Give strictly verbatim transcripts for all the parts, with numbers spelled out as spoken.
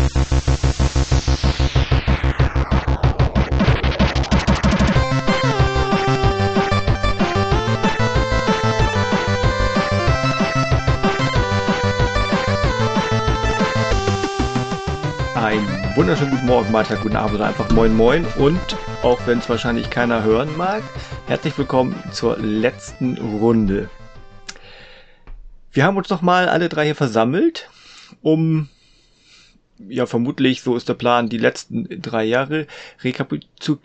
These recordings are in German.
Einen wunderschönen guten Morgen, Mahlzeit, guten Abend oder einfach moin moin und auch wenn es wahrscheinlich keiner hören mag, herzlich willkommen zur letzten Runde. Wir haben uns nochmal alle drei hier versammelt, um, ja vermutlich, so ist der Plan, die letzten drei Jahre rekapitu-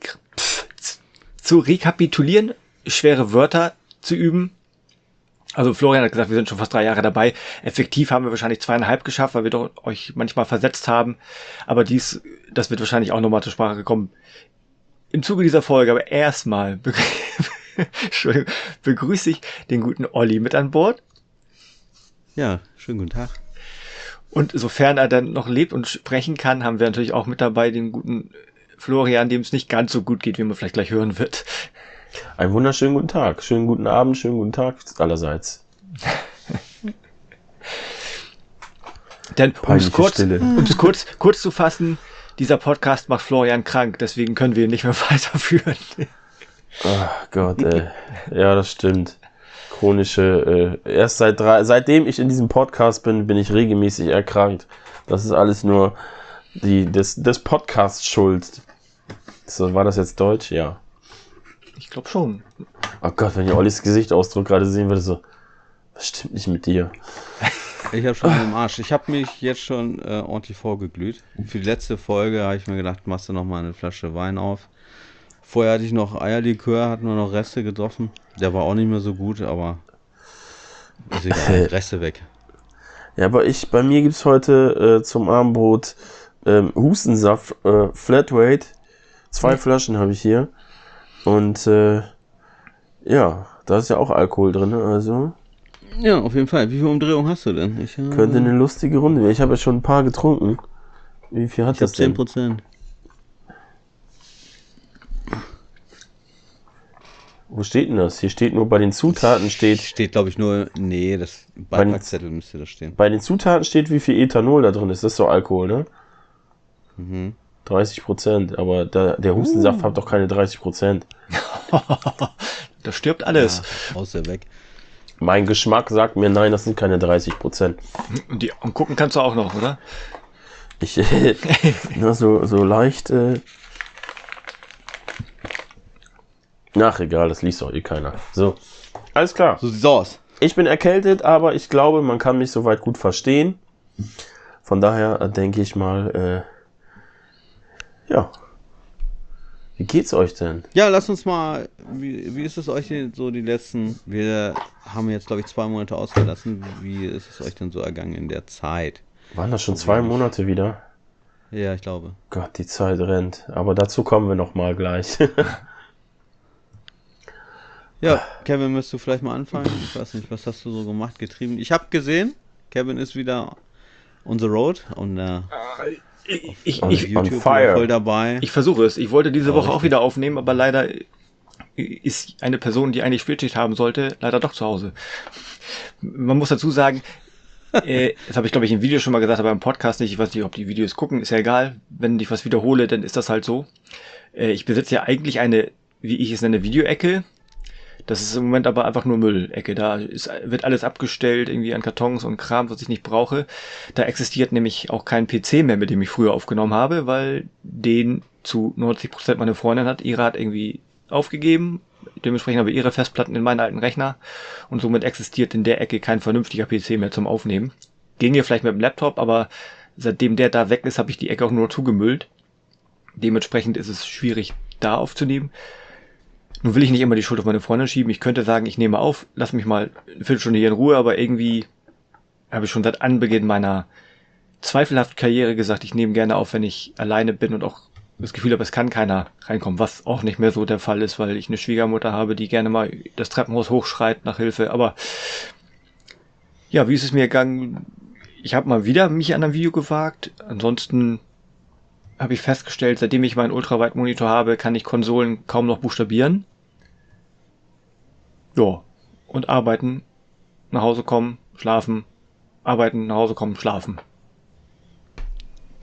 zu rekapitulieren, schwere Wörter zu üben. Also Florian hat gesagt, wir sind schon fast drei Jahre dabei. Effektiv haben wir wahrscheinlich zweieinhalb geschafft, weil wir doch euch manchmal versetzt haben. Aber dies, das wird wahrscheinlich auch nochmal zur Sprache gekommen im Zuge dieser Folge. Aber erstmal begrü- begrüße ich den guten Olli mit an Bord. Ja, schönen guten Tag. Und sofern er dann noch lebt und sprechen kann, haben wir natürlich auch mit dabei den guten Florian, dem es nicht ganz so gut geht, wie man vielleicht gleich hören wird. Einen wunderschönen guten Tag, schönen guten Abend, schönen guten Tag allerseits. Denn um es kurz, Stille. um's kurz, kurz zu fassen, dieser Podcast macht Florian krank, deswegen können wir ihn nicht mehr weiterführen. Ach Gott, ey. Ja, das stimmt. Chronische, äh, erst seit drei, seitdem ich in diesem Podcast bin, bin ich regelmäßig erkrankt. Das ist alles nur die, des, des Podcasts schuld. So, war das jetzt Deutsch? Ja. Ich glaube schon. Oh Gott, wenn ihr Ollis Gesichtsausdruck gerade sehen würdet, so, was stimmt nicht mit dir? Ich habe schon im Arsch. Ich habe mich jetzt schon äh, ordentlich vorgeglüht. Für die letzte Folge habe ich mir gedacht, machst du noch mal eine Flasche Wein auf. Vorher hatte ich noch Eierlikör, hatten wir noch Reste getroffen. Der war auch nicht mehr so gut, aber ist egal, Reste weg. Ja, aber ich, bei mir gibt's heute äh, zum Abendbrot ähm, Hustensaft, äh, Flatrate. Zwei Flaschen habe ich hier. Und äh, ja, da ist ja auch Alkohol drin, also Ja, auf jeden Fall. Wie viel Umdrehung hast du denn? Ich, äh, könnte eine lustige Runde werden. Ich habe ja schon ein paar getrunken. Wie viel hat ich habe das denn? zehn Prozent. Wo steht denn das? Hier steht nur bei den Zutaten steht. Steht, glaube ich, nur. Nee, das Bei den- Beipackzettel müsste da stehen. Bei den Zutaten steht, wie viel Ethanol da drin ist. Das ist doch Alkohol, ne? Mhm. dreißig Prozent. Aber da, der Hustensaft Uh. hat doch keine dreißig Prozent. Da stirbt alles. Ja, raus der weg. Mein Geschmack sagt mir, nein, das sind keine dreißig Prozent. Und, die, und gucken kannst du auch noch, oder? Ich, äh, na, so, so leicht, äh, Ach, egal, das liest doch eh keiner. So, alles klar. So sieht's aus. Ich bin erkältet, aber ich glaube, man kann mich soweit gut verstehen. Von daher äh, denke ich mal, äh, ja. Wie geht's euch denn? Ja, lasst uns mal, wie, wie ist es euch denn so die letzten, wir haben jetzt glaube ich zwei Monate ausgelassen, wie ist es euch denn so ergangen in der Zeit? Waren das schon zwei Monate wieder? Ja, ich glaube. Gott, die Zeit rennt. Aber dazu kommen wir noch mal gleich. Ja, Kevin, müsstest du vielleicht mal anfangen? Ich weiß nicht, was hast du so gemacht, getrieben? Ich habe gesehen, Kevin ist wieder on the road und äh, Ich, ich, On- ich, on YouTube fire. voll dabei. ich versuche es. Ich wollte diese Oh, Woche auch richtig. wieder aufnehmen, aber leider ist eine Person, die eigentlich Spätschicht haben sollte, leider doch zu Hause. Man muss dazu sagen, äh, das habe ich glaube ich im Video schon mal gesagt, aber im Podcast nicht. Ich weiß nicht, ob die Videos gucken, ist ja egal. Wenn ich was wiederhole, dann ist das halt so. Äh, ich besitze ja eigentlich eine, wie ich es nenne, Videoecke. Das ist im Moment aber einfach nur Müllecke. Da ist, wird alles abgestellt, irgendwie an Kartons und Kram, was ich nicht brauche. Da existiert nämlich auch kein P C mehr, mit dem ich früher aufgenommen habe, weil den zu neunzig Prozent meine Freundin hat. Ihre hat irgendwie aufgegeben. Dementsprechend habe ich ihre Festplatten in meinen alten Rechner. Und somit existiert in der Ecke kein vernünftiger P C mehr zum Aufnehmen. Ging hier vielleicht mit dem Laptop, aber seitdem der da weg ist, habe ich die Ecke auch nur zugemüllt. Dementsprechend ist es schwierig, da aufzunehmen. Nun will ich nicht immer die Schuld auf meine Freundin schieben. Ich könnte sagen, ich nehme auf, lass mich mal eine Viertelstunde hier in Ruhe, aber irgendwie habe ich schon seit Anbeginn meiner zweifelhaften Karriere gesagt, ich nehme gerne auf, wenn ich alleine bin und auch das Gefühl habe, es kann keiner reinkommen, was auch nicht mehr so der Fall ist, weil ich eine Schwiegermutter habe, die gerne mal das Treppenhaus hochschreit nach Hilfe. Aber ja, wie ist es mir gegangen? Ich habe mal wieder mich an ein Video gewagt. Ansonsten habe ich festgestellt, seitdem ich meinen Ultraweitmonitor habe, kann ich Konsolen kaum noch buchstabieren. Ja, und arbeiten, nach Hause kommen, schlafen, arbeiten, nach Hause kommen, schlafen.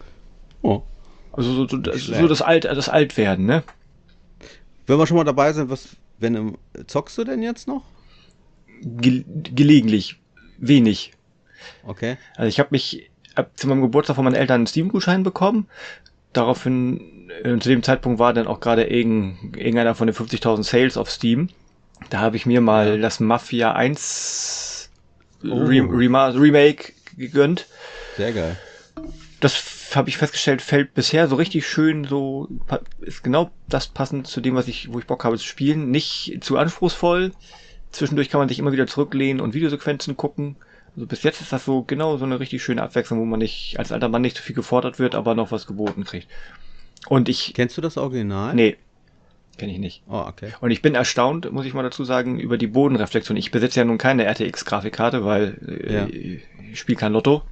Also so, so, so das Alt, das Altwerden, ne? Wenn wir schon mal dabei sind, was, wenn zockst du denn jetzt noch? Ge gelegentlich. Wenig. Okay. Also ich habe mich ab zu meinem Geburtstag von meinen Eltern einen Steam-Gutschein bekommen. Daraufhin, äh, zu dem Zeitpunkt war dann auch gerade irgend, irgendeiner von den fünfzigtausend Sales auf Steam. Da habe ich mir mal ja. das Mafia eins oh. Re Rema Remake gegönnt. Sehr geil. Das habe ich festgestellt, fällt bisher so richtig schön, so ist genau das passend zu dem, was ich, wo ich Bock habe zu spielen. Nicht zu anspruchsvoll. Zwischendurch kann man sich immer wieder zurücklehnen und Videosequenzen gucken. Also bis jetzt ist das so genau so eine richtig schöne Abwechslung, wo man nicht als alter Mann nicht zu viel gefordert wird, aber noch was geboten kriegt. Und ich... Kennst du das Original? Nee, kenne ich nicht. Oh, okay. Und ich bin erstaunt, muss ich mal dazu sagen, über die Bodenreflexion. Ich besitze ja nun keine R T X-Grafikkarte, weil ja. äh, ich spiele kein Lotto.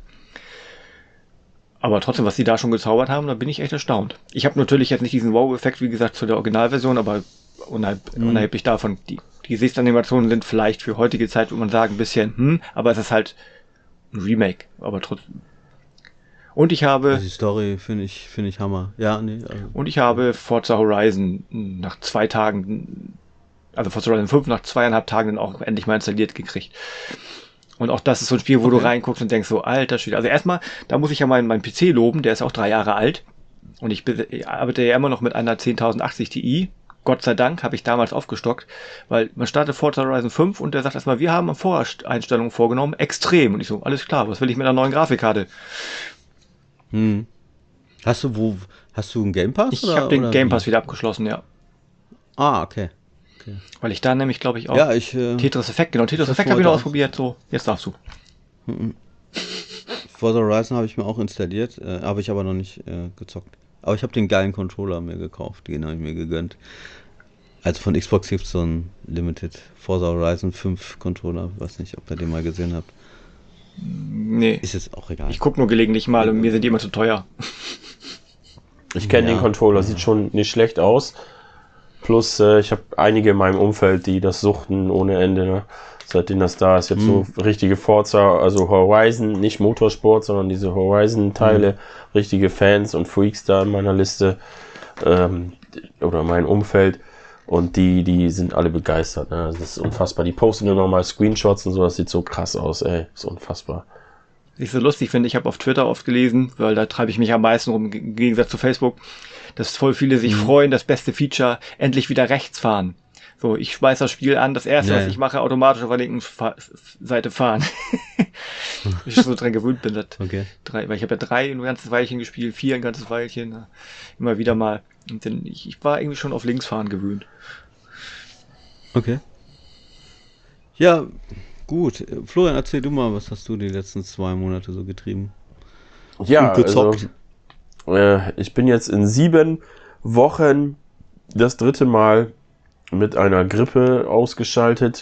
Aber trotzdem, was die da schon gezaubert haben, da bin ich echt erstaunt. Ich habe natürlich jetzt nicht diesen Wow-Effekt, wie gesagt, zu der Originalversion, aber unerheb mhm. unerheblich davon, die, die Gesichtsanimationen sind vielleicht für heutige Zeit, würde man sagen, ein bisschen, hm, aber es ist halt ein Remake, aber trotzdem. Und ich habe... Die Story finde ich, finde ich Hammer. Ja, nee. Also. Und ich habe Forza Horizon nach zwei Tagen, also Forza Horizon fünf nach zweieinhalb Tagen dann auch endlich mal installiert gekriegt. Und auch das ist so ein Spiel, wo okay. du reinguckst und denkst so, alter Schwede. Also erstmal, da muss ich ja meinen, meinen P C loben, der ist auch drei Jahre alt. Und ich, ich arbeite ja immer noch mit einer zehntausendachtzig Ti. Gott sei Dank habe ich damals aufgestockt, weil man startet Forza Horizon fünf und der sagt erstmal, wir haben Voreinstellungen vorgenommen, extrem. Und ich so, alles klar, was will ich mit einer neuen Grafikkarte? Hm. Hast du wo, hast du einen Game Pass? Ich habe den Game Pass wie? wieder abgeschlossen, ja. Ah, okay. Okay. Weil ich da nämlich, glaube ich, auch ja, ich, äh, Tetris Effect, genau, Tetris Effect habe ich noch ausprobiert, so, jetzt darfst du. Forza Horizon habe ich mir auch installiert, äh, habe ich aber noch nicht äh, gezockt. Aber ich habe den geilen Controller mir gekauft, den habe ich mir gegönnt. Also von Xbox gibt es so einen Limited Forza Horizon fünf Controller, weiß nicht, ob ihr den mal gesehen habt. Nee. Ist jetzt auch egal. Ich gucke nur gelegentlich mal und mir sind die immer zu teuer. Ich kenne ja, den Controller, ja. Sieht schon nicht schlecht aus. Plus, äh, ich habe einige in meinem Umfeld, die das suchten ohne Ende, ne? Seitdem das da ist. Jetzt mhm. so richtige Forza, also Horizon, nicht Motorsport, sondern diese Horizon-Teile, mhm. richtige Fans und Freaks da in meiner Liste ähm, oder mein Umfeld. Und die, die sind alle begeistert, ne? Das ist unfassbar. Die posten nur noch mal Screenshots und so, das sieht so krass aus, ey. Das ist unfassbar. Was ich so lustig finde, ich habe auf Twitter oft gelesen, weil da treibe ich mich am meisten rum, im Gegensatz zu Facebook, dass voll viele sich mhm. freuen, das beste Feature, endlich wieder rechts fahren. So, ich schmeiß das Spiel an, das erste, ja, was ja. ich mache, automatisch auf der linken Fa Seite fahren. Ich so dran gewöhnt bin, das okay. drei, weil ich habe ja drei ein ganzes Weilchen gespielt, vier ein ganzes Weilchen, immer wieder mal. Und dann, ich, ich war irgendwie schon auf links fahren gewöhnt. Okay. Ja, gut. Florian, erzähl du mal, was hast du die letzten zwei Monate so getrieben? Ja, gezockt? Also, äh, ich bin jetzt in sieben Wochen das dritte Mal mit einer Grippe ausgeschaltet.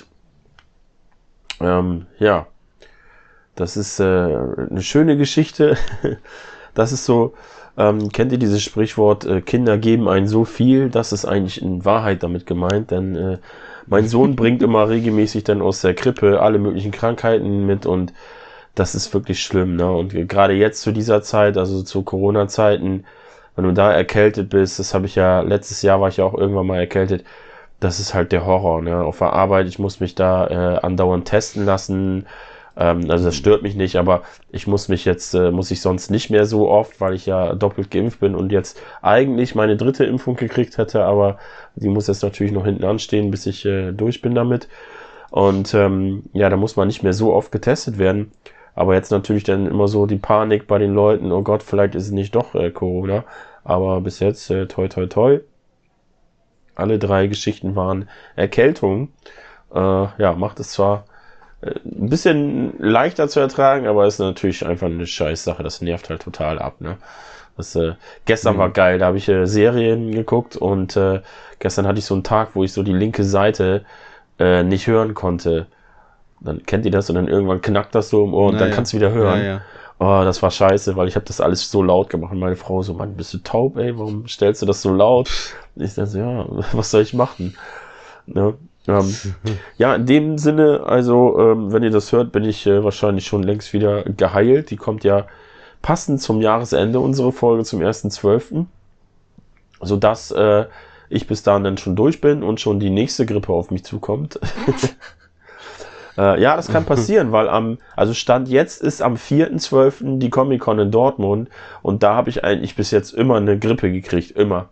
Ähm, ja, das ist äh, eine schöne Geschichte. Das ist so, ähm, kennt ihr dieses Sprichwort, äh, Kinder geben einen so viel, das ist eigentlich in Wahrheit damit gemeint, denn äh, mein Sohn bringt immer regelmäßig dann aus der Krippe alle möglichen Krankheiten mit und das ist wirklich schlimm, ne? Und gerade jetzt zu dieser Zeit, also zu Corona-Zeiten, wenn du da erkältet bist, das habe ich ja, letztes Jahr war ich ja auch irgendwann mal erkältet, das ist halt der Horror, ne? Auf der Arbeit, ich muss mich da äh, andauernd testen lassen, ähm, also das stört mich nicht, aber ich muss mich jetzt, äh, muss ich sonst nicht mehr so oft, weil ich ja doppelt geimpft bin und jetzt eigentlich meine dritte Impfung gekriegt hätte, aber die muss jetzt natürlich noch hinten anstehen, bis ich äh, durch bin damit. Und ähm, ja, da muss man nicht mehr so oft getestet werden. Aber jetzt natürlich dann immer so die Panik bei den Leuten, oh Gott, vielleicht ist es nicht doch äh, Corona. Aber bis jetzt, äh, toi toi toi. Alle drei Geschichten waren Erkältung. Äh, ja, macht es zwar äh, ein bisschen leichter zu ertragen, aber ist natürlich einfach eine Scheißsache. Das nervt halt total ab, ne? Das, äh, gestern mhm. war geil, da habe ich äh, Serien geguckt und äh, gestern hatte ich so einen Tag, wo ich so die linke Seite äh, nicht hören konnte. Dann kennt ihr das und dann irgendwann knackt das so im Ohr und Na, dann ja. kannst du wieder hören. Ja, ja. Oh, das war scheiße, weil ich habe das alles so laut gemacht und meine Frau so, Mann, bist du taub, ey, warum stellst du das so laut? Und ich dachte so, ja, was soll ich machen? Ja, ähm, ja, in dem Sinne, also, ähm, wenn ihr das hört, bin ich äh, wahrscheinlich schon längst wieder geheilt. Die kommt ja passend zum Jahresende unsere Folge zum ersten zwölften sodass äh, ich bis dahin dann schon durch bin und schon die nächste Grippe auf mich zukommt. äh, ja, das kann passieren, weil am, also Stand jetzt ist am vierten zwölften die Comic-Con in Dortmund und da habe ich eigentlich bis jetzt immer eine Grippe gekriegt, immer.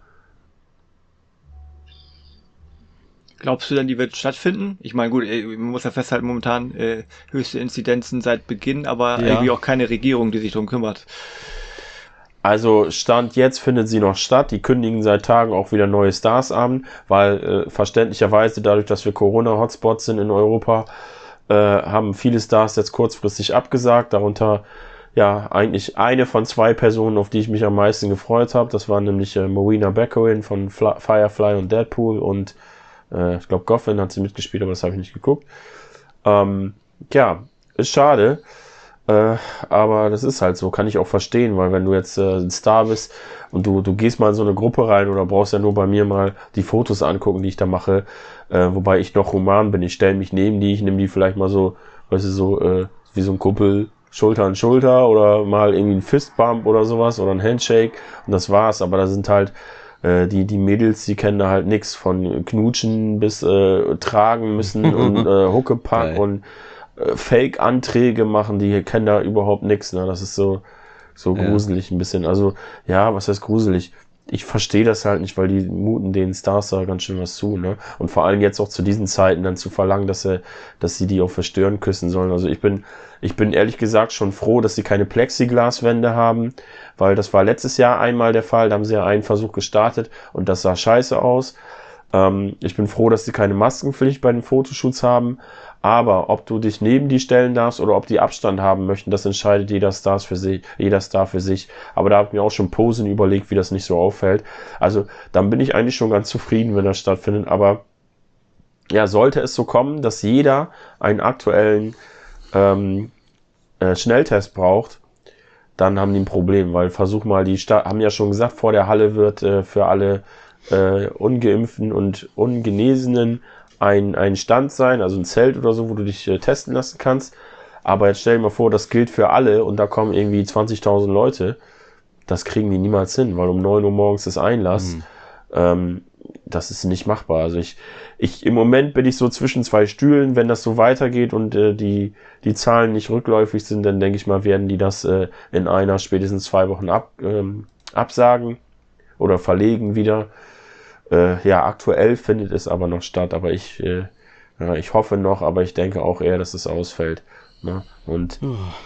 Glaubst du denn, die wird stattfinden? Ich meine, gut, man muss ja festhalten, momentan äh, höchste Inzidenzen seit Beginn, aber Ja. irgendwie auch keine Regierung, die sich darum kümmert. Also Stand jetzt findet sie noch statt. Die kündigen seit Tagen auch wieder neue Stars an, weil äh, verständlicherweise dadurch, dass wir Corona-Hotspots sind in Europa, äh, haben viele Stars jetzt kurzfristig abgesagt. Darunter ja eigentlich eine von zwei Personen, auf die ich mich am meisten gefreut habe. Das waren nämlich äh, Marina Baccarin von Fly, Firefly und Deadpool und äh, ich glaube Goffin hat sie mitgespielt, aber das habe ich nicht geguckt. Ähm, ja, ist schade. Äh, aber das ist halt so, kann ich auch verstehen, weil wenn du jetzt äh, ein Star bist und du, du gehst mal in so eine Gruppe rein oder brauchst ja nur bei mir mal die Fotos angucken, die ich da mache, äh, wobei ich noch human bin, ich stelle mich neben die, ich nehme die vielleicht mal so, weißt du, so äh, wie so ein Kumpel Schulter an Schulter oder mal irgendwie ein Fistbump oder sowas oder ein Handshake und das war's, aber da sind halt äh, die, die Mädels, die kennen da halt nichts von Knutschen bis äh, tragen müssen und äh, Huckepack Geil. und Fake-Anträge machen, die kennen da überhaupt nichts. Ne? Das ist so, so Ja. gruselig ein bisschen. Also, ja, was heißt gruselig? Ich verstehe das halt nicht, weil die muten den Stars da ganz schön was zu. Ne? Und vor allem jetzt auch zu diesen Zeiten dann zu verlangen, dass sie, dass sie die auf der Stirn küssen sollen. Also ich bin, ich bin ehrlich gesagt schon froh, dass sie keine Plexiglaswände haben, weil das war letztes Jahr einmal der Fall. Da haben sie ja einen Versuch gestartet und das sah scheiße aus. Ähm, ich bin froh, dass sie keine Maskenpflicht bei den Fotoshoots haben. Aber ob du dich neben die stellen darfst oder ob die Abstand haben möchten, das entscheidet jeder Star für sich, jeder Star für sich. Aber da habe ich mir auch schon Posen überlegt, wie das nicht so auffällt. Also dann bin ich eigentlich schon ganz zufrieden, wenn das stattfindet. Aber ja, sollte es so kommen, dass jeder einen aktuellen ähm, äh, Schnelltest braucht, dann haben die ein Problem, weil versuch mal, die Sta- haben ja schon gesagt, vor der Halle wird äh, für alle äh, Ungeimpften und Ungenesenen ein, ein Stand sein, also ein Zelt oder so, wo du dich äh, testen lassen kannst. Aber jetzt stell dir mal vor, das gilt für alle und da kommen irgendwie zwanzigtausend Leute. Das kriegen die niemals hin, weil um neun Uhr morgens ist Einlass. Mhm. Ähm, das ist nicht machbar. Also ich, ich, im Moment bin ich so zwischen zwei Stühlen. Wenn das so weitergeht und äh, die, die Zahlen nicht rückläufig sind, dann denke ich mal, werden die das äh, in einer, spätestens zwei Wochen ab, ähm, absagen oder verlegen wieder. Äh, ja, aktuell findet es aber noch statt, aber ich, äh, ja, ich hoffe noch, aber ich denke auch eher, dass es ausfällt. Ne? Und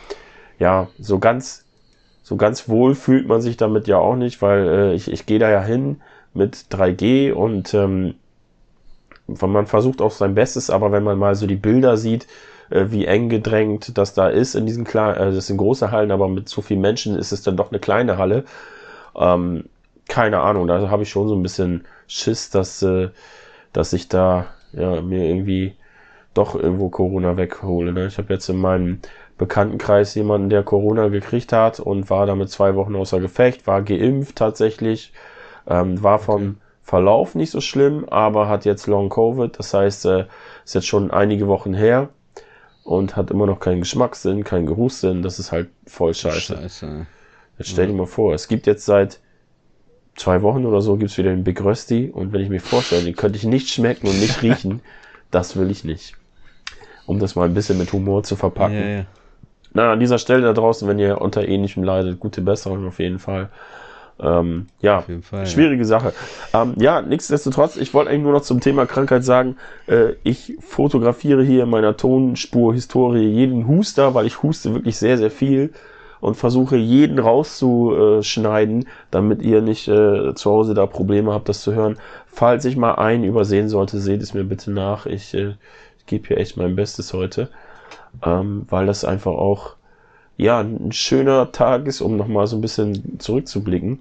ja, so ganz, so ganz wohl fühlt man sich damit ja auch nicht, weil äh, ich, ich gehe da ja hin mit drei G und ähm, man versucht auch sein Bestes, aber wenn man mal so die Bilder sieht, äh, wie eng gedrängt das da ist in diesen kleinen, äh, das sind große Hallen, aber mit so vielen Menschen ist es dann doch eine kleine Halle. Ähm, keine Ahnung, da habe ich schon so ein bisschen Schiss, dass, äh, dass ich da ja, mir irgendwie doch irgendwo Corona weghole. Ne? Ich habe jetzt in meinem Bekanntenkreis jemanden, der Corona gekriegt hat und war damit zwei Wochen außer Gefecht, war geimpft tatsächlich, ähm, war vom Verlauf nicht so schlimm, aber hat jetzt Long Covid, das heißt, äh, ist jetzt schon einige Wochen her und hat immer noch keinen Geschmackssinn, keinen Geruchssinn, das ist halt voll scheiße. Scheiße. Jetzt stell dir mal vor, es gibt jetzt seit zwei Wochen oder so gibt's wieder den Big Rösti und wenn ich mir vorstelle, den könnte ich nicht schmecken und nicht riechen, das will ich nicht. Um das mal ein bisschen mit Humor zu verpacken. Ja, ja. Na, an dieser Stelle da draußen, wenn ihr unter Ähnlichem leidet, gute Besserung auf jeden Fall. Ähm, ja, Auf jeden Fall, schwierige Sache. Ähm, ja, nichtsdestotrotz, ich wollte eigentlich nur noch zum Thema Krankheit sagen, äh, ich fotografiere hier in meiner Tonspur-Historie jeden Huster, weil ich huste wirklich sehr, sehr viel und versuche jeden rauszuschneiden, damit ihr nicht äh, zu Hause da Probleme habt, das zu hören. Falls ich mal einen übersehen sollte, seht es mir bitte nach. Ich, äh, ich gebe hier echt mein Bestes heute, ähm, weil das einfach auch ja ein schöner Tag ist, um nochmal so ein bisschen zurückzublicken.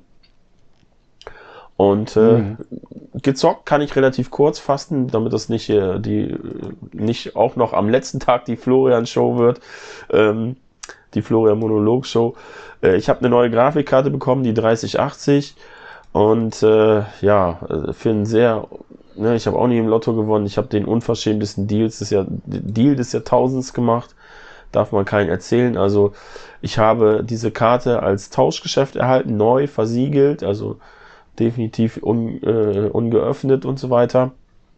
Und äh, Mhm. gezockt kann ich relativ kurz fassen, damit das nicht äh, die nicht auch noch am letzten Tag die Florian-Show wird. Ähm, die Florian Monolog-Show. Äh, ich habe eine neue Grafikkarte bekommen, die dreißig achtzig. Und äh, ja, für einen sehr, ne, ich habe auch nie im Lotto gewonnen. Ich habe den unverschämtesten Deals des Jahr, Deal des Jahrtausends gemacht. darf man keinen erzählen. Also ich habe diese Karte als Tauschgeschäft erhalten, neu, versiegelt, also definitiv un, äh, ungeöffnet und so weiter,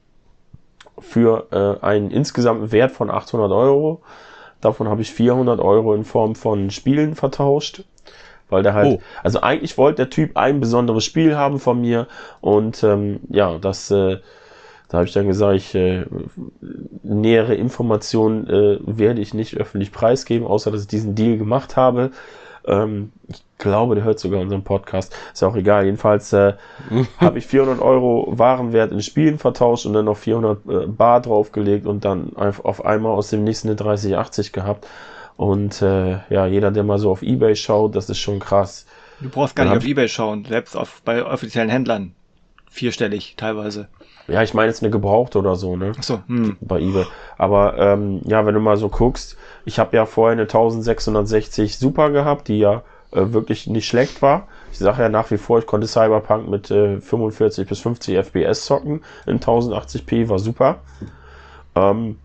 für äh, einen insgesamten Wert von achthundert Euro. Davon habe ich vierhundert Euro in Form von Spielen vertauscht, weil der halt, oh. also eigentlich wollte der Typ ein besonderes Spiel haben von mir und ähm, ja, das, äh, da habe ich dann gesagt, ich, äh, nähere Informationen äh, werde ich nicht öffentlich preisgeben, außer dass ich diesen Deal gemacht habe. Ähm, ich glaube, der hört sogar unseren Podcast. Ist ja auch egal. Jedenfalls äh, habe ich vierhundert Euro Warenwert in Spielen vertauscht und dann noch vierhundert äh, Bar draufgelegt und dann einfach auf einmal aus dem nächsten eine dreißig achtzig gehabt. Und äh, ja, jeder, der mal so auf eBay schaut, das ist schon krass. Du brauchst gar dann nicht auf eBay schauen, selbst auf, bei offiziellen Händlern. Vierstellig teilweise. Ja, ich meine jetzt eine gebrauchte oder so, ne? Ach so, hm. Bei eBay. Aber ähm, ja, wenn du mal so guckst, ich habe ja vorher eine eintausendsechshundertsechzig Super gehabt, die ja äh, wirklich nicht schlecht war. Ich sage ja nach wie vor, ich konnte Cyberpunk mit äh, fünfundvierzig bis fünfzig F P S zocken. In tausendachtzig p war super. Ähm,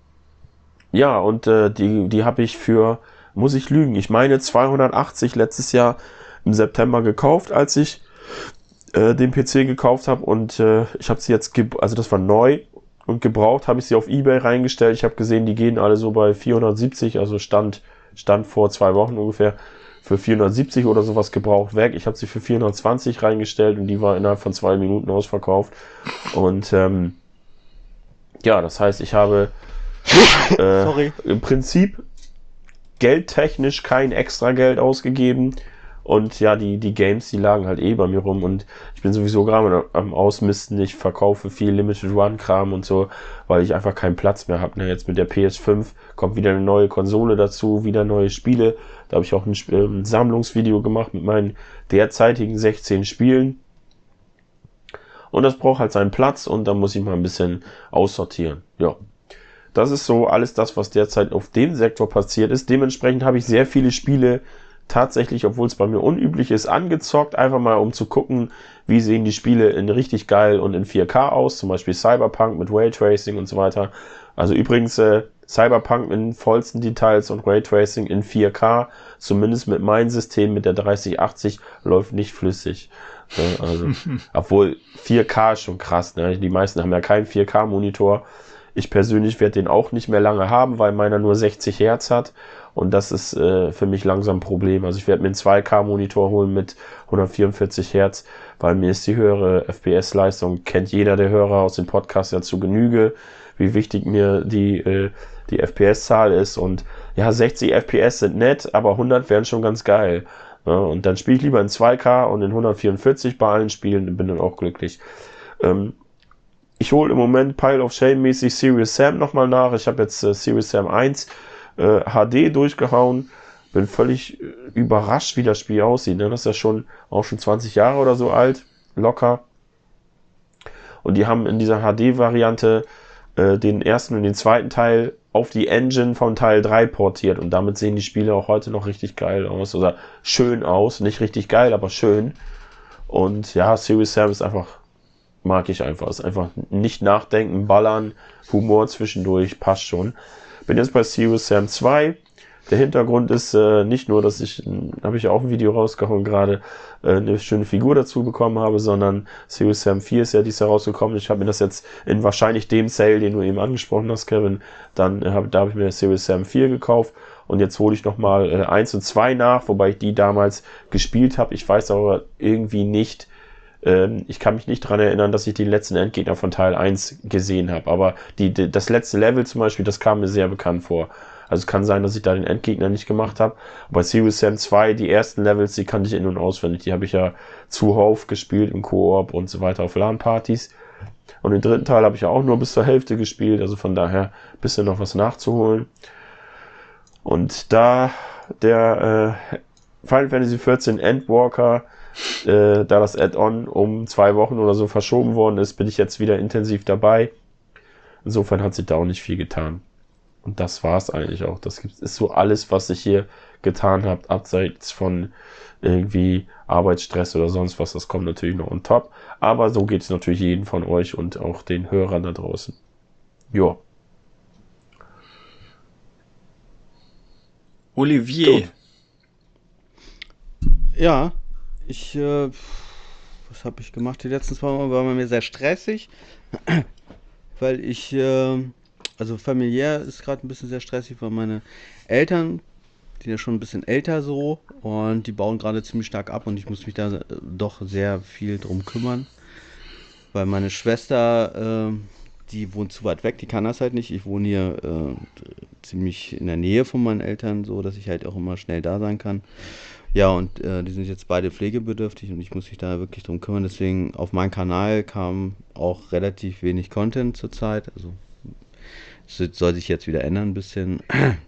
ja, und äh, die, die habe ich für, muss ich lügen, ich meine zweihundertachtzig letztes Jahr im September gekauft, als ich äh, den P C gekauft habe. Und äh, ich habe sie jetzt, also das war neu und gebraucht, habe ich sie auf eBay reingestellt. Ich habe gesehen, die gehen alle so bei vierhundertsiebzig, also stand, stand vor zwei Wochen ungefähr für vierhundertsiebzig oder sowas gebraucht weg. Ich habe sie für vierhundertzwanzig reingestellt und die war innerhalb von zwei Minuten ausverkauft. Und ähm, ja, das heißt, ich habe äh, Sorry. im Prinzip geldtechnisch kein extra Geld ausgegeben. Und ja, die, die Games, die lagen halt eh bei mir rum und ich bin sowieso gerade am Ausmisten. Ich verkaufe viel Limited Run Kram und so, weil ich einfach keinen Platz mehr habe. Jetzt mit der P S fünf kommt wieder eine neue Konsole dazu, wieder neue Spiele. Da habe ich auch ein, ein Sammlungsvideo gemacht mit meinen derzeitigen sechzehn Spielen. Und das braucht halt seinen Platz und da muss ich mal ein bisschen aussortieren. Ja. Das ist so alles das, was derzeit auf dem Sektor passiert ist. Dementsprechend habe ich sehr viele Spiele tatsächlich, obwohl es bei mir unüblich ist, angezockt, einfach mal um zu gucken, wie sehen die Spiele in richtig geil und in vier K aus, zum Beispiel Cyberpunk mit Raytracing und so weiter. Also übrigens äh, Cyberpunk in vollsten Details und Raytracing in vier K, zumindest mit meinem System, mit der dreißig achtzig, läuft nicht flüssig. Ne? Also, obwohl vier K ist schon krass, ne? Die meisten haben ja keinen vier K Monitor. Ich persönlich werde den auch nicht mehr lange haben, weil meiner nur sechzig Hertz hat. Und das ist äh, für mich langsam ein Problem. Also ich werde mir einen zwei K Monitor holen mit hundertvierundvierzig Hertz, weil mir ist die höhere F P S-Leistung, kennt jeder der Hörer aus dem Podcast ja zu Genüge, wie wichtig mir die, äh, die F P S-Zahl ist. Und ja, sechzig F P S sind nett, aber hundert wären schon ganz geil. Ja, und dann spiele ich lieber in zwei K und in hundertvierundvierzig bei allen Spielen und bin dann auch glücklich. Ähm, ich hole im Moment Pile of Shame mäßig Serious Sam nochmal nach. Ich habe jetzt äh, Serious Sam eins äh, H D durchgehauen. Bin völlig äh, überrascht, wie das Spiel aussieht. Ne? Das ist ja schon auch schon zwanzig Jahre oder so alt. Locker. Und die haben in dieser H D-Variante äh, den ersten und den zweiten Teil auf die Engine von Teil drei portiert. Und damit sehen die Spiele auch heute noch richtig geil aus. Oder schön aus. Nicht richtig geil, aber schön. Und ja, Serious Sam ist einfach, mag ich einfach. Ist einfach nicht nachdenken, ballern, Humor zwischendurch, passt schon. Bin jetzt bei Serious Sam zwei. Der Hintergrund ist äh, nicht nur, dass ich, habe ich auch ein Video rausgehauen gerade, äh, eine schöne Figur dazu bekommen habe, sondern Serious Sam vier ist ja dieses Jahr rausgekommen. Ich habe mir das jetzt in wahrscheinlich dem Sale, den du eben angesprochen hast, Kevin, dann äh, hab, da habe ich mir Serious Sam vier gekauft und jetzt hole ich nochmal äh, eins und zwei nach, wobei ich die damals gespielt habe. Ich weiß aber irgendwie nicht, äh, ich kann mich nicht dran erinnern, dass ich die letzten Endgegner von Teil eins gesehen habe, aber die, die, das letzte Level zum Beispiel, das kam mir sehr bekannt vor. Also es kann sein, dass ich da den Endgegner nicht gemacht habe. Bei Serious Sam zwei, die ersten Levels, die kannte ich in- und auswendig. Die habe ich ja zuhauf gespielt im Koop und so weiter auf LAN-Partys. Und den dritten Teil habe ich ja auch nur bis zur Hälfte gespielt. Also von daher ein bisschen noch was nachzuholen. Und da der äh, Final Fantasy vierzehn Endwalker, äh, da das Add-on um zwei Wochen oder so verschoben worden ist, bin ich jetzt wieder intensiv dabei. Insofern hat sich da auch nicht viel getan. Und das war's eigentlich auch. Das ist so alles, was ich hier getan habe, abseits von irgendwie Arbeitsstress oder sonst was. Das kommt natürlich noch on top. Aber so geht es natürlich jedem von euch und auch den Hörern da draußen. Ja. Olivier. Ja, ich, äh, was habe ich gemacht? Die letzten zwei Mal war bei mir sehr stressig, weil ich, äh, also familiär ist gerade ein bisschen sehr stressig, weil meine Eltern, die sind ja schon ein bisschen älter so und die bauen gerade ziemlich stark ab und ich muss mich da äh, doch sehr viel drum kümmern, weil meine Schwester, äh, die wohnt zu weit weg, die kann das halt nicht. Ich wohne hier äh, ziemlich in der Nähe von meinen Eltern, so dass ich halt auch immer schnell da sein kann. Ja, und äh, die sind jetzt beide pflegebedürftig und ich muss mich da wirklich drum kümmern. Deswegen auf meinen Kanal kam auch relativ wenig Content zurzeit. Also es soll sich jetzt wieder ändern ein bisschen.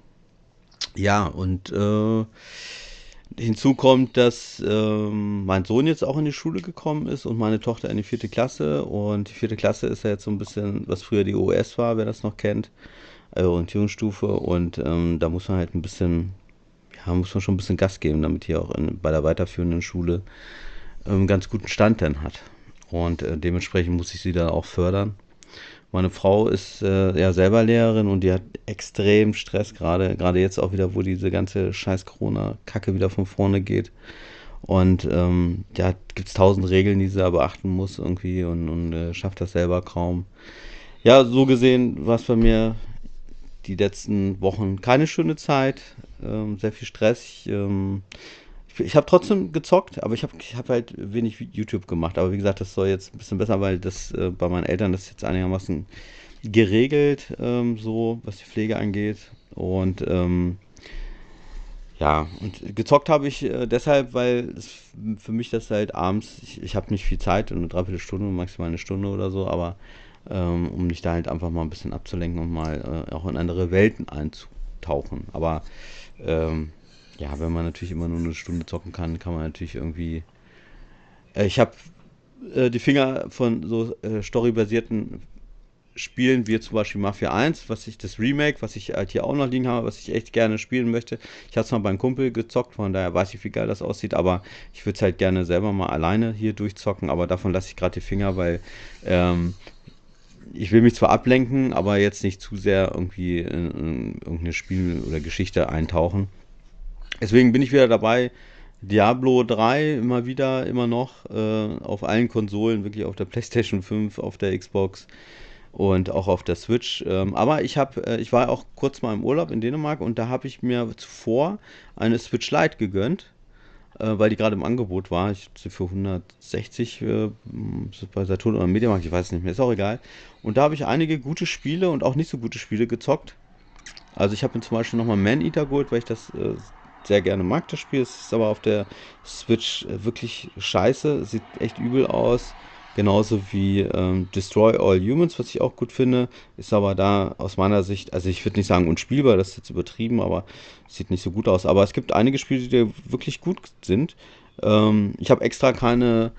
Ja, und äh, hinzu kommt, dass ähm, mein Sohn jetzt auch in die Schule gekommen ist und meine Tochter in die vierte Klasse. Und die vierte Klasse ist ja jetzt so ein bisschen, was früher die O S war, wer das noch kennt, äh, Orientierungsstufe. Und ähm, da muss man halt ein bisschen, ja, muss man schon ein bisschen Gas geben, damit hier auch in, bei der weiterführenden Schule ähm, einen ganz guten Stand dann hat. Und äh, dementsprechend muss ich sie da auch fördern. Meine Frau ist äh, ja selber Lehrerin und die hat extrem Stress gerade, gerade jetzt auch wieder, wo diese ganze scheiß Corona-Kacke wieder von vorne geht. Und ähm, da gibt es tausend Regeln, die sie da beachten muss irgendwie und, und äh, schafft das selber kaum. Ja, so gesehen war es bei mir die letzten Wochen keine schöne Zeit, ähm, sehr viel Stress. Ich, ähm, ich, ich habe trotzdem gezockt, aber ich habe ich hab halt wenig YouTube gemacht. Aber wie gesagt, das soll jetzt ein bisschen besser, weil das äh, bei meinen Eltern das jetzt einigermaßen geregelt, ähm, so was die Pflege angeht. Und ähm, ja, und gezockt habe ich äh, deshalb, weil es für mich das halt abends, ich, ich habe nicht viel Zeit, eine Dreiviertelstunde, maximal eine Stunde oder so, aber ähm, um mich da halt einfach mal ein bisschen abzulenken und mal äh, auch in andere Welten einzutauchen. Aber ähm, ja, wenn man natürlich immer nur eine Stunde zocken kann, kann man natürlich irgendwie. Äh, ich habe äh, die Finger von so äh, storybasierten Spielen wie zum Beispiel Mafia eins, was ich das Remake, was ich halt hier auch noch liegen habe, was ich echt gerne spielen möchte. Ich habe es mal beim Kumpel gezockt, von daher weiß ich, wie geil das aussieht, aber ich würde es halt gerne selber mal alleine hier durchzocken, aber davon lasse ich gerade die Finger, weil ähm, ich will mich zwar ablenken, aber jetzt nicht zu sehr irgendwie in, in irgendeine Spiel- oder Geschichte eintauchen. Deswegen bin ich wieder dabei. Diablo drei immer wieder, immer noch äh, auf allen Konsolen, wirklich auf der PlayStation fünf, auf der Xbox und auch auf der Switch. Ähm, aber ich habe, äh, ich war auch kurz mal im Urlaub in Dänemark und da habe ich mir zuvor eine Switch Lite gegönnt, äh, weil die gerade im Angebot war. Ich habe sie für hundertsechzig äh, bei Saturn oder Mediamarkt, ich weiß es nicht mehr, ist auch egal. Und da habe ich einige gute Spiele und auch nicht so gute Spiele gezockt. Also ich habe mir zum Beispiel nochmal Man-Eater geholt, weil ich das äh, sehr gerne mag, das Spiel. Es ist aber auf der Switch äh, wirklich scheiße. Sieht echt übel aus. Genauso wie ähm, Destroy All Humans, was ich auch gut finde. Ist aber da aus meiner Sicht, also ich würde nicht sagen unspielbar, das ist jetzt übertrieben, aber sieht nicht so gut aus. Aber es gibt einige Spiele, die wirklich gut sind. Ähm, ich habe extra keine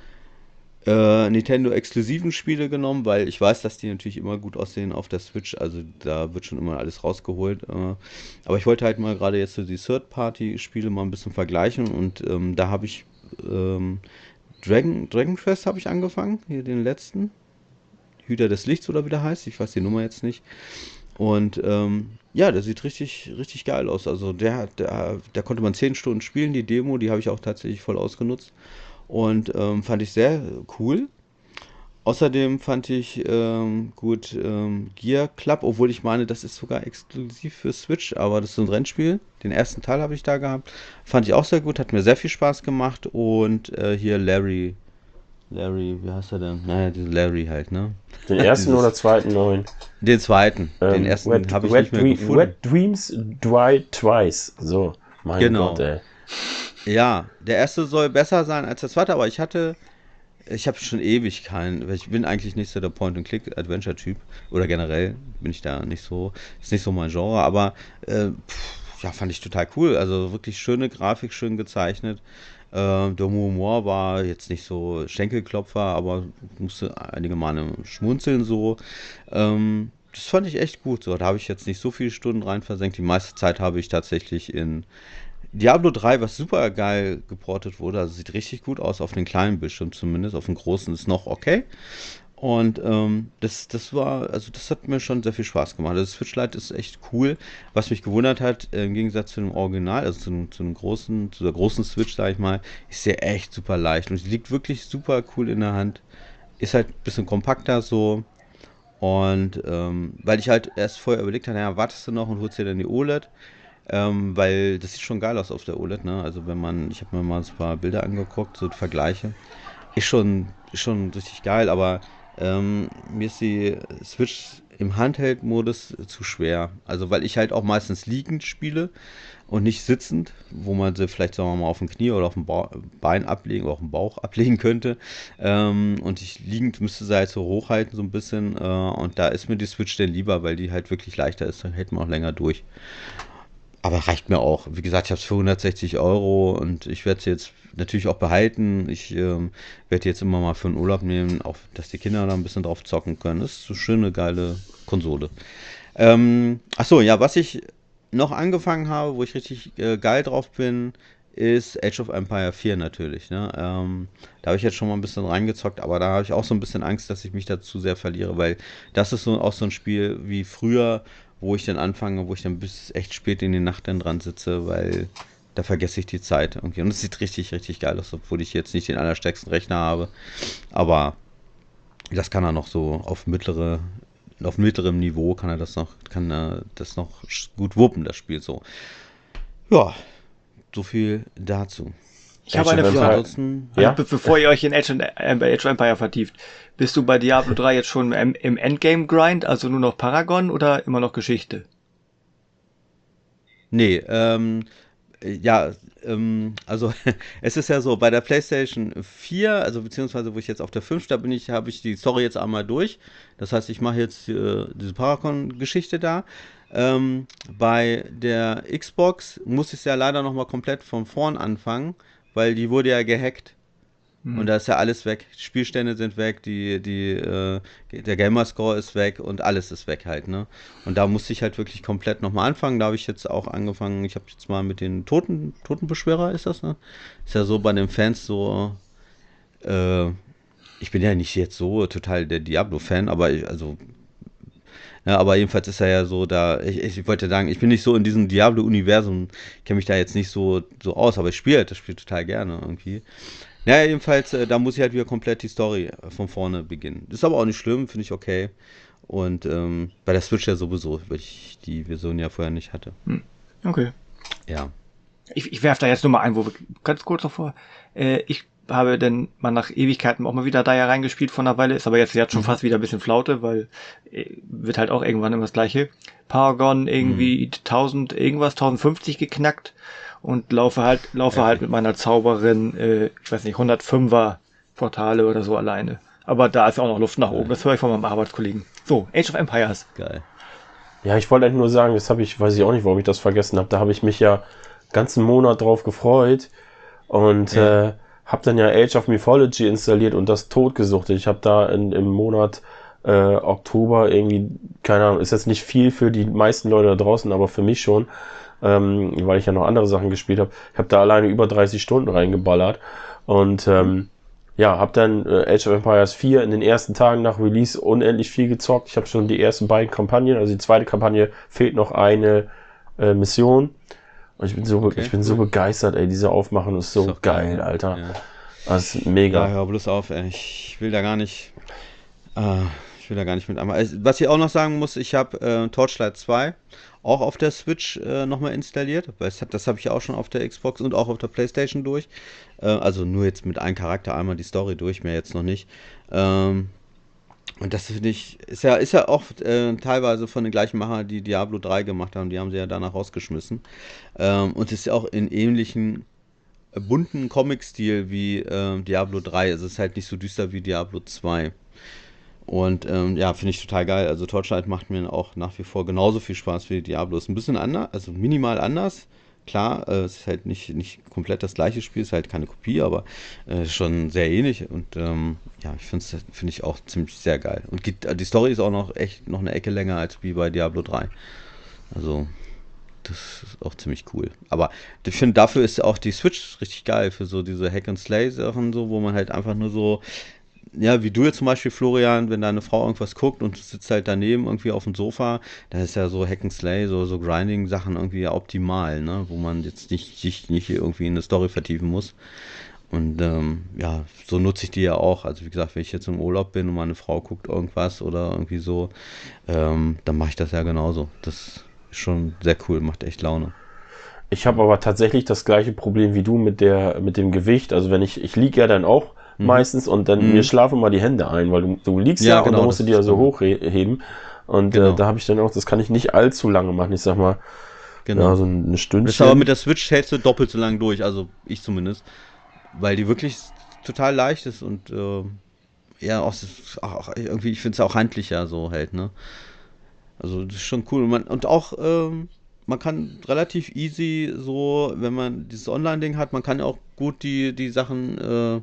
äh, Nintendo-exklusiven Spiele genommen, weil ich weiß, dass die natürlich immer gut aussehen auf der Switch. Also da wird schon immer alles rausgeholt. Äh, aber ich wollte halt mal gerade jetzt so die Third-Party-Spiele mal ein bisschen vergleichen und ähm, da habe ich ähm, Dragon, Dragon Quest habe ich angefangen, hier den letzten. Hüter des Lichts oder wie der heißt. Ich weiß die Nummer jetzt nicht. Und ähm, ja, der sieht richtig, richtig geil aus. Also der, der, der konnte man zehn Stunden spielen, die Demo, die habe ich auch tatsächlich voll ausgenutzt. Und ähm, fand ich sehr cool. Außerdem fand ich ähm, gut ähm, Gear Club, obwohl ich meine, das ist sogar exklusiv für Switch, aber das ist so ein Rennspiel. Den ersten Teil habe ich da gehabt. Fand ich auch sehr gut, hat mir sehr viel Spaß gemacht. Und äh, hier Larry. Larry, wie heißt er denn? Naja, dieser Larry halt, ne? Den ersten Dieses, oder zweiten neuen? Den zweiten. Ähm, den ersten Wet, habe ich Wet, nicht mehr Dream, gefunden. Wet Dreams Dry Twice. So, mein Genau. Gott, ey. Ja, der erste soll besser sein als der zweite, aber ich hatte, ich habe schon ewig keinen, weil ich bin eigentlich nicht so der Point-and-Click-Adventure-Typ oder generell bin ich da nicht so, ist nicht so mein Genre, aber äh, pff, ja, fand ich total cool. Also wirklich schöne Grafik, schön gezeichnet. Äh, der Humor war jetzt nicht so Schenkelklopfer, aber musste einige Male schmunzeln so. Ähm, das fand ich echt gut. So, da habe ich jetzt nicht so viele Stunden rein versenkt. Die meiste Zeit habe ich tatsächlich in Diablo drei, was super geil geportet wurde, also sieht richtig gut aus, auf den kleinen Bildschirm zumindest, auf dem großen ist noch okay. Und ähm, das, das war, also das hat mir schon sehr viel Spaß gemacht. Also das Switch Lite ist echt cool. Was mich gewundert hat, äh, im Gegensatz zu dem Original, also zu, einem- zu einem großen, zu der großen Switch, sag ich mal, ist sie echt super leicht und sie liegt wirklich super cool in der Hand. Ist halt ein bisschen kompakter so. Und ähm, weil ich halt erst vorher überlegt habe, naja, wartest du noch und holst dir dann die O L E D? Ähm, weil das sieht schon geil aus auf der O L E D, ne? Also wenn man, ich habe mir mal ein paar Bilder angeguckt, so Vergleiche. Ist schon, ist schon richtig geil, aber ähm, mir ist die Switch im Handheld-Modus zu schwer. Also weil ich halt auch meistens liegend spiele und nicht sitzend, wo man sie vielleicht sagen wir mal auf dem Knie oder auf dem Ba- Bein ablegen oder auf dem Bauch ablegen könnte. Ähm, und ich liegend müsste sie halt so hochhalten so ein bisschen. Äh, und da ist mir die Switch dann lieber, weil die halt wirklich leichter ist. Dann hält man auch länger durch. Aber reicht mir auch. Wie gesagt, ich habe es für hundertsechzig Euro und ich werde es jetzt natürlich auch behalten. Ich ähm, werde jetzt immer mal für einen Urlaub nehmen, auch dass die Kinder da ein bisschen drauf zocken können. Das ist so schöne, geile Konsole. Ähm, ach so, ja, was ich noch angefangen habe, wo ich richtig äh, geil drauf bin, ist Age of Empire vier natürlich. Ne? Ähm, da habe ich jetzt schon mal ein bisschen reingezockt, aber da habe ich auch so ein bisschen Angst, dass ich mich da zu sehr verliere, weil das ist so auch so ein Spiel wie früher, wo ich dann anfange, wo ich dann bis echt spät in die Nacht dann dran sitze, weil da vergesse ich die Zeit irgendwie. Und es sieht richtig, richtig geil aus, obwohl ich jetzt nicht den allerstärksten Rechner habe. Aber das kann er noch so auf mittlere, auf mittlerem Niveau kann er das noch, kann er das noch gut wuppen, das Spiel so. Ja, so viel dazu. Ich habe Age of eine Ja, Empire. Frage. ansonsten, Also Ja? be bevor ihr euch in Age, and, äh, bei Age of Empire vertieft, bist du bei Diablo drei jetzt schon im, im Endgame-Grind, also nur noch Paragon oder immer noch Geschichte? nee, ähm, ja, ähm, also es ist ja so, bei der PlayStation vier, also beziehungsweise wo ich jetzt auf der fünf, da bin ich, habe ich die Story jetzt einmal durch. Das heißt, ich mache jetzt äh, diese Paragon-Geschichte da. Ähm, bei der Xbox muss ich es ja leider nochmal komplett von vorn anfangen, weil die wurde ja gehackt. Und Hm. da ist ja alles weg. Die Spielstände sind weg, die, die, äh, der Gamerscore ist weg und alles ist weg halt, ne? Und da musste ich halt wirklich komplett nochmal anfangen. Da habe ich jetzt auch angefangen, ich habe jetzt mal mit den Toten, Totenbeschwörer, ist das, ne? Ist ja so bei den Fans so, äh, ich bin ja nicht jetzt so total der Diablo-Fan, aber ich, also, ja, aber jedenfalls ist er ja so da, ich, ich wollte sagen, ich bin nicht so in diesem Diablo-Universum, kenne mich da jetzt nicht so, so aus, aber ich spiele halt das Spiel total gerne irgendwie. Naja, jedenfalls, äh, da muss ich halt wieder komplett die Story äh, von vorne beginnen. Ist aber auch nicht schlimm, finde ich okay. Und ähm, bei der Switch ja sowieso, weil ich die Version ja vorher nicht hatte. Hm. Okay. Ja. Ich, ich werfe da jetzt nur mal ein, wo wir ganz kurz davor. Äh, ich habe denn mal nach Ewigkeiten auch mal wieder da ja reingespielt von einer Weile, ist aber jetzt, jetzt schon Mhm. fast wieder ein bisschen Flaute, weil äh, wird halt auch irgendwann immer das gleiche. Paragon irgendwie tausend irgendwas, tausendfünfzig geknackt und laufe halt, laufe halt Heftig. mit meiner Zauberin, äh, ich weiß nicht, hundertfünfer Portale oder so alleine. Aber da ist auch noch Luft nach oben, das höre ich von meinem Arbeitskollegen. So, Age of Empires. Geil. Ja, ich wollte eigentlich nur sagen, das habe ich, weiß ich auch nicht, warum ich das vergessen habe. Da habe ich mich ja ganzen Monat drauf gefreut und Ja. äh, habe dann ja Age of Mythology installiert und das totgesuchtet. Ich habe da in, im Monat äh, Oktober irgendwie, keine Ahnung, ist jetzt nicht viel für die meisten Leute da draußen, aber für mich schon, ähm, weil ich ja noch andere Sachen gespielt habe. Ich habe da alleine über dreißig Stunden reingeballert und ähm, ja, habe dann äh, Age of Empires vier in den ersten Tagen nach Release unendlich viel gezockt. Ich habe schon die ersten beiden Kampagnen, also die zweite Kampagne fehlt noch eine äh, Mission. Und ich bin so, Okay, ich bin so cool. begeistert, ey, diese Aufmachung ist so Ist doch geil, geil, ne? Alter. Ja. Das ist Ja, mega. hör bloß auf, ey. Ich will da gar nicht. Ah, ich will da gar nicht mit einmal. Also, was ich auch noch sagen muss, ich habe äh, Torchlight zwei auch auf der Switch äh, nochmal installiert. Weil es hat, das habe ich ja auch schon auf der Xbox und auch auf der PlayStation durch. Äh, also nur jetzt mit einem Charakter einmal die Story durch, mehr jetzt noch nicht. Ähm, und das finde ich, ist ja, ist ja auch äh, teilweise von den gleichen Machern, die Diablo drei gemacht haben. Die haben sie ja danach rausgeschmissen. Ähm, und es ist ja auch in ähnlichen äh, bunten Comic-Stil wie äh, Diablo drei. Also es ist halt nicht so düster wie Diablo zwei. Und ähm, ja, finde ich total geil. Also Torchlight macht mir auch nach wie vor genauso viel Spaß wie Diablo. Ist ein bisschen anders, also minimal anders. Klar, äh, es ist halt nicht, nicht komplett das gleiche Spiel, ist halt keine Kopie, aber äh, schon sehr ähnlich. Und ähm, ja, ich finde es finde ich auch ziemlich sehr geil. Und geht, die Story ist auch noch echt noch eine Ecke länger als wie bei Diablo drei. Also, das ist auch ziemlich cool. Aber ich finde, dafür ist auch die Switch richtig geil für so diese Hack-and-Slay-Sachen, so, wo man halt einfach nur so ja, wie du jetzt zum Beispiel, Florian, wenn deine Frau irgendwas guckt und du sitzt halt daneben irgendwie auf dem Sofa, da ist ja so Hack and Slay, so, so Grinding-Sachen irgendwie ja optimal, ne? Wo man jetzt nicht, sich nicht irgendwie in eine Story vertiefen muss. Und ähm, ja, so nutze ich die ja auch. Also wie gesagt, wenn ich jetzt im Urlaub bin und meine Frau guckt irgendwas oder irgendwie so, ähm, dann mache ich das ja genauso. Das ist schon sehr cool, macht echt Laune. Ich habe aber tatsächlich das gleiche Problem wie du mit der, mit dem Gewicht. Also wenn ich, ich liege ja dann auch mhm. meistens und dann mhm. mir schlafen mal die Hände ein, weil du, du liegst ja, ja genau, und dann musst du die ja so hochheben. Und genau. äh, da habe ich dann auch, das kann ich nicht allzu lange machen. Ich sag mal, genau. ja, so eine Stunde. Das aber mit der Switch hältst du doppelt so lang durch, also ich zumindest. Weil die wirklich total leicht ist und äh, ja, auch, auch irgendwie, ich finde es auch handlicher so hält, ne? Also das ist schon cool. Und, man, und auch, ähm, man kann relativ easy so, wenn man dieses Online-Ding hat, man kann auch gut die, die Sachen, äh,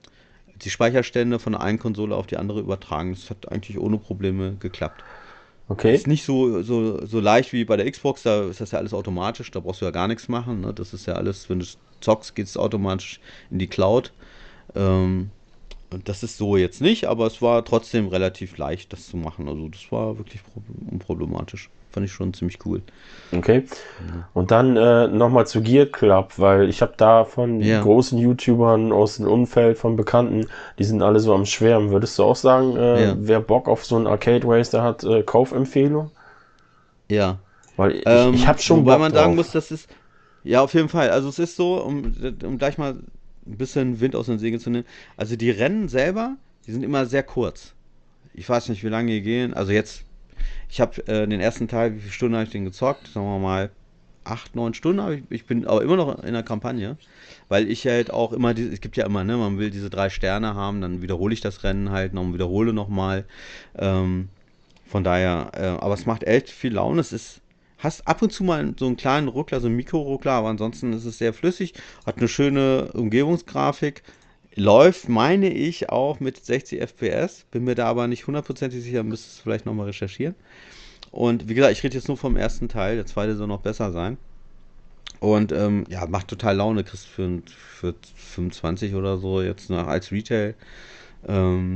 die Speicherstände von der einen Konsole auf die andere übertragen. Das hat eigentlich ohne Probleme geklappt. Okay. Ist nicht so, so, so leicht wie bei der Xbox, da ist das ja alles automatisch, da brauchst du ja gar nichts machen. Ne? Das ist ja alles, wenn du zockst, geht es automatisch in die Cloud. Ähm, und das ist so jetzt nicht, aber es war trotzdem relativ leicht, das zu machen. Also das war wirklich unproblematisch. Fand ich schon ziemlich cool. Okay. Und dann äh, nochmal zu Gear Club, weil ich habe da von ja. großen YouTubern aus dem Umfeld, von Bekannten, die sind alle so am Schwärmen. Würdest du auch sagen, äh, ja. wer Bock auf so einen Arcade Racer hat, äh, Kaufempfehlung? Ja. Weil ich, ähm, ich habe schon wobei Bock man drauf. sagen muss, das ist, ja auf jeden Fall, also es ist so, um, um gleich mal ein bisschen Wind aus den Segeln zu nehmen, also die Rennen selber, die sind immer sehr kurz. Ich weiß nicht, wie lange die gehen, also jetzt ich habe äh, den ersten Teil, wie viele Stunden habe ich den gezockt? Sagen wir mal acht, neun Stunden. Ich, ich bin aber immer noch in der Kampagne, weil ich halt auch immer, die, es gibt ja immer, ne, man will diese drei Sterne haben, dann wiederhole ich das Rennen halt noch und wiederhole nochmal. Ähm, von daher, äh, aber es macht echt viel Laune. Es ist, hast ab und zu mal so einen kleinen Ruckler, so einen Mikro-Ruckler, aber ansonsten ist es sehr flüssig, hat eine schöne Umgebungsgrafik. Läuft, meine ich, auch mit sechzig F P S. Bin mir da aber nicht hundertprozentig sicher, müsste es vielleicht nochmal recherchieren. Und wie gesagt, ich rede jetzt nur vom ersten Teil. Der zweite soll noch besser sein. Und ähm, ja, macht total Laune. Kriegst für, für fünfundzwanzig oder so jetzt noch als Retail. Ähm,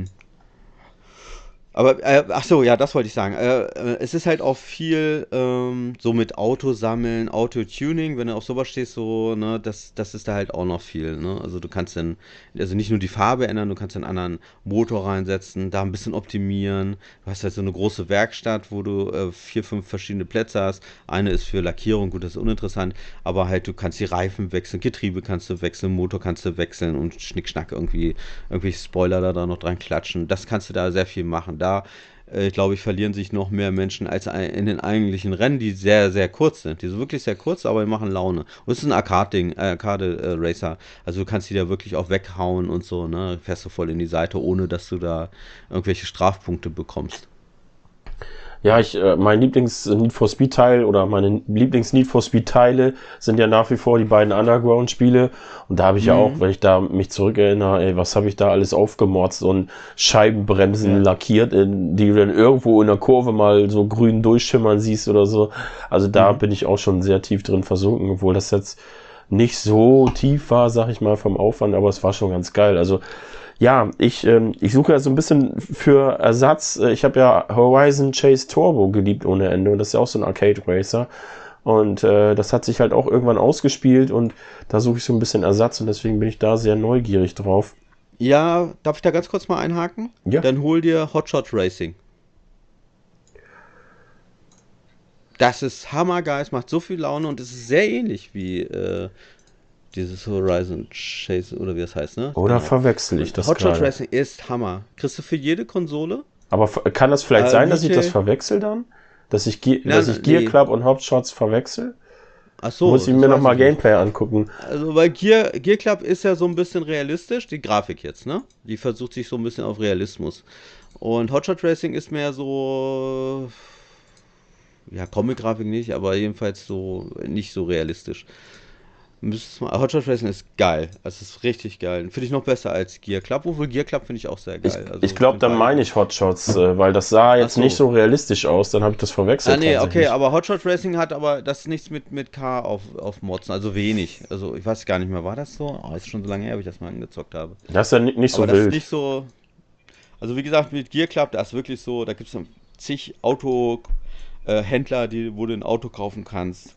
Aber, äh, ach so, ja, das wollte ich sagen. Äh, äh, es ist halt auch viel ähm, so mit Autosammeln, Autotuning, wenn du auf sowas stehst, so, ne, das, das ist da halt auch noch viel, ne? Also du kannst dann, also nicht nur die Farbe ändern, du kannst einen anderen Motor reinsetzen, da ein bisschen optimieren. Du hast halt so eine große Werkstatt, wo du äh, vier, fünf verschiedene Plätze hast. Eine ist für Lackierung, gut, das ist uninteressant, aber halt du kannst die Reifen wechseln, Getriebe kannst du wechseln, Motor kannst du wechseln und Schnickschnack irgendwie, irgendwelche Spoiler da, da noch dran klatschen. Das kannst du da sehr viel machen. Da, äh, glaube ich, verlieren sich noch mehr Menschen als in den eigentlichen Rennen, die sehr, sehr kurz sind. Die sind wirklich sehr kurz, aber die machen Laune. Und es ist ein Arcade-Ding, äh, Arcade-Racer. Also du kannst die da wirklich auch weghauen und so, ne? Fährst du voll in die Seite, ohne dass du da irgendwelche Strafpunkte bekommst. Ja, ich, äh, mein Lieblings-Need for Speed-Teil oder meine Lieblings-Need for Speed-Teile sind ja nach wie vor die beiden Underground-Spiele. Und da habe ich mhm. ja auch, wenn ich da mich zurückerinnere, ey, was habe ich da alles aufgemotzt und Scheibenbremsen ja. lackiert, in, die du dann irgendwo in der Kurve mal so grün durchschimmern siehst oder so. Also da mhm. bin ich auch schon sehr tief drin versunken, obwohl das jetzt nicht so tief war, sag ich mal, vom Aufwand, aber es war schon ganz geil. Also ja, ich, ähm, ich suche ja so ein bisschen für Ersatz. Ich habe ja Horizon Chase Turbo geliebt ohne Ende und das ist ja auch so ein Arcade Racer. Und äh, das hat sich halt auch irgendwann ausgespielt und da suche ich so ein bisschen Ersatz und deswegen bin ich da sehr neugierig drauf. Ja, darf ich da ganz kurz mal einhaken? Ja. Dann hol dir Hotshot Racing. Das ist hammergeil, es macht so viel Laune und es ist sehr ähnlich wie äh, dieses Horizon Chase oder wie das heißt, ne? Oder genau. verwechsel ich das Hotshot gerade? Racing ist Hammer. Kriegst du für jede Konsole? Aber kann das vielleicht äh, sein, dass ich das verwechsel dann? Dass ich, Ge Nein, dass ich Gear nee. Club und Hotshots verwechsel? Ach so. Muss ich mir nochmal Gameplay angucken. Also, weil Gear, Gear Club ist ja so ein bisschen realistisch, die Grafik jetzt, ne? Die versucht sich so ein bisschen auf Realismus. Und Hotshot Racing ist mehr so, ja, Comic-Grafik nicht, aber jedenfalls so, nicht so realistisch. Mal, Hotshot Racing ist geil. Es ist richtig geil. Finde ich noch besser als Gear Club. Obwohl Gear Club finde ich auch sehr geil. Ich, also, ich glaube, dann meine ich Hotshots, äh, weil das sah jetzt so. nicht so realistisch aus. Dann habe ich das verwechselt. Ah, nee, okay, aber Hotshot Racing hat aber das nichts mit, mit K auf, auf Mods. Also wenig. Also ich weiß gar nicht mehr, war das so? Oh, ist schon so lange her, wie ich das mal angezockt habe. Das ist ja nicht, nicht so aber wild. Das ist nicht so. Also wie gesagt, mit Gear Club, da ist wirklich so, da gibt es zig Autohändler, die, wo du ein Auto kaufen kannst.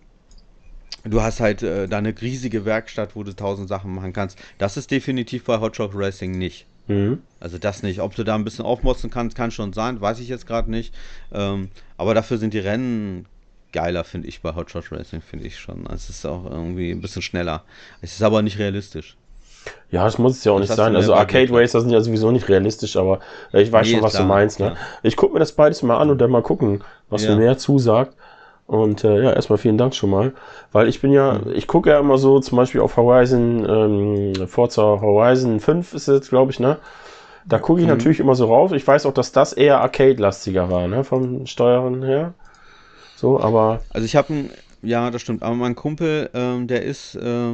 Du hast halt äh, da eine riesige Werkstatt, wo du tausend Sachen machen kannst. Das ist definitiv bei Hot Shot Racing nicht. Mhm. Also das nicht. Ob du da ein bisschen aufmotzen kannst, kann schon sein, weiß ich jetzt gerade nicht. Ähm, aber dafür sind die Rennen geiler, finde ich, bei Hot Shot Racing, finde ich schon. Es ist auch irgendwie ein bisschen schneller. Es ist aber nicht realistisch. Ja, das muss es ja auch Das nicht hast du sein. mehr Also bei Arcade Gear Club. Racer sind ja sowieso nicht realistisch, aber äh, ich weiß Nee, schon, was klar, du meinst. Ne? klar. Ich gucke mir das beides mal an und dann mal gucken, was Ja. mir mehr zusagt. Und äh, ja, erstmal vielen Dank schon mal. Weil ich bin ja, Mhm. ich gucke ja immer so, zum Beispiel auf Horizon, ähm, Forza Horizon fünf ist jetzt, glaube ich, ne? Da gucke ich Mhm. natürlich immer so rauf. Ich weiß auch, dass das eher Arcade-lastiger war, ne? Vom Steuern her. So, aber Also ich habe einen, ja, das stimmt, aber mein Kumpel, ähm, der ist äh,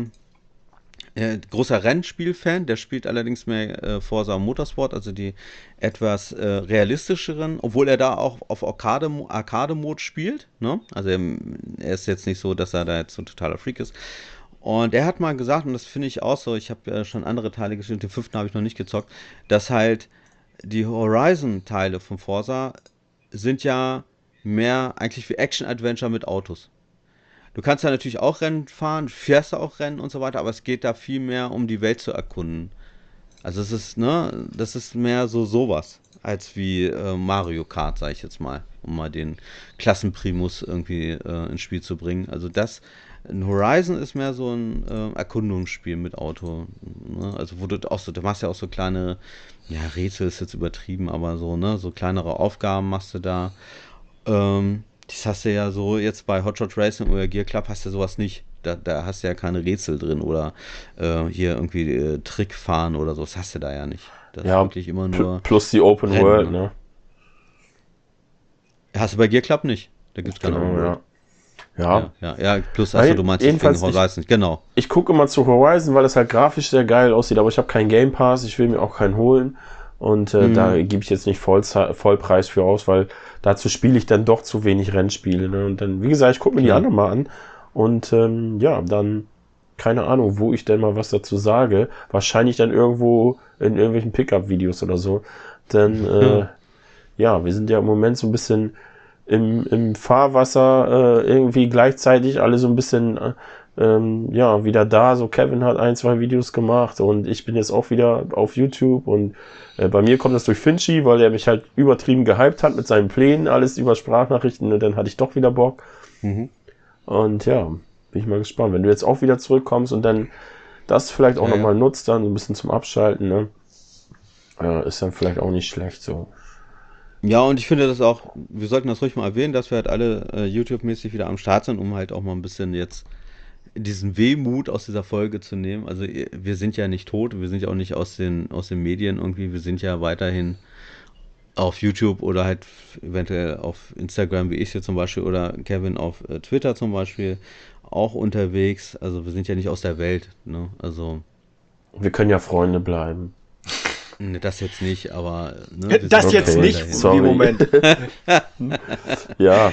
äh, großer Rennspiel-Fan, der spielt allerdings mehr äh, Forza Motorsport, also die etwas äh, realistischeren, obwohl er da auch auf Arcade, Arcade-Mode spielt, ne? Also er, er ist jetzt nicht so, dass er da jetzt so ein totaler Freak ist. Und er hat mal gesagt, und das finde ich auch so, ich habe ja schon andere Teile gespielt, den fünften habe ich noch nicht gezockt, dass halt die Horizon-Teile von Forza sind ja mehr eigentlich wie Action-Adventure mit Autos. Du kannst ja natürlich auch Rennen fahren, fährst du auch Rennen und so weiter, aber es geht da viel mehr um die Welt zu erkunden. Also es ist, ne, das ist mehr so sowas, als wie äh, Mario Kart, sag ich jetzt mal, um mal den Klassenprimus irgendwie äh, ins Spiel zu bringen. Also das, ein Horizon ist mehr so ein äh, Erkundungsspiel mit Auto. Ne? Also wo du auch so, du machst ja auch so kleine, ja, Rätsel ist jetzt übertrieben, aber so, ne, so kleinere Aufgaben machst du da. Ähm, das hast du ja so jetzt bei Hot Shot Racing oder Gear Club hast du sowas nicht. Da, da hast du ja keine Rätsel drin oder äh, hier irgendwie äh, Trick fahren oder so. Das hast du da ja nicht. Das ist ja, wirklich immer pl nur plus die Open Rennen. World, Ne? ne? Hast du bei Gear Club nicht. Da gibt es keine Genau, Open World. ja. Ja, ja, ja. Plus, Na, achso, du meinst jetzt wegen jedenfalls, ich, Horizon. Genau. ich gucke immer zu Horizon, weil es halt grafisch sehr geil aussieht, aber ich habe keinen Game Pass, ich will mir auch keinen holen. Und äh, da Mhm. gebe ich jetzt nicht Voll Vollpreis für aus, weil dazu spiele ich dann doch zu wenig Rennspiele. Ne? Und dann, wie gesagt, ich gucke mir die Klar. anderen mal an. Und ähm, ja, dann, keine Ahnung, wo ich denn mal was dazu sage. Wahrscheinlich dann irgendwo in irgendwelchen Pickup-Videos oder so. Denn äh, ja, wir sind ja im Moment so ein bisschen im, im Fahrwasser äh, irgendwie gleichzeitig alle so ein bisschen äh, ähm, ja, wieder da. So Kevin hat ein, zwei Videos gemacht und ich bin jetzt auch wieder auf YouTube und äh, bei mir kommt das durch Finchi, weil er mich halt übertrieben gehypt hat mit seinen Plänen, alles über Sprachnachrichten und dann hatte ich doch wieder Bock. Mhm. Und ja, bin ich mal gespannt. Wenn du jetzt auch wieder zurückkommst und dann das vielleicht auch Ja, nochmal ja. nutzt, dann so ein bisschen zum Abschalten, ne? Äh, ist dann vielleicht auch nicht schlecht so. Ja, und ich finde das auch, wir sollten das ruhig mal erwähnen, dass wir halt alle äh, YouTube-mäßig wieder am Start sind, um halt auch mal ein bisschen jetzt diesen Wehmut aus dieser Folge zu nehmen. Also ihr- wir sind ja nicht tot, wir sind ja auch nicht aus den, aus den Medien irgendwie, wir sind ja weiterhin auf YouTube oder halt eventuell auf Instagram, wie ich hier zum Beispiel, oder Kevin auf äh, Twitter zum Beispiel auch unterwegs. Also wir sind ja nicht aus der Welt, ne? Also Wir können ja Freunde bleiben. ne, das jetzt nicht, aber ne, wir Das sind jetzt Okay, nicht, weiterhin. sorry. im Moment. Ja.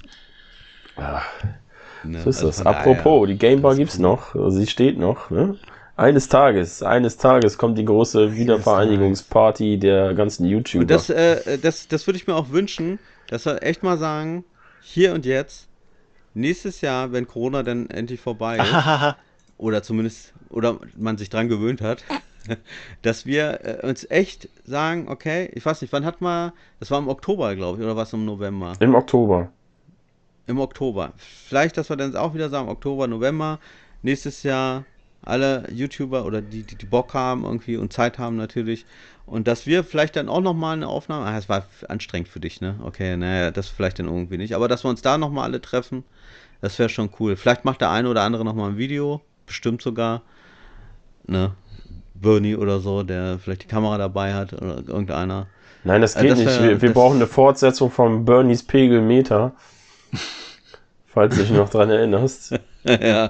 Ja, Ne? so ist Also das. von Apropos, die Game Bar alles gibt's cool. noch. Also sie steht noch. Ne? Eines Tages, eines Tages kommt die große Wiedervereinigungsparty der ganzen Und YouTuber. das, äh, das, das würde ich mir auch wünschen, dass wir echt mal sagen, hier und jetzt, nächstes Jahr, wenn Corona dann endlich vorbei ist, Ahaha. oder zumindest, oder man sich dran gewöhnt hat, dass wir äh, uns echt sagen, okay, ich weiß nicht, wann hat man, das war im Oktober, glaube ich, oder was im November? Im Oktober. Im Oktober. Vielleicht, dass wir dann auch wieder sagen, Oktober, November, nächstes Jahr alle YouTuber oder die, die, die Bock haben irgendwie und Zeit haben natürlich. Und dass wir vielleicht dann auch nochmal eine Aufnahme, ah, das war anstrengend für dich, ne? Okay, naja, das vielleicht dann irgendwie nicht. Aber dass wir uns da nochmal alle treffen, das wäre schon cool. Vielleicht macht der eine oder andere nochmal ein Video, bestimmt sogar, ne? Bernie oder so, der vielleicht die Kamera dabei hat oder irgendeiner. Nein, das Äh, geht das nicht. wär- Wir, wir das- brauchen eine Fortsetzung von Bernies Pegelmeter. Falls du dich noch dran erinnerst. ja,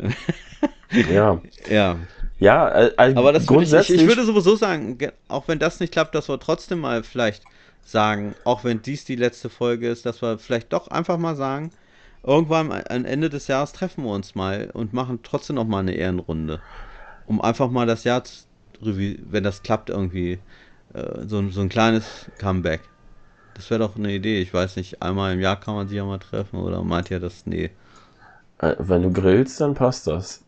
Ja. ja. Ja, äh, äh, Aber das würde ich, ich, grundsätzlich. ich würde sowieso sagen, ge- auch wenn das nicht klappt, dass wir trotzdem mal vielleicht sagen, auch wenn dies die letzte Folge ist, dass wir vielleicht doch einfach mal sagen, irgendwann am Ende des Jahres treffen wir uns mal und machen trotzdem noch mal eine Ehrenrunde. Um einfach mal das Jahr, zu- revi- wenn das klappt, irgendwie äh, so, so ein kleines Comeback. Das wäre doch eine Idee. Ich weiß nicht, einmal im Jahr kann man sich ja mal treffen oder meint ihr das? Nee. Äh, Wenn du grillst, dann passt das.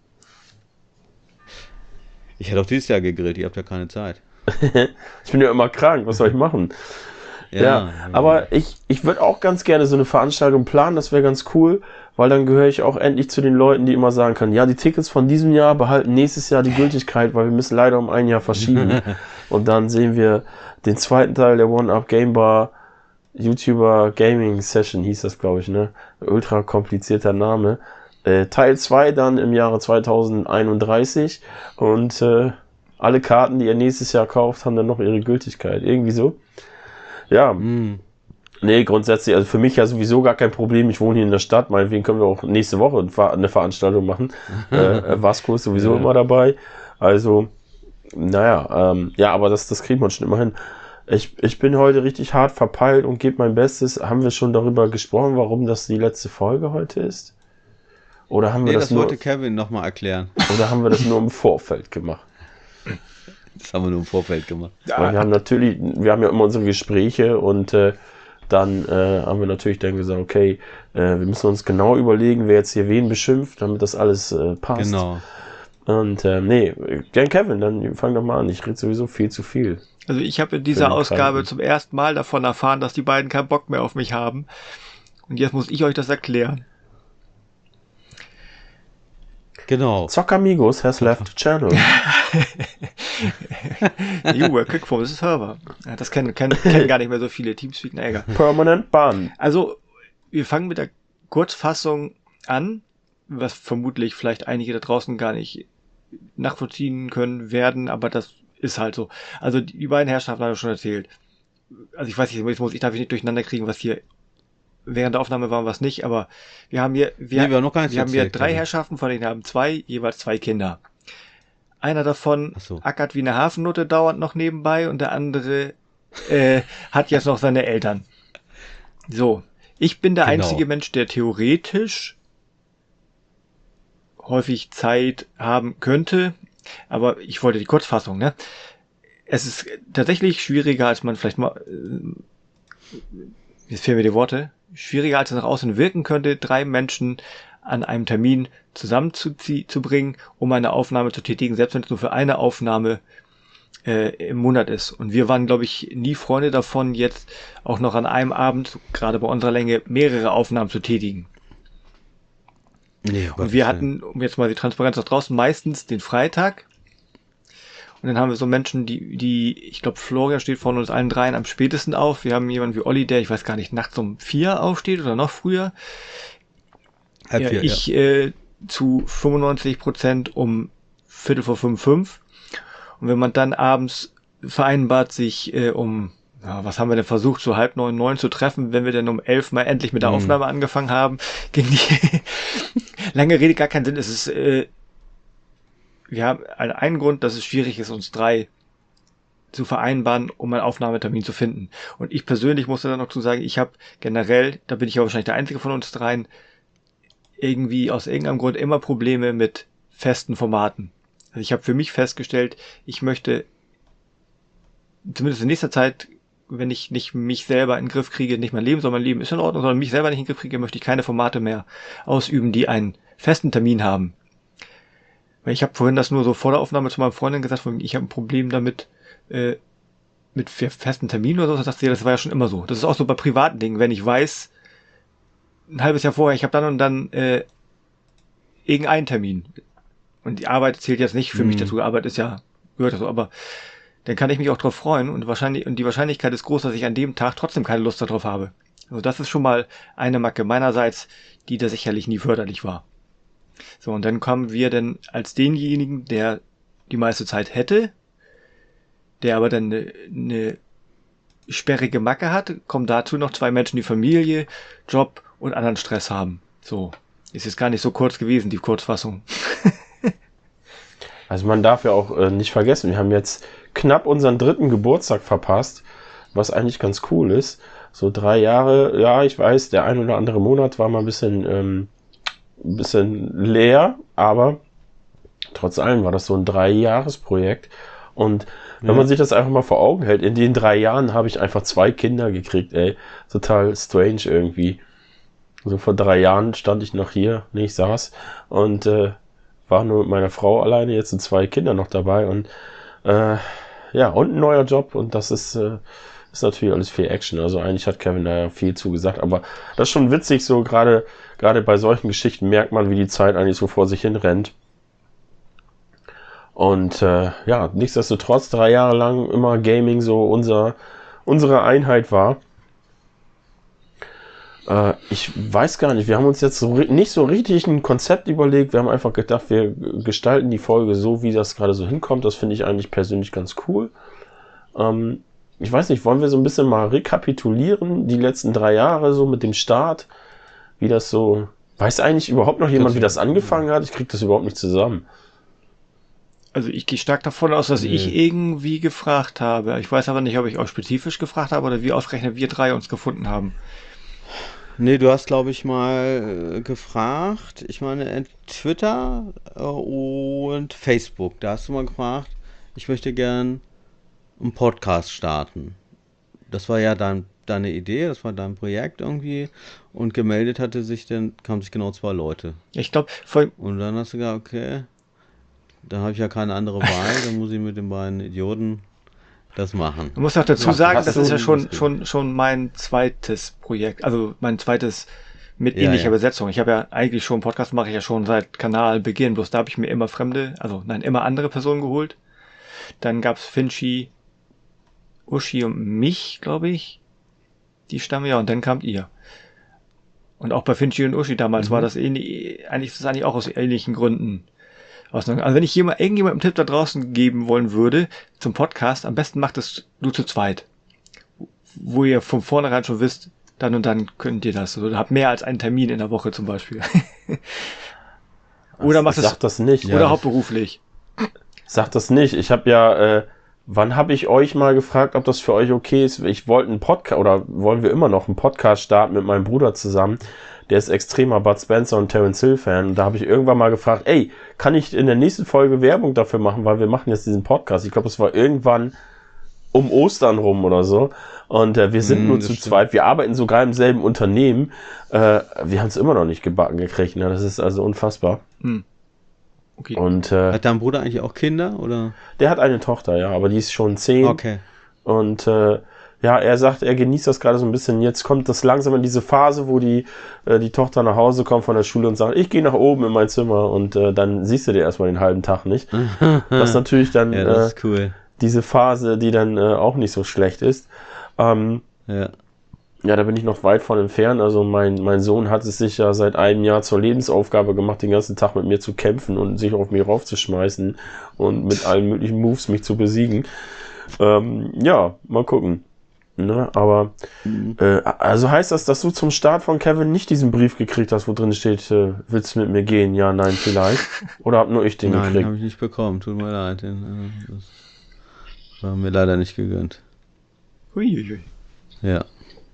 Ich hätte auch dieses Jahr gegrillt, ihr habt ja keine Zeit. Ich bin ja immer krank, was soll ich machen? Ja, Ja, aber ich, ich würde auch ganz gerne so eine Veranstaltung planen, das wäre ganz cool, weil dann gehöre ich auch endlich zu den Leuten, die immer sagen können, ja, die Tickets von diesem Jahr behalten nächstes Jahr die Gültigkeit, weil wir müssen leider um ein Jahr verschieben. Und dann sehen wir den zweiten Teil der One-Up Game Bar YouTuber Gaming Session, hieß das, glaube ich, ne? Ultra komplizierter Name. Äh, Teil zwei dann im Jahre zweitausendeinunddreißig und äh, alle Karten, die ihr nächstes Jahr kauft, haben dann noch ihre Gültigkeit. Irgendwie so. Ja, Mm. nee, grundsätzlich, also für mich ja sowieso gar kein Problem. Ich wohne hier in der Stadt, meinetwegen können wir auch nächste Woche eine Veranstaltung machen. äh, Vasco ist sowieso Ja. immer dabei. Also, naja, ähm, ja, aber das, das kriegt man schon immer hin. Ich, ich bin heute richtig hart verpeilt und gebe mein Bestes. Haben wir schon darüber gesprochen, warum das die letzte Folge heute ist? Oder haben wir Nee, das, das nur, wollte Kevin nochmal erklären. oder haben wir das nur im Vorfeld gemacht? Das haben wir nur im Vorfeld gemacht. Weil wir haben natürlich, wir haben ja immer unsere Gespräche und äh, dann äh, haben wir natürlich dann gesagt, okay, äh, wir müssen uns genau überlegen, wer jetzt hier wen beschimpft, damit das alles äh, passt. Genau. Und äh, nee, gern Kevin, dann fang doch mal an. Ich rede sowieso viel zu viel. Also ich habe in Für dieser den Ausgabe Kranken. zum ersten Mal davon erfahren, dass die beiden keinen Bock mehr auf mich haben. Und jetzt muss ich euch das erklären. Genau. Zockamigos has left channel. You were quick from the server. Ja, das kennen, kennen, kennen gar nicht mehr so viele Teamspeak, na egal. Permanent ban. Also, wir fangen mit der Kurzfassung an, was vermutlich vielleicht einige da draußen gar nicht nachvollziehen können werden, aber das ist halt so. Also, die, die beiden Herrschaften haben schon erzählt. Also, ich weiß nicht, jetzt muss ich darf ich nicht durcheinander kriegen, was hier während der Aufnahme war und was nicht, aber wir haben hier, wir, Nee, wir haben noch gar nichts wir haben hier erzählt, drei Kevin. Herrschaften, von denen haben zwei, jeweils zwei Kinder. Einer davon Ach so. ackert wie eine Hafennutte dauernd noch nebenbei und der andere äh, hat jetzt noch seine Eltern. So, ich bin der Genau. einzige Mensch, der theoretisch häufig Zeit haben könnte, aber ich wollte die Kurzfassung, ne? Es ist tatsächlich schwieriger, als man vielleicht mal, äh, jetzt fehlen mir die Worte, schwieriger, als es nach außen wirken könnte, drei Menschen an einem Termin zusammenzubringen, um eine Aufnahme zu tätigen, selbst wenn es nur für eine Aufnahme äh, im Monat ist. Und wir waren, glaube ich, nie Freunde davon, jetzt auch noch an einem Abend, gerade bei unserer Länge, mehrere Aufnahmen zu tätigen. Nee, Und wir hatten, um jetzt mal die Transparenz nach draußen, meistens den Freitag. Und dann haben wir so Menschen, die, die, ich glaube, Florian steht von uns allen dreien am spätesten auf. Wir haben jemanden wie Olli, der, ich weiß gar nicht, nachts um vier aufsteht oder noch früher. Halb Ja, vier, ich äh, zu fünfundneunzig Prozent um Viertel vor fünf, fünf. Und wenn man dann abends vereinbart, sich äh, um, ja, was haben wir denn versucht, so halb neun, neun zu treffen, wenn wir dann um elf mal endlich mit der Mhm. Aufnahme angefangen haben, ging die lange Rede gar keinen Sinn. Es ist, äh, wir haben einen Grund, dass es schwierig ist, uns drei zu vereinbaren, um einen Aufnahmetermin zu finden. Und ich persönlich musste dann noch zu sagen, ich habe generell, da bin ich ja wahrscheinlich der einzige von uns dreien, irgendwie aus irgendeinem Grund immer Probleme mit festen Formaten. Also ich habe für mich festgestellt, ich möchte zumindest in nächster Zeit, wenn ich nicht mich selber in den Griff kriege, nicht mein Leben, sondern mein Leben ist in Ordnung, sondern mich selber nicht in den Griff kriege, möchte ich keine Formate mehr ausüben, die einen festen Termin haben. Weil ich habe vorhin das nur so vor der Aufnahme zu meinem Freundin gesagt, ich habe ein Problem damit, äh, mit festen Terminen oder so. Da sagte sie, das war ja schon immer so. Das ist auch so bei privaten Dingen, wenn ich weiß, ein halbes Jahr vorher, ich habe dann und dann äh, irgendeinen Termin. Und die Arbeit zählt jetzt nicht für Mhm. mich dazu. Arbeit ist ja, gehört dazu, aber dann kann ich mich auch drauf freuen und wahrscheinlich, und die Wahrscheinlichkeit ist groß, dass ich an dem Tag trotzdem keine Lust darauf habe. Also das ist schon mal eine Macke meinerseits, die da sicherlich nie förderlich war. So, und dann kommen wir dann als denjenigen, der die meiste Zeit hätte, der aber dann eine, eine sperrige Macke hat, kommen dazu noch zwei Menschen, die Familie, Job und anderen Stress haben. So, ist jetzt gar nicht so kurz gewesen, die Kurzfassung. Also man darf ja auch äh, nicht vergessen, wir haben jetzt knapp unseren dritten Geburtstag verpasst, was eigentlich ganz cool ist. So drei Jahre, ja, ich weiß, der ein oder andere Monat war mal ein bisschen, ähm, ein bisschen leer, aber trotz allem war das so ein Drei-Jahres-Projekt Und wenn Ja. man sich das einfach mal vor Augen hält, in den drei Jahren habe ich einfach zwei Kinder gekriegt, ey. Total strange irgendwie. So vor drei Jahren stand ich noch hier, nee, ich saß und äh, war nur mit meiner Frau alleine, jetzt sind zwei Kinder noch dabei und äh, ja, und ein neuer Job und das ist, äh, ist natürlich alles viel Action. Also eigentlich hat Kevin da ja viel zugesagt, aber das ist schon witzig, so gerade gerade bei solchen Geschichten merkt man, wie die Zeit eigentlich so vor sich hin rennt. Und äh, ja, nichtsdestotrotz drei Jahre lang immer Gaming so unser, unsere Einheit war. Äh, ich weiß gar nicht, wir haben uns jetzt so ri- nicht so richtig ein Konzept überlegt. Wir haben einfach gedacht, wir gestalten die Folge so, wie das gerade so hinkommt. Das finde ich eigentlich persönlich ganz cool. Ähm, ich weiß nicht, wollen wir so ein bisschen mal rekapitulieren, die letzten drei Jahre so mit dem Start, wie das so... Weiß eigentlich überhaupt noch jemand, wie das angefangen hat? Ich kriege das überhaupt nicht zusammen. Also ich gehe stark davon aus, dass Nee. ich irgendwie gefragt habe. Ich weiß aber nicht, ob ich auch spezifisch gefragt habe oder wie ausgerechnet wir drei uns gefunden haben. Nee, du hast, glaube ich, mal äh, gefragt, ich meine, in Twitter äh, und Facebook, da hast du mal gefragt, ich möchte gern einen Podcast starten. Das war ja dein, deine Idee, das war dein Projekt irgendwie und gemeldet hatte sich dann, kamen sich genau zwei Leute. Ich glaube, voll, Und dann hast du gesagt, okay, dann habe ich ja keine andere Wahl, dann muss ich mit den beiden Idioten das machen. man muss auch dazu Ja, sagen, hast das du- ist ja schon, schon, schon mein zweites Projekt, also mein zweites mit Ja, ähnlicher ja. Besetzung. Ich habe ja eigentlich schon, Podcast mache ich ja schon seit Kanalbeginn, bloß da habe ich mir immer fremde, also nein, immer andere Personen geholt. Dann gab's Finchi, Uschi und mich, glaube ich. Die stammen ja und dann kamt ihr. Und auch bei Finchi und Uschi damals Mhm. war das ähnlich, eigentlich ist das eigentlich auch aus ähnlichen Gründen. Also wenn ich jemand, irgendjemandem einen Tipp da draußen geben wollen würde zum Podcast, am besten macht es du zu zweit. Wo ihr von vornherein schon wisst, dann und dann könnt ihr das. Also habt mehr als einen Termin in der Woche zum Beispiel. Oder macht ich es, sag das nicht. oder hauptberuflich. Sag das nicht. Ich habe ja, äh, wann habe ich euch mal gefragt, ob das für euch okay ist? Ich wollte einen Podcast, oder wollen wir immer noch einen Podcast starten mit meinem Bruder zusammen. Der ist extremer Bud Spencer und Terence Hill Fan. Und da habe ich irgendwann mal gefragt, ey, kann ich in der nächsten Folge Werbung dafür machen? Weil wir machen jetzt diesen Podcast. Ich glaube, es war irgendwann um Ostern rum oder so. Und äh, wir sind Mm, nur das zu stimmt. zweit. Wir arbeiten sogar im selben Unternehmen. Äh, wir haben es immer noch nicht gebacken gekriegt. Ne? Das ist also unfassbar. Hm. Okay. Und äh, Hat dein Bruder eigentlich auch Kinder oder? der hat eine Tochter, ja, aber die ist schon zehn. Okay. Und äh, ja, er sagt, er genießt das gerade so ein bisschen. Jetzt kommt das langsam in diese Phase, wo die, äh, die Tochter nach Hause kommt von der Schule und sagt, ich gehe nach oben in mein Zimmer. Und äh, dann siehst du dir erstmal den halben Tag nicht. Das ist natürlich dann Ja, das äh, ist cool. diese Phase, die dann äh, auch nicht so schlecht ist. Ähm, Ja. ja, da bin ich noch weit von entfernt. Also mein, mein Sohn hat es sich ja seit einem Jahr zur Lebensaufgabe gemacht, den ganzen Tag mit mir zu kämpfen und sich auf mich raufzuschmeißen und mit allen möglichen Moves mich zu besiegen. Ähm, ja, mal gucken. Ne, aber äh, also heißt das, dass du zum Start von Kevin nicht diesen Brief gekriegt hast, wo drin steht, äh, willst du mit mir gehen? Ja, nein, vielleicht. Oder hab nur ich den Nein, den gekriegt? habe ich nicht bekommen. Tut mir leid. Den, äh, das war mir leider nicht gegönnt. Huiuiui. Ja.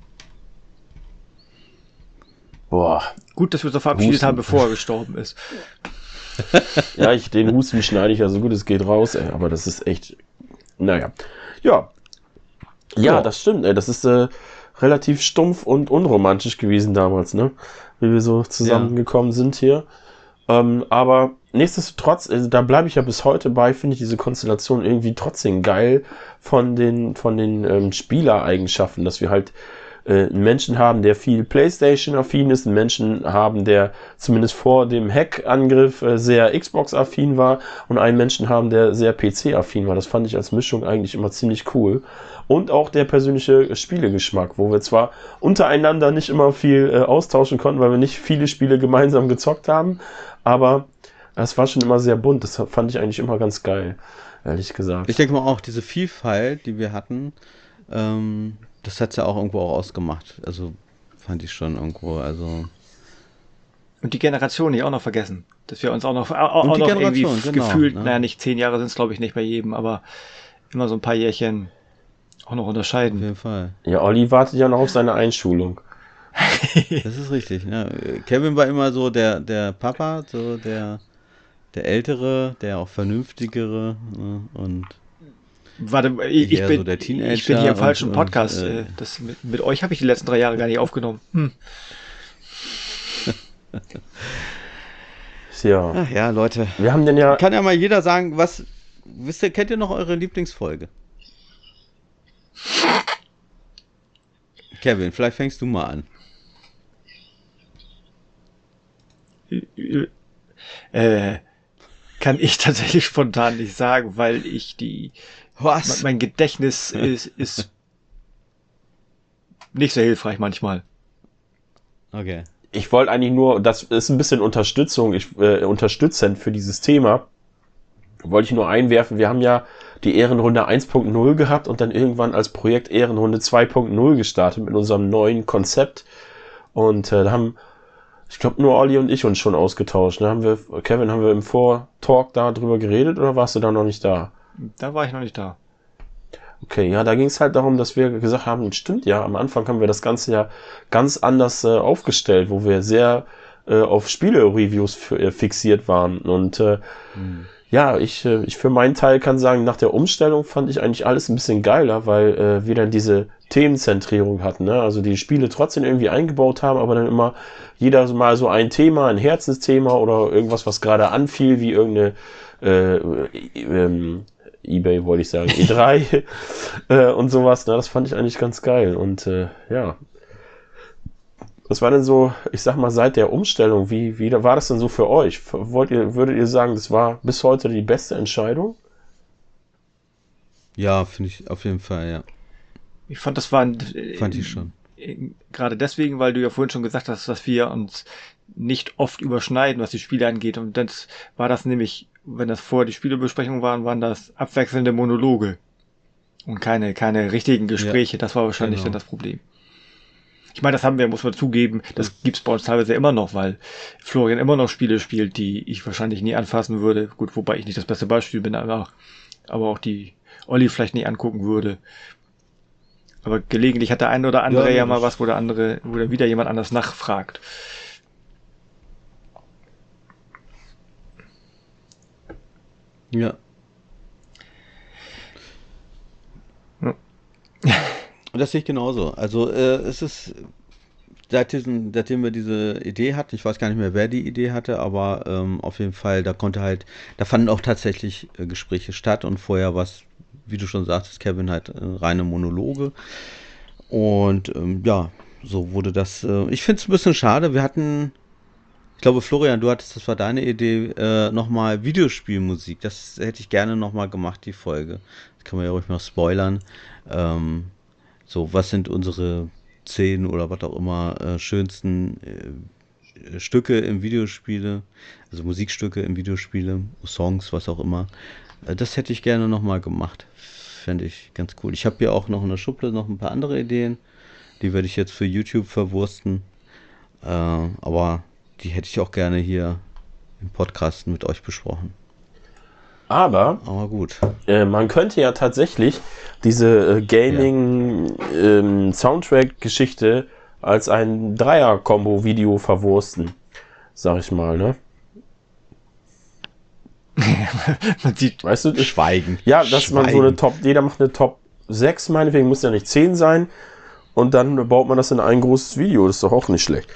Boah, Gut, dass wir so verabschiedet Husten. haben, bevor er gestorben ist. ja, ich, den Husten schneide ich ja so gut es geht raus, ey, aber das ist echt, naja. Ja, ja, Ja. das stimmt, ey, das ist äh, relativ stumpf und unromantisch gewesen damals, ne? Wie wir so zusammengekommen sind hier. Ähm, aber nichtsdestotrotz, also da bleibe ich ja bis heute bei, finde ich diese Konstellation irgendwie trotzdem geil von den, von den ähm, Spielereigenschaften, dass wir halt äh, einen Menschen haben, der viel PlayStation-affin ist, einen Menschen haben, der zumindest vor dem Hack-Angriff äh, sehr Xbox-affin war und einen Menschen haben, der sehr P C-affin war. Das fand ich als Mischung eigentlich immer ziemlich cool. Und auch der persönliche Spielegeschmack, wo wir zwar untereinander nicht immer viel äh, austauschen konnten, weil wir nicht viele Spiele gemeinsam gezockt haben, aber es war schon immer sehr bunt. Das fand ich eigentlich immer ganz geil, ehrlich gesagt. Ich denke mal auch, diese Vielfalt, die wir hatten, ähm, das hat es ja auch irgendwo auch ausgemacht. Also fand ich schon irgendwo, also... Und die Generation nicht auch noch vergessen. Dass wir uns auch noch, auch, Und auch die noch irgendwie Generation, genau, gefühlt, ne? naja, nicht zehn Jahre sind es glaube ich nicht bei jedem, aber immer so ein paar Jährchen auch noch Auf unterscheiden. jeden Fall. Ja, Olli wartet ja noch auf seine Einschulung. Das ist richtig. Ne? Kevin war immer so der, der Papa, so der, der Ältere, der auch Vernünftigere. Ne? Und Warte, ich, ich, Eher bin, so der Teenager ich bin hier im falschen und- Podcast. und, äh, äh, das, mit, mit euch habe ich die letzten drei Jahre gar nicht aufgenommen. Hm. Ja. Ach ja, Leute. Wir haben denn ja. Kann ja mal jeder sagen, was. Wisst ihr, kennt ihr noch eure Lieblingsfolge? Kevin, vielleicht fängst du mal an. Äh, kann ich tatsächlich spontan nicht sagen, weil ich die. Was? Mein Gedächtnis ist, ist nicht sehr hilfreich manchmal. Okay. Ich wollte eigentlich nur, das ist ein bisschen Unterstützung, ich, äh, unterstützend für dieses Thema. Wollte ich nur einwerfen, wir haben ja die Ehrenrunde eins Punkt null gehabt und dann irgendwann als Projekt Ehrenrunde zwei Punkt null gestartet mit unserem neuen Konzept. Und äh, da haben, ich glaube, nur Olli und ich uns schon ausgetauscht. Da haben wir, Kevin, haben wir im Vortalk da drüber geredet oder warst du da noch nicht da? Da war ich noch nicht da. Okay, ja, da ging es halt darum, dass wir gesagt haben, stimmt ja, am Anfang haben wir das Ganze ja ganz anders äh, aufgestellt, wo wir sehr äh, auf Spiele-Reviews f- äh, fixiert waren. Und äh, Hm. ja, ich, äh, ich für meinen Teil kann sagen, nach der Umstellung fand ich eigentlich alles ein bisschen geiler, weil äh, wir dann diese Themenzentrierung hatten, ne? Also die Spiele trotzdem irgendwie eingebaut haben, aber dann immer jeder so mal so ein Thema, ein Herzensthema oder irgendwas, was gerade anfiel, wie irgendeine äh, ähm, eBay, wollte ich sagen, E drei äh, und sowas, ne? Das fand ich eigentlich ganz geil. Und äh, ja. Was war denn so, ich sag mal, seit der Umstellung, wie, wie war das denn so für euch? Wollt ihr, würdet ihr sagen, das war bis heute die beste Entscheidung? Ja, finde ich auf jeden Fall, ja. Ich fand, das war ein, äh, Fand ich schon. äh, gerade deswegen, weil du ja vorhin schon gesagt hast, dass wir uns nicht oft überschneiden, was die Spiele angeht. Und das war das nämlich, wenn das vorher die Spielebesprechungen waren, waren das abwechselnde Monologe und keine, keine richtigen Gespräche. Das war wahrscheinlich genau. dann das Problem. Ich meine, das haben wir, muss man zugeben, das gibt's bei uns teilweise immer noch, weil Florian immer noch Spiele spielt, die ich wahrscheinlich nie anfassen würde. Gut, wobei ich nicht das beste Beispiel bin, aber auch, aber auch die Olli vielleicht nicht angucken würde. Aber gelegentlich hat der eine oder andere Ja, ja, nee, ja mal das- was, wo der andere, wo dann wieder jemand anders nachfragt. Ja. Ja. Und das sehe ich genauso. Also äh, es ist, seit diesen, seitdem wir diese Idee hatten, ich weiß gar nicht mehr, wer die Idee hatte, aber ähm, auf jeden Fall, da konnte halt, da fanden auch tatsächlich äh, Gespräche statt und vorher war es, wie du schon sagtest, Kevin, halt äh, reine Monologe. Und ähm, ja, so wurde das, äh, ich finde es ein bisschen schade, wir hatten, ich glaube, Florian, du hattest, das war deine Idee, äh, nochmal Videospielmusik. Das hätte ich gerne nochmal gemacht, die Folge. Das kann man ja ruhig mal spoilern. Ähm, so, was sind unsere zehn oder was auch immer äh, schönsten äh, Stücke im Videospiele, also Musikstücke im Videospiele, Songs, was auch immer. Äh, das hätte ich gerne nochmal gemacht. Fände ich ganz cool. Ich habe hier auch noch in der Schublade noch ein paar andere Ideen. Die werde ich jetzt für YouTube verwursten. Äh, aber die hätte ich auch gerne hier im Podcast mit euch besprochen. Aber Aber gut. äh, man könnte ja tatsächlich diese äh, Gaming-Soundtrack-Geschichte als ein Dreier-Kombo-Video verwursten, sag ich mal, ne? Man sieht, Weißt du, ich, Schweigen. ja, dass man so Schweigen. eine Top, jeder macht eine Top sechs, meinetwegen muss ja nicht zehn sein und dann baut man das in ein großes Video, das ist doch auch nicht schlecht.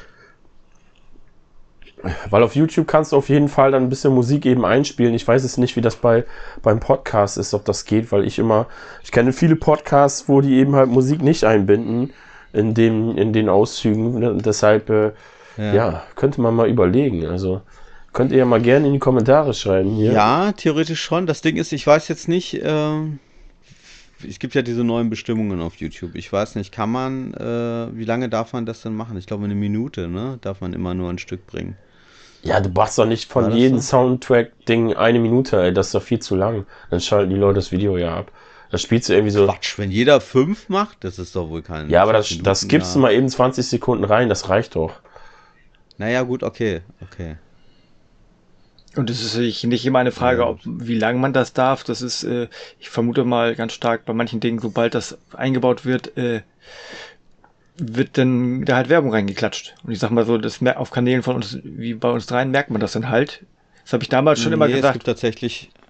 Weil auf YouTube kannst du auf jeden Fall dann ein bisschen Musik eben einspielen. Ich weiß jetzt nicht, wie das bei beim Podcast ist, ob das geht, weil ich immer, ich kenne viele Podcasts, wo die eben halt Musik nicht einbinden in dem in den Auszügen. Und deshalb, äh, ja. Ja. könnte man mal überlegen. Also könnt ihr ja mal gerne in die Kommentare schreiben hier. Ja, theoretisch schon. Das Ding ist, ich weiß jetzt nicht, ähm, es gibt ja diese neuen Bestimmungen auf YouTube. Ich weiß nicht, kann man, äh, wie lange darf man das denn machen? Ich glaube, eine Minute, ne? Darf man immer nur ein Stück bringen. Ja, du machst doch nicht War von das jedem so? Soundtrack-Ding eine Minute, ey. Das ist doch viel zu lang. Dann schalten die Leute das Video ja ab. Da spielst du irgendwie so. Quatsch, wenn jeder fünf macht, das ist doch wohl kein. Ja, aber das, fünf das Minuten, gibst du ja. mal eben zwanzig Sekunden rein, das reicht doch. Naja, gut, okay, okay. und es ist nicht nicht immer eine Frage, Ja, ob, wie lange man das darf. Das ist, äh, ich vermute mal ganz stark bei manchen Dingen, sobald das eingebaut wird, äh, wird dann da halt Werbung reingeklatscht. Und ich sag mal so, das mer- auf Kanälen von uns, wie bei uns dreien, merkt man das dann halt. Das habe ich damals schon immer Nee, es gesagt. gibt tatsächlich,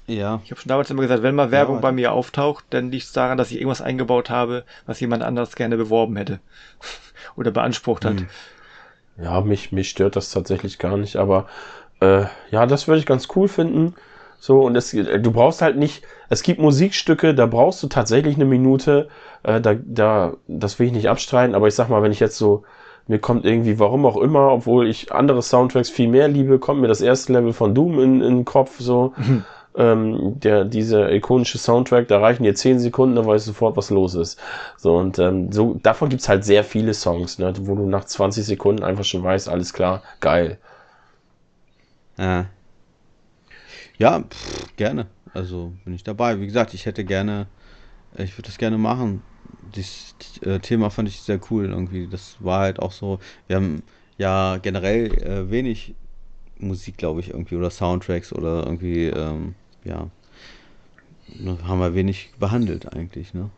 Ja. Ich habe schon damals immer gesagt, wenn mal Werbung Ja, bei mir auftaucht, dann liegt es daran, dass ich irgendwas eingebaut habe, was jemand anderes gerne beworben hätte. Oder beansprucht hat. Hm. Ja, mich, mich stört das tatsächlich gar nicht, aber äh, ja, das würde ich ganz cool finden. So, und es, du brauchst halt nicht, es gibt Musikstücke, da brauchst du tatsächlich eine Minute, äh, da, da, das will ich nicht abstreiten, aber ich sag mal, wenn ich jetzt so, mir kommt irgendwie, warum auch immer, obwohl ich andere Soundtracks viel mehr liebe, kommt mir das erste Level von Doom in, in den Kopf, so, ähm, der, dieser ikonische Soundtrack, da reichen dir zehn Sekunden, dann weißt du sofort, was los ist. So, und ähm, so, davon gibt's halt sehr viele Songs, ne, wo du nach zwanzig Sekunden einfach schon weißt, alles klar, geil. Ja, ja pff, gerne. Also bin ich dabei. Wie gesagt, ich hätte gerne, ich würde das gerne machen. Das äh, Thema fand ich sehr cool irgendwie. Das war halt auch so, wir haben ja generell äh, wenig Musik, glaube ich, irgendwie, oder Soundtracks oder irgendwie, ähm, ja, ne, haben wir wenig behandelt eigentlich, ne?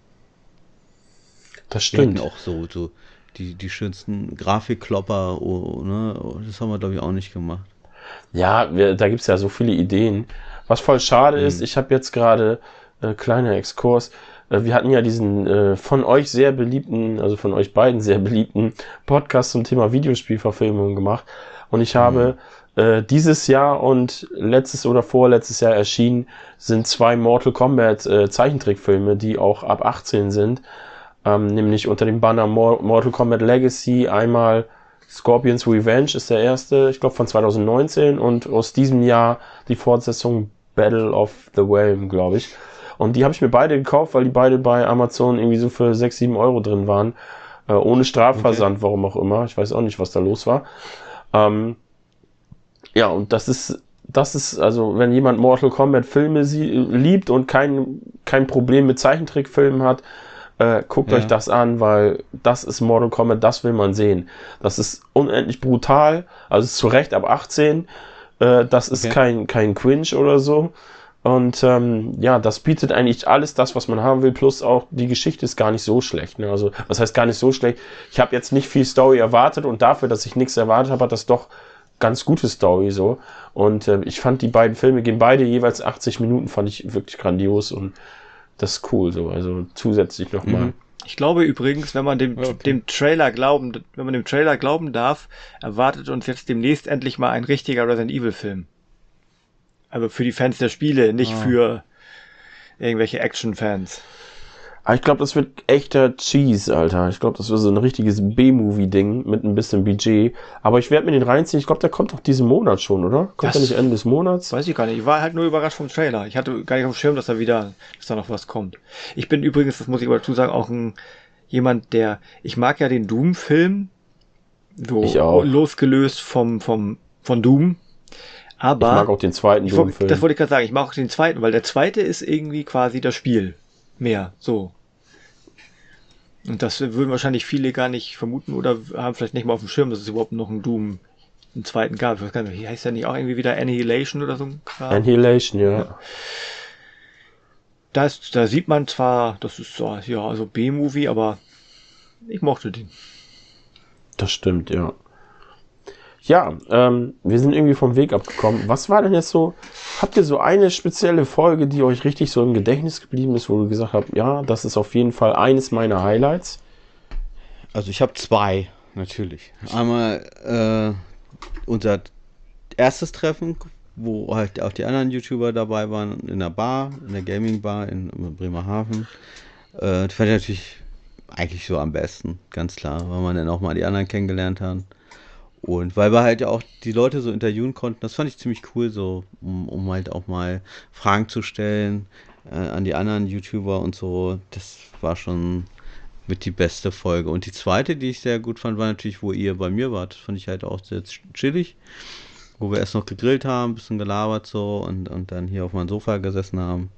Das Wir hätten stimmt. auch so, so die, die schönsten Grafikklopper, oh, ne? Oh, das haben wir, glaube ich, auch nicht gemacht. Ja, wir, da gibt's ja so viele Ideen. Was voll schade ist, Hm. ich habe jetzt gerade, äh, kleiner Exkurs, äh, wir hatten ja diesen äh, von euch sehr beliebten, also von euch beiden sehr beliebten Podcast zum Thema Videospielverfilmung gemacht. Und ich habe äh, dieses Jahr und letztes oder vorletztes Jahr erschienen, sind zwei Mortal Kombat äh, Zeichentrickfilme, die auch ab achtzehn sind. Ähm, nämlich unter dem Banner Mor- Mortal Kombat Legacy einmal Scorpions Revenge ist der erste, ich glaube von zwanzig neunzehn, und aus diesem Jahr die Fortsetzung Battle of the Realm, glaube ich. Und die habe ich mir beide gekauft, weil die beide bei Amazon irgendwie so für sechs, sieben Euro drin waren. Äh, ohne Strafversand, warum auch immer. Ich weiß auch nicht, was da los war. Ähm, ja, und das ist, das ist, also wenn jemand Mortal Kombat Filme sie, liebt und kein, kein Problem mit Zeichentrickfilmen hat, äh, guckt Ja. euch das an, weil das ist Mortal Kombat, das will man sehen. Das ist unendlich brutal, also ist zu Recht ab achtzehn. Äh, das ist Okay. kein, kein Cringe oder so. Und ähm, ja, das bietet eigentlich alles das, was man haben will, plus auch die Geschichte ist gar nicht so schlecht. Ne? Also, was heißt gar nicht so schlecht? Ich habe jetzt nicht viel Story erwartet und dafür, dass ich nichts erwartet habe, hat das doch ganz gute Story so. Und äh, ich fand die beiden Filme, gehen beide jeweils achtzig Minuten, fand ich wirklich grandios und das ist cool so. Also zusätzlich nochmal. Mhm. Ich glaube übrigens, wenn man dem, Ja, okay. dem Trailer glauben, wenn man dem Trailer glauben darf, erwartet uns jetzt demnächst endlich mal ein richtiger Resident Evil Film. Also für die Fans der Spiele, nicht Ah. für irgendwelche Action-Fans. Aber ich glaube, das wird echter Cheese, Alter. Ich glaube, das wird so ein richtiges B-Movie-Ding mit ein bisschen Budget. Aber ich werde mir den reinziehen. Ich glaube, der kommt doch diesen Monat schon, oder? Kommt Das- der nicht Ende des Monats? Weiß ich gar nicht. Ich war halt nur überrascht vom Trailer. Ich hatte gar nicht auf dem Schirm, dass da wieder, dass da noch was kommt. Ich bin übrigens, das muss ich aber dazu sagen, auch ein jemand, der, ich mag ja den Doom-Film, so Ich auch. losgelöst vom, vom, von Doom. Aber Ich mag auch den zweiten ich wollt- Doom-Film. das wollte ich gerade sagen, ich mag auch den zweiten, weil der zweite ist irgendwie quasi das Spiel. Mehr, so. Und das würden wahrscheinlich viele gar nicht vermuten oder haben vielleicht nicht mal auf dem Schirm, dass es überhaupt noch einen Doom, einen zweiten gab. Ich weiß gar nicht, wie heißt der nicht auch irgendwie wieder Annihilation oder so ein Kram? Annihilation, ja. Da, ist, da sieht man zwar, das ist so, ja, also B-Movie, aber ich mochte den. Das stimmt, ja. Ja, ähm, wir sind irgendwie vom Weg abgekommen. Was war denn jetzt so, habt ihr so eine spezielle Folge, die euch richtig so im Gedächtnis geblieben ist, wo du gesagt habt, ja, das ist auf jeden Fall eines meiner Highlights? Also ich habe zwei, natürlich. Einmal äh, unser erstes Treffen, wo halt auch die anderen YouTuber dabei waren, in der Bar, in der Gaming-Bar in Bremerhaven. Äh, das fand ich natürlich eigentlich so am besten, ganz klar, weil man dann auch mal die anderen kennengelernt hat. Und weil wir halt ja auch die Leute so interviewen konnten, das fand ich ziemlich cool, so, um, um halt auch mal Fragen zu stellen äh, an die anderen YouTuber und so. Das war schon mit die beste Folge. Und die zweite, die ich sehr gut fand, war natürlich, wo ihr bei mir wart. Das fand ich halt auch sehr chillig. Wo wir erst noch gegrillt haben, ein bisschen gelabert so und, und dann hier auf meinem Sofa gesessen haben.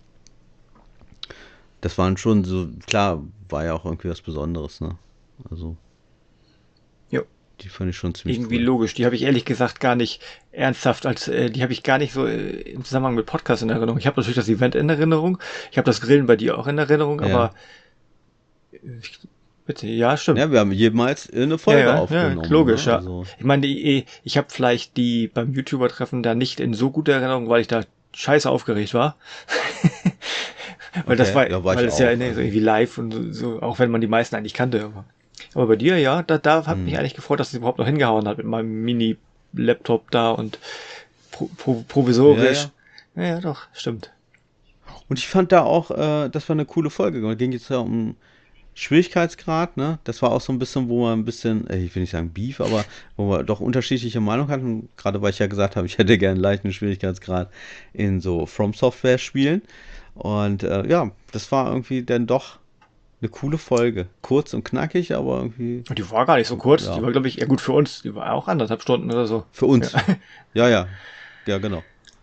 Das waren schon so, klar, war ja auch irgendwie was Besonderes, ne? Also. Jo. Die fand ich schon ziemlich Irgendwie cool. logisch. Die habe ich ehrlich gesagt gar nicht ernsthaft als, äh, die habe ich gar nicht so äh, im Zusammenhang mit Podcast in Erinnerung. Ich habe natürlich das Event in Erinnerung. Ich habe das Grillen bei dir auch in Erinnerung, Ja. aber äh, ich, bitte, ja, stimmt. Ja, wir haben jemals eine Folge ja, ja, aufgenommen. Ja, logisch, ne? ja. Also, Ich meine, die, ich habe vielleicht die beim YouTuber-Treffen da nicht in so guter Erinnerung, weil ich da scheiße aufgeregt war. Weil das Okay, war, ja, war weil ich es ja auch, ne, so also. irgendwie live und so, so, auch wenn man die meisten eigentlich kannte. Aber, aber bei dir, ja, da, da hat Hm. mich eigentlich gefreut, dass es überhaupt noch hingehauen hat mit meinem Mini-Laptop da und pro, pro, provisorisch. Ja, Ja, ja, doch, stimmt. Und ich fand da auch, äh, das war eine coole Folge. Es ging jetzt ja um Schwierigkeitsgrad, ne? Das war auch so ein bisschen, wo man ein bisschen, äh, ich will nicht sagen Beef, aber wo wir doch unterschiedliche Meinungen hatten. Gerade weil ich ja gesagt habe, ich hätte gerne einen leichten Schwierigkeitsgrad in so From Software Spielen. Und äh, ja, das war irgendwie dann doch eine coole Folge. Kurz und knackig, aber irgendwie Und die war gar nicht so kurz. Ja. Die war, glaube ich, eher gut für uns. Die war auch anderthalb Stunden oder so. für uns. Ja. Ja, ja, ja, genau.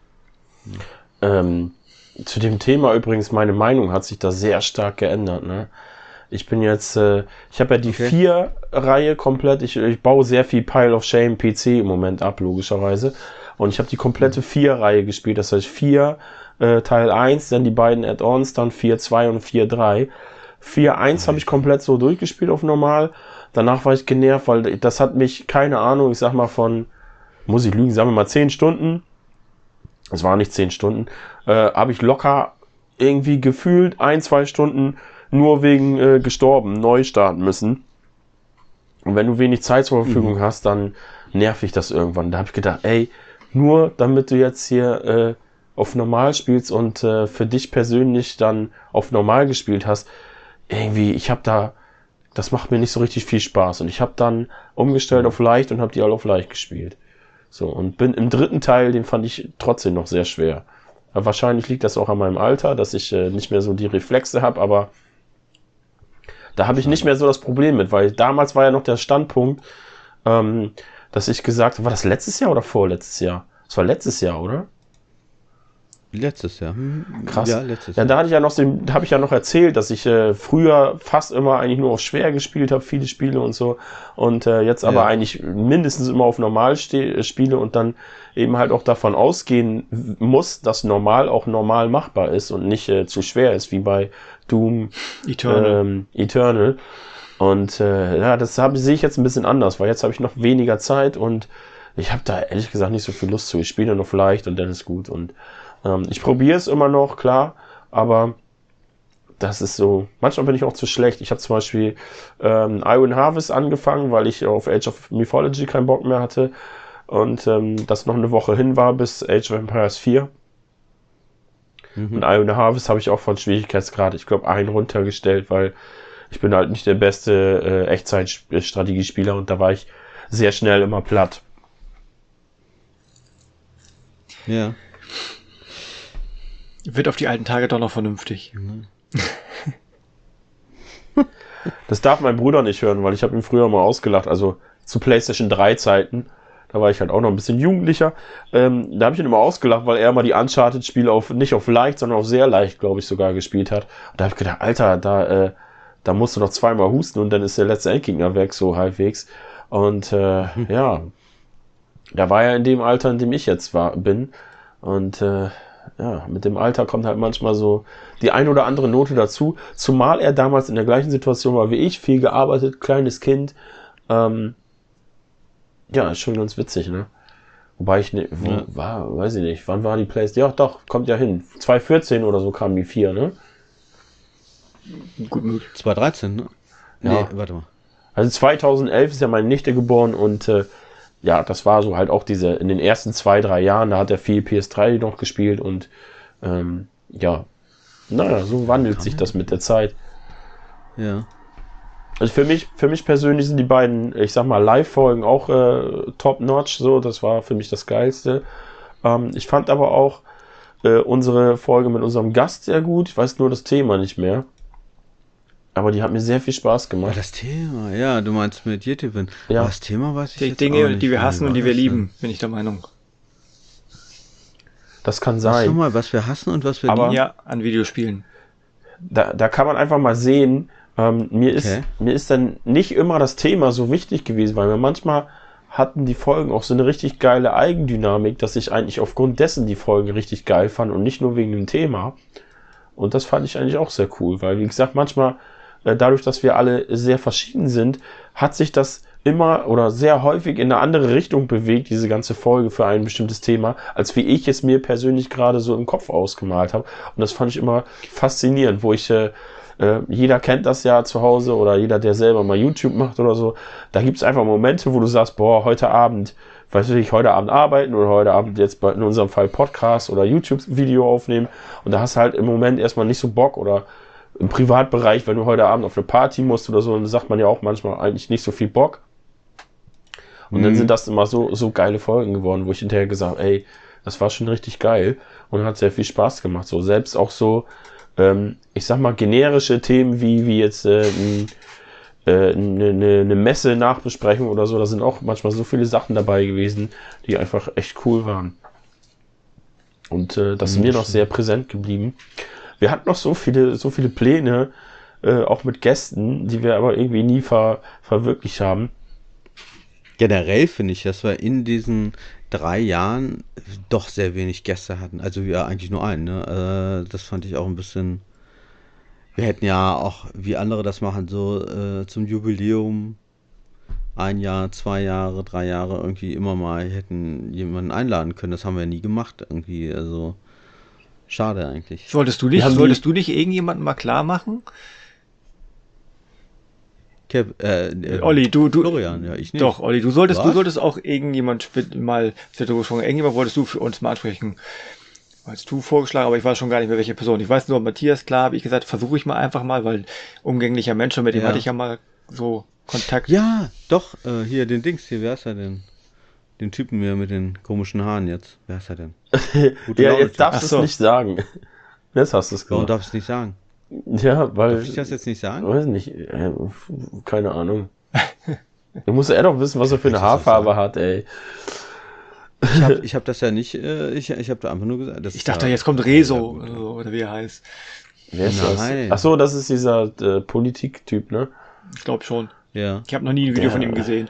Ähm, zu dem Thema übrigens, meine Meinung hat sich da sehr stark geändert. Ne? Ich bin jetzt, äh, ich habe ja die Okay. vier-Reihe komplett, ich, ich baue sehr viel Pile of Shame P C im Moment ab, logischerweise. Und ich habe die komplette vier-Reihe gespielt, das heißt vier äh, Teil eins, dann die beiden Add-ons, dann vier zwei und vier drei. vier eins habe ich komplett so durchgespielt auf normal. Danach war ich genervt, weil das hat mich, keine Ahnung, ich sag mal von, muss ich lügen, sagen wir mal zehn Stunden, es waren nicht zehn Stunden, äh, habe ich locker irgendwie gefühlt ein, zwei Stunden nur wegen äh, gestorben, neu starten müssen. Und wenn du wenig Zeit zur Verfügung hast, dann nervt dich das irgendwann. Da habe ich gedacht, ey, nur damit du jetzt hier äh, auf normal spielst und äh, für dich persönlich dann auf normal gespielt hast, irgendwie, ich habe da, das macht mir nicht so richtig viel Spaß. Und ich habe dann umgestellt auf leicht und habe die alle auf leicht gespielt. So, und bin im dritten Teil, den fand ich trotzdem noch sehr schwer. Aber wahrscheinlich liegt das auch an meinem Alter, dass ich äh, nicht mehr so die Reflexe habe, aber da habe ich nicht mehr so das Problem mit, weil damals war ja noch der Standpunkt, ähm, dass ich gesagt habe, war das letztes Jahr oder vorletztes Jahr? Das war letztes Jahr, oder? Letztes Jahr. Hm, Krass. Ja, letztes Ja, Jahr. da hatte ich ja noch, den, da habe ich ja noch erzählt, dass ich äh, früher fast immer eigentlich nur auf schwer gespielt habe, viele Spiele und so. Und äh, jetzt aber Ja. eigentlich mindestens immer auf normal ste- spiele und dann eben halt auch davon ausgehen w- muss, dass normal auch normal machbar ist und nicht äh, zu schwer ist, wie bei Doom Eternal. ähm, Eternal. Und äh, ja, das hab, sehe ich jetzt ein bisschen anders, weil jetzt habe ich noch weniger Zeit und ich habe da ehrlich gesagt nicht so viel Lust zu. Ich spiele noch leicht und dann ist gut. Und ähm, ich probiere es immer noch, klar, aber das ist so, manchmal bin ich auch zu schlecht. Ich habe zum Beispiel ähm, Iron Harvest angefangen, weil ich auf Age of Mythology keinen Bock mehr hatte und ähm, das noch eine Woche hin war bis Age of Empires vier. Und Iron Harvest habe ich auch von Schwierigkeitsgrad, ich glaube, einen runtergestellt, weil ich bin halt nicht der beste äh, Echtzeit-Strategiespieler und da war ich sehr schnell immer platt. Ja. Wird auf die alten Tage doch noch vernünftig. Das darf mein Bruder nicht hören, weil ich habe ihn früher mal ausgelacht, also zu PlayStation drei Zeiten. Da war ich halt auch noch ein bisschen jugendlicher. Ähm, da habe ich ihn immer ausgelacht, weil er mal die Uncharted-Spiele auf nicht auf leicht, sondern auf sehr leicht, glaube ich, sogar gespielt hat. Und da habe ich gedacht, Alter, da, äh, da musst du noch zweimal husten und dann ist der letzte Endgegner weg, so halbwegs. Und äh, ja, da war er in dem Alter, in dem ich jetzt war, bin. Und äh, ja, mit dem Alter kommt halt manchmal so die ein oder andere Note dazu. Zumal er damals in der gleichen Situation war wie ich, viel gearbeitet, kleines Kind. Ähm, ja, ist schon ganz witzig, ne? Wobei ich, ne, wo, Ja. war, weiß ich nicht, wann war die Playstation? Ja, doch, kommt ja hin. zwanzig vierzehn oder so kam die vier, ne? Gut möglich. zwanzig dreizehn, ne? Ja. Nee, warte mal. Also zweitausendelf ist ja meine Nichte geboren und äh, ja, das war so halt auch diese, in den ersten zwei, drei Jahren, da hat er viel P S drei noch gespielt und ähm, ja, naja, so wandelt sich das mit der Zeit. Ja. Also für mich, für mich persönlich sind die beiden, ich sag mal, Live-Folgen auch äh, top-notch, so, das war für mich das Geilste. Ähm, ich fand aber auch äh, unsere Folge mit unserem Gast sehr gut, ich weiß nur das Thema nicht mehr. Aber die hat mir sehr viel Spaß Oh, gemacht. das Thema, ja, du meinst mit Yetivin. Ja. Aber das Thema weiß ich Die jetzt Dinge, auch nicht. die wir Wie hassen war und die wir das denn? lieben, bin ich der Meinung. Das kann Was sein. nochmal, was wir hassen und was wir Aber- lieben? Ja, an Videospielen. Da, da kann man einfach mal sehen, ähm, mir, Okay. ist, mir ist dann nicht immer das Thema so wichtig gewesen, weil mir manchmal hatten die Folgen auch so eine richtig geile Eigendynamik, dass ich eigentlich aufgrund dessen die Folgen richtig geil fand und nicht nur wegen dem Thema. Und das fand ich eigentlich auch sehr cool, weil, wie gesagt, manchmal, äh, dadurch, dass wir alle sehr verschieden sind, hat sich das immer oder sehr häufig in eine andere Richtung bewegt, diese ganze Folge für ein bestimmtes Thema, als wie ich es mir persönlich gerade so im Kopf ausgemalt habe. Und das fand ich immer faszinierend, wo ich, äh, äh, jeder kennt das ja zu Hause oder jeder, der selber mal YouTube macht oder so, da gibt es einfach Momente, wo du sagst, boah, heute Abend, weiß ich, heute Abend arbeiten oder heute Abend jetzt bei, in unserem Fall Podcast oder YouTube-Video aufnehmen und da hast du halt im Moment erstmal nicht so Bock oder im Privatbereich, wenn du heute Abend auf eine Party musst oder so, dann sagt man ja auch manchmal eigentlich nicht so viel Bock. Und mhm. dann sind das immer so, so geile Folgen geworden, wo ich hinterher gesagt habe, ey, das war schon richtig geil und hat sehr viel Spaß gemacht. So selbst auch so, ähm, ich sag mal, generische Themen wie, wie jetzt äh, ein, äh, eine, eine Messe-Nachbesprechung oder so, da sind auch manchmal so viele Sachen dabei gewesen, die einfach echt cool waren. Und äh, das ist mir noch sehr präsent geblieben. Wir hatten noch so viele, so viele Pläne, äh, auch mit Gästen, die wir aber irgendwie nie ver, verwirklicht haben. Generell finde ich, dass wir in diesen drei Jahren doch sehr wenig Gäste hatten. Also ja, eigentlich nur einen. Ne? Äh, das fand ich auch ein bisschen. Wir hätten ja auch, wie andere das machen, so äh, zum Jubiläum ein Jahr, zwei Jahre, drei Jahre irgendwie immer mal hätten jemanden einladen können. Das haben wir nie gemacht irgendwie. Also schade eigentlich. Solltest du nicht, solltest du nicht irgendjemanden mal klar machen? Kev, äh, äh, Olli, du, du, Florian, ja, ich nicht. Doch, Olli, du solltest, Was? du solltest auch irgendjemand mal, irgendjemand wolltest du für uns mal ansprechen. Hast du vorgeschlagen, aber ich weiß schon gar nicht mehr, welche Person. Ich weiß nur, Matthias, klar, habe ich gesagt, versuche ich mal einfach mal, weil umgänglicher Mensch, und mit dem Ja. hatte ich ja mal so Kontakt. Ja, doch, äh, hier, den Dings hier, wer ist er denn? Den Typen hier mit den komischen Haaren jetzt. Wer ist er denn? Gute Ja, Laune jetzt Typ. darfst Ach du es so. nicht sagen. Jetzt hast du es Warum gesagt. darf ich es nicht sagen? Ja, weil... Darf ich das jetzt nicht sagen? Weiß nicht, äh, keine Ahnung. Da muss er doch wissen, was er für eine Willst du das Haarfarbe sagen? hat, ey. Ich habe ich hab das ja nicht, äh, ich, ich habe da einfach nur gesagt. Das Ich ist dachte, ja- jetzt kommt Ja, Rezo, gut. oder so, oder wie er heißt. Wer ist Nein. das? Achso, das ist dieser äh, Politiktyp, ne? Ich glaube schon. Ja. Ich habe noch nie ein Video Ja. von ihm gesehen.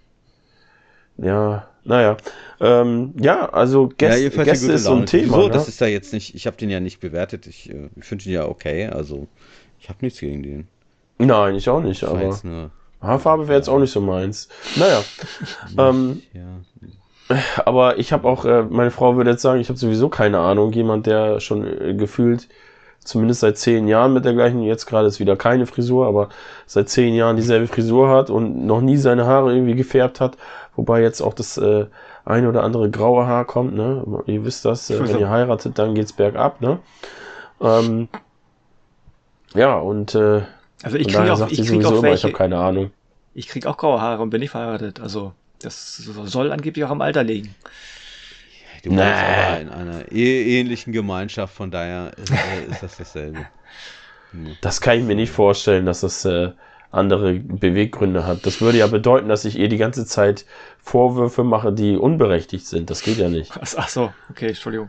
Ja, naja. Ähm, ja, also Ja, Gäste, jedenfalls die Gäste gute ist so ein Laune. Thema, So, ne? das ist da jetzt nicht, ich habe den ja nicht bewertet. Ich, äh, ich finde ihn ja okay, also ich habe nichts gegen den. Nein, ich auch nicht, Das war aber jetzt nur, Haarfarbe wäre jetzt auch nicht so meins. Naja, ähm, ja. aber ich habe auch, äh, meine Frau würde jetzt sagen, ich habe sowieso keine Ahnung. Jemand, der schon äh, gefühlt, zumindest seit zehn Jahren mit der gleichen, jetzt gerade ist wieder keine Frisur, aber seit zehn Jahren dieselbe Frisur hat und noch nie seine Haare irgendwie gefärbt hat, wobei jetzt auch das äh, ein oder andere graue Haar kommt, ne? Ihr wisst das, äh, wenn ihr heiratet, dann geht's bergab, ne? Ähm, ja, und äh, Also ich von kriege daher auch, sagt ich sie krieg sowieso auch immer, ich habe welche. keine Ahnung. Ich krieg auch graue Haare und bin nicht verheiratet. Also das soll angeblich auch am Alter liegen. Du wohnst Nee. aber in einer eh- ähnlichen Gemeinschaft, von daher ist, äh, ist das dasselbe. Hm. Das kann ich mir nicht vorstellen, dass das äh, andere Beweggründe hat. Das würde ja bedeuten, dass ich ihr die ganze Zeit Vorwürfe mache, die unberechtigt sind. Das geht ja nicht. Ach, ach so, okay, Entschuldigung.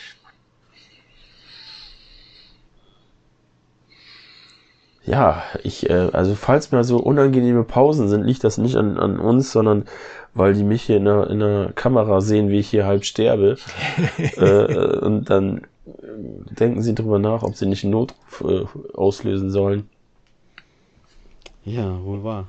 Ja, ich, äh, also falls mir so unangenehme Pausen sind, liegt das nicht an, an uns, sondern weil die mich hier in der, in der Kamera sehen, wie ich hier halb sterbe. äh, und dann äh, denken sie drüber nach, ob sie nicht einen Notruf äh, auslösen sollen. Ja, wohl wahr.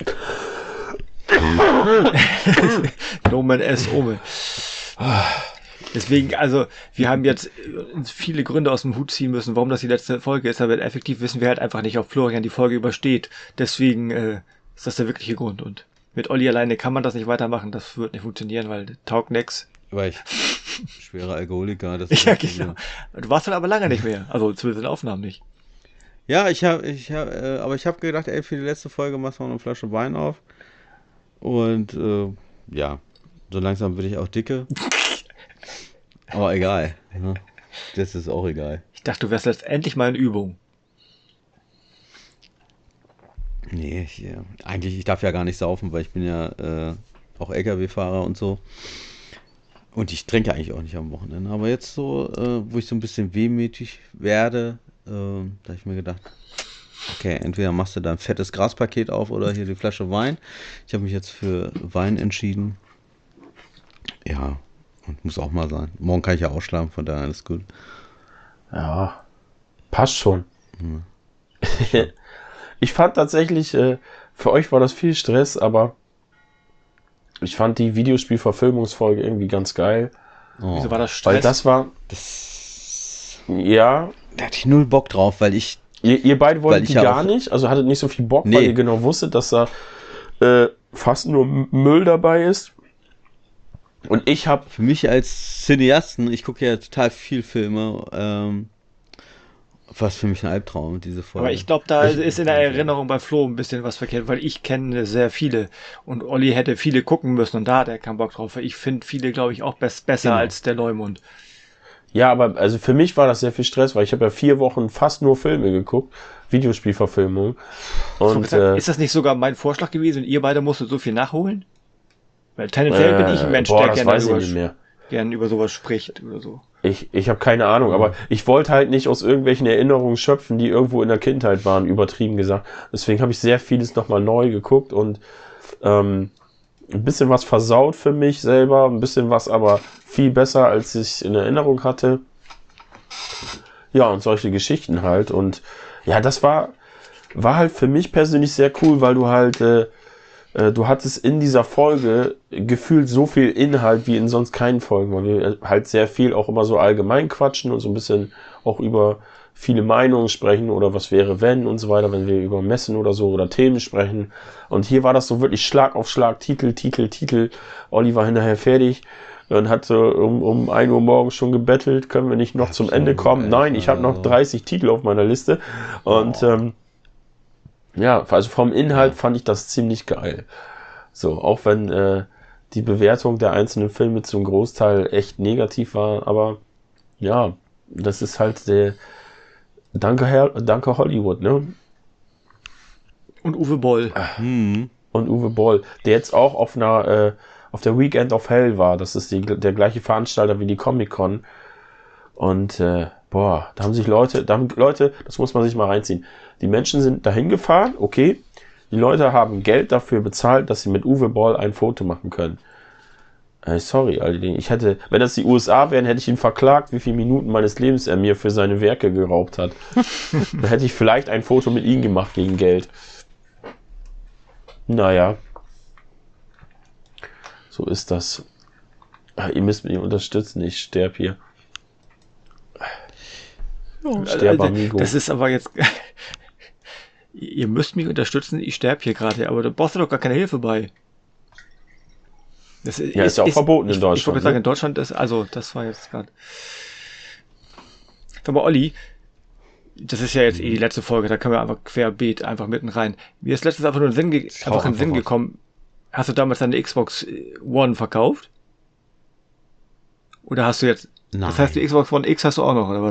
Nomen es Ome. Deswegen, also, wir haben jetzt uns viele Gründe aus dem Hut ziehen müssen, warum das die letzte Folge ist, aber effektiv wissen wir halt einfach nicht, ob Florian die Folge übersteht. Deswegen äh, ist das der wirkliche Grund. Und mit Olli alleine kann man das nicht weitermachen, das wird nicht funktionieren, weil taugt nix. Weil ich schwerer Alkoholiker, das ist Ja, das Problem. genau. Du warst dann aber lange nicht mehr. Also zumindest in den Aufnahmen nicht. Ja, ich habe, ich hab, äh, aber ich habe gedacht, ey, für die letzte Folge machst du noch eine Flasche Wein auf. Und äh, ja, so langsam bin ich auch dicke. Aber egal. Ne? Das ist auch egal. Ich dachte, du wärst letztendlich mal in Übung. Nee, ich, äh, eigentlich, ich darf ja gar nicht saufen, weil ich bin ja äh, auch L K W-Fahrer und so. Und ich trinke eigentlich auch nicht am Wochenende. Aber jetzt so, äh, wo ich so ein bisschen wehmütig werde, äh, da habe ich mir gedacht, okay, entweder machst du da ein fettes Graspaket auf oder hier die Flasche Wein. Ich habe mich jetzt für Wein entschieden. Ja, und muss auch mal sein. Morgen kann ich ja ausschlafen, von daher alles gut. Ja, passt schon. Ich fand tatsächlich, äh, für euch war das viel Stress, aber ich fand die Videospielverfilmungsfolge irgendwie ganz geil. Oh. Wieso war das Stress? Weil das war, Das, ja, da hatte ich null Bock drauf, weil ich, ihr, ihr beide Weil wolltet ich die ja gar auch- nicht, also hattet nicht so viel Bock, Nee. weil ihr genau wusstet, dass da äh, fast nur M- Müll dabei ist. Und ich habe für mich als Cineasten, ich gucke ja total viel Filme, ähm, was für mich ein Albtraum, diese Folge. Aber ich glaube, da Ich- ist in der Erinnerung bei Flo ein bisschen was verkehrt, weil ich kenne sehr viele und Olli hätte viele gucken müssen und da hat er keinen Bock drauf. Weil ich finde viele, glaube ich, auch best besser Genau. als der Leumund. Ja, aber also für mich war das sehr viel Stress, weil ich habe ja vier Wochen fast nur Filme geguckt, Videospielverfilmung. Und äh, Ist das nicht sogar mein Vorschlag gewesen und ihr beide musstet so viel nachholen? Weil tendenziell bin ich ein Mensch, boah, der das gerne weiß ich über, nicht mehr. gern über sowas spricht oder so. Ich, ich habe keine Ahnung, aber ich wollte halt nicht aus irgendwelchen Erinnerungen schöpfen, die irgendwo in der Kindheit waren, übertrieben gesagt. Deswegen habe ich sehr vieles nochmal neu geguckt und ähm, ein bisschen was versaut für mich selber, ein bisschen was aber viel besser, als ich in Erinnerung hatte. Ja, und solche Geschichten halt. Und ja, das war, war halt für mich persönlich sehr cool, weil du halt, äh, äh, du hattest in dieser Folge gefühlt so viel Inhalt wie in sonst keinen Folgen, weil wir halt sehr viel auch immer so allgemein quatschen und so ein bisschen auch über viele Meinungen sprechen oder was wäre wenn und so weiter, wenn wir über Messen oder so oder Themen sprechen. Und hier war das so wirklich Schlag auf Schlag, Titel, Titel, Titel. Olli war hinterher fertig und hat so um, um ein Uhr morgens schon gebettelt, können wir nicht noch zum Ende kommen? Nein, ich habe noch dreißig Titel auf meiner Liste. Und ähm, ja, also vom Inhalt fand ich das ziemlich geil. So, auch wenn äh, die Bewertung der einzelnen Filme zum Großteil echt negativ war, aber ja, das ist halt der Danke, Herr, danke Hollywood, ne? Und Uwe Boll. Hm. Und Uwe Boll, der jetzt auch auf einer äh, auf der Weekend of Hell war. Das ist die, der gleiche Veranstalter wie die Comic-Con. Und äh, boah, da haben sich Leute, da haben Leute, das muss man sich mal reinziehen. Die Menschen sind dahin gefahren, okay. Die Leute haben Geld dafür bezahlt, dass sie mit Uwe Boll ein Foto machen können. Äh, sorry, Alter, ich hätte, wenn das die U S A wären, hätte ich ihn verklagt, wie viele Minuten meines Lebens er mir für seine Werke geraubt hat. Dann hätte ich vielleicht ein Foto mit ihm gemacht gegen Geld. Naja. So ist das. Ach, ihr müsst mich unterstützen, ich sterb hier. Sterb, Also, amigo. das ist aber jetzt. Ihr müsst mich unterstützen, ich sterbe hier gerade, aber da brauchst du doch gar keine Hilfe bei. Das Ja, ist ja auch verboten in ich, Deutschland, Ich wollte sagen, ne? in Deutschland ist, also das war jetzt gerade. Sag mal, Olli, das ist ja jetzt eh die letzte Folge, da können wir einfach querbeet einfach mitten rein. Mir ist letztens einfach nur in den Sinn, ge Schau einfach in den einfach Sinn raus. gekommen. Hast du damals deine Xbox One verkauft? Oder hast du jetzt. Nein. Das heißt, die Xbox One X hast du auch noch, oder was?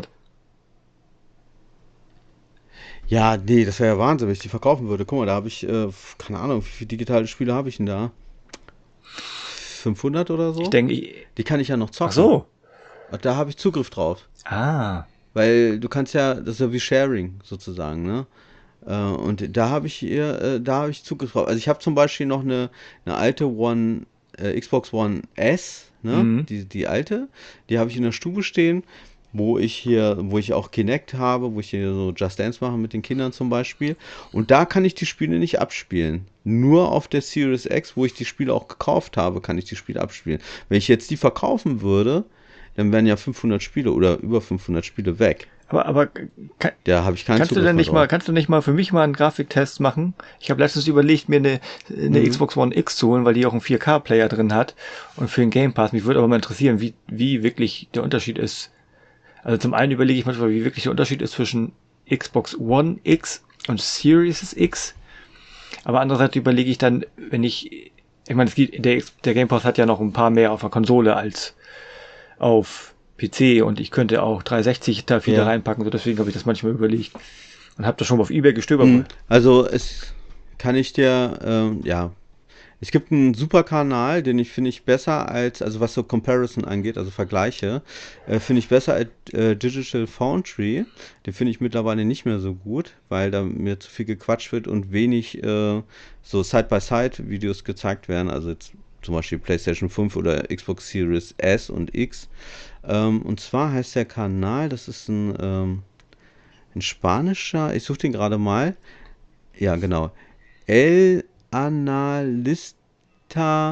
Ja, nee, das wäre ja Wahnsinn, wenn ich die verkaufen würde. Guck mal, da habe ich, äh, keine Ahnung, wie viele digitale Spiele habe ich denn da? fünfhundert oder so? Ich denke, ich, Die kann ich ja noch zocken. ach so. Da habe ich Zugriff drauf. Ah. Weil du kannst ja, das ist ja wie Sharing sozusagen, ne? Äh, und da habe ich hier, äh, da habe ich Zugriff drauf. Also ich habe zum Beispiel noch eine, eine alte One, äh, Xbox One S, ne? Mhm. Die, die alte, die habe ich in der Stube stehen, wo ich hier, wo ich auch Kinect habe, wo ich hier so Just Dance mache mit den Kindern zum Beispiel. Und da kann ich die Spiele nicht abspielen. Nur auf der Series X, wo ich die Spiele auch gekauft habe, kann ich die Spiele abspielen. Wenn ich jetzt die verkaufen würde, dann wären ja fünfhundert Spiele oder über fünfhundert Spiele weg. Aber, aber kann, Da habe ich keinen kannst du Zugriff denn mehr nicht mal, drauf. kannst du nicht mal für mich mal einen Grafiktest machen? Ich habe letztens überlegt, mir eine, eine Mhm. Xbox One X zu holen, weil die auch einen vier K Player drin hat und für den Game Pass. Mich würde aber mal interessieren, wie, wie wirklich der Unterschied ist. Also zum einen überlege ich manchmal, wie wirklich der Unterschied ist zwischen Xbox One X und Series X. Aber andererseits überlege ich dann, wenn ich, ich meine, es gibt, der, der Game Pass hat ja noch ein paar mehr auf der Konsole als auf P C und ich könnte auch dreihundertsechzig da viele Ja. reinpacken, so deswegen habe ich das manchmal überlegt. Und habe das schon mal auf eBay gestöbert. Mhm. Also es kann ich dir, ähm, ja, es gibt einen super Kanal, den ich finde ich besser als, also was so Comparison angeht, also Vergleiche, äh, finde ich besser als äh, Digital Foundry. Den finde ich mittlerweile nicht mehr so gut, weil da mir zu viel gequatscht wird und wenig äh, so Side-by-Side-Videos gezeigt werden, also jetzt zum Beispiel PlayStation fünf oder Xbox Series S und X. Ähm, und zwar heißt der Kanal, das ist ein, ähm, ein spanischer, ich suche den gerade mal. Ja, genau. El Analista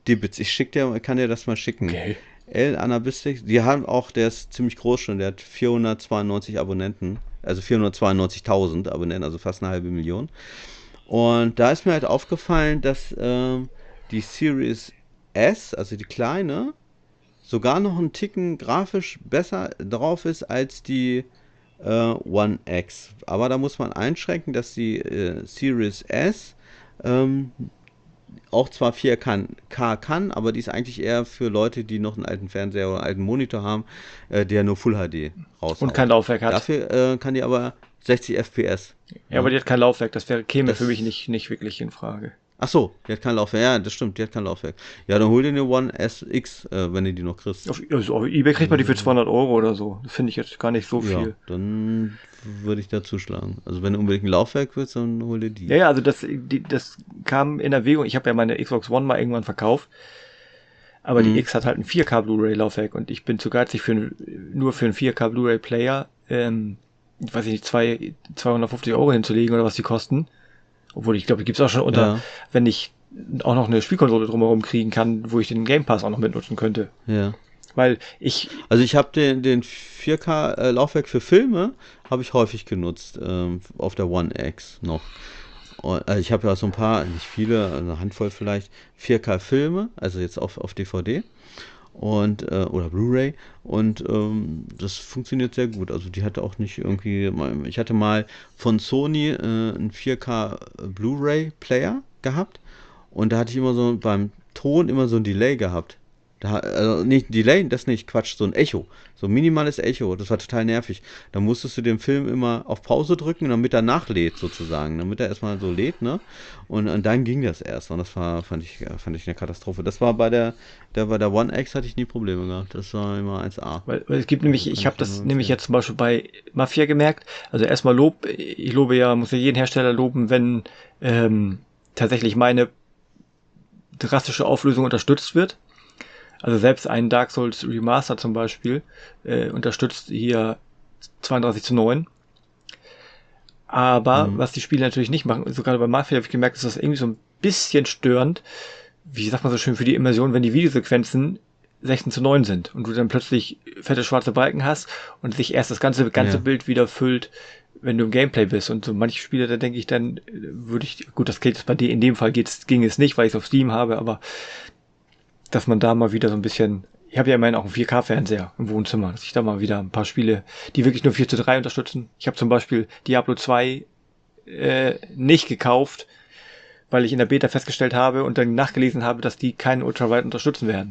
Dibbits. Ich schick dir, kann dir das mal schicken. Okay. El Anabistik, die haben auch, der ist ziemlich groß schon, der hat vierhundertzweiundneunzig Abonnenten, also vierhundertzweiundneunzigtausend Abonnenten, also fast eine halbe Million. Und da ist mir halt aufgefallen, dass ähm, die Series S, also die kleine, sogar noch einen Ticken grafisch besser drauf ist als die äh, One X. Aber da muss man einschränken, dass die äh, Series S ähm, auch zwar vier K kann, aber die ist eigentlich eher für Leute, die noch einen alten Fernseher oder einen alten Monitor haben, äh, der nur Full H D raushaut. Und kein Laufwerk hat. Dafür äh, kann die aber sechzig F P S. Ja, aber die hat kein Laufwerk, das wäre, käme Das- für mich nicht, nicht wirklich in Frage. Ach so, die hat kein Laufwerk. Ja, das stimmt, die hat kein Laufwerk. Ja, dann hol dir eine One S X, äh, wenn du die noch kriegst. Auf, also auf eBay kriegt man die für zweihundert Euro oder so. Das finde ich jetzt gar nicht so Ja, viel. dann würde ich da zuschlagen. Also wenn du unbedingt ein Laufwerk willst, dann hol dir die. Ja, ja, also das, die, das kam in Erwägung. Ich habe ja meine Xbox One mal irgendwann verkauft. Aber Mhm. die X hat halt ein vier K Blu-ray-Laufwerk und ich bin zu geizig für ein, nur für einen vier K Blu-ray-Player, ähm, ich weiß nicht, zwei, zweihundertfünfzig Euro hinzulegen oder was die kosten. Obwohl, ich glaube, die gibt's auch schon unter, Ja. wenn ich auch noch eine Spielkonsole drumherum kriegen kann, wo ich den Game Pass auch noch mitnutzen könnte. Ja. Weil ich, Also ich habe den, den vier K äh, Laufwerk für Filme habe ich häufig genutzt ähm, auf der One X noch. Und, äh, ich habe ja so ein paar, nicht viele, eine Handvoll vielleicht, vier K Filme, also jetzt auf, auf D V D und äh, oder Blu-ray und ähm, das funktioniert sehr gut. Also die hatte auch nicht irgendwie, ich hatte mal von Sony äh, einen vier K Blu-ray Player gehabt und da hatte ich immer so beim Ton immer so ein Delay gehabt. Da, also nicht Delay, das nicht, Quatsch, so ein Echo. So ein minimales Echo, das war total nervig. Da musstest du den Film immer auf Pause drücken, damit er nachlädt sozusagen, damit er erstmal so lädt, ne? Und, und dann ging das erst und das war, fand ich, fand ich eine Katastrophe. Das war bei der, der bei der One X hatte ich nie Probleme gehabt. Das war immer eins A. weil, weil es gibt nämlich, Kann ich ich habe dir das nur nämlich empfehlen. jetzt zum Beispiel bei Mafia gemerkt. Also erstmal Lob, ich lobe ja, muss ja jeden Hersteller loben, wenn ähm, tatsächlich meine drastische Auflösung unterstützt wird. Also selbst ein Dark Souls Remaster zum Beispiel äh, unterstützt hier zweiunddreißig zu neun. Aber Mhm. was die Spiele natürlich nicht machen, sogar bei Mafia habe ich gemerkt, ist das irgendwie so ein bisschen störend, wie sagt man so schön, für die Immersion, wenn die Videosequenzen sechzehn zu neun sind und du dann plötzlich fette schwarze Balken hast und sich erst das ganze, ganze Ja. Bild wieder füllt, wenn du im Gameplay bist. Und so manche Spiele, da denke ich dann, äh, würde ich, gut, das geht jetzt bei dir, in dem Fall geht's, ging es nicht, weil ich es auf Steam habe, aber dass man da mal wieder so ein bisschen, ich habe ja immerhin auch einen vier K Fernseher im Wohnzimmer, dass ich da mal wieder ein paar Spiele, die wirklich nur vier zu drei unterstützen. Ich habe zum Beispiel Diablo zwei äh, nicht gekauft, weil ich in der Beta festgestellt habe und dann nachgelesen habe, dass die keinen Ultrawide unterstützen werden.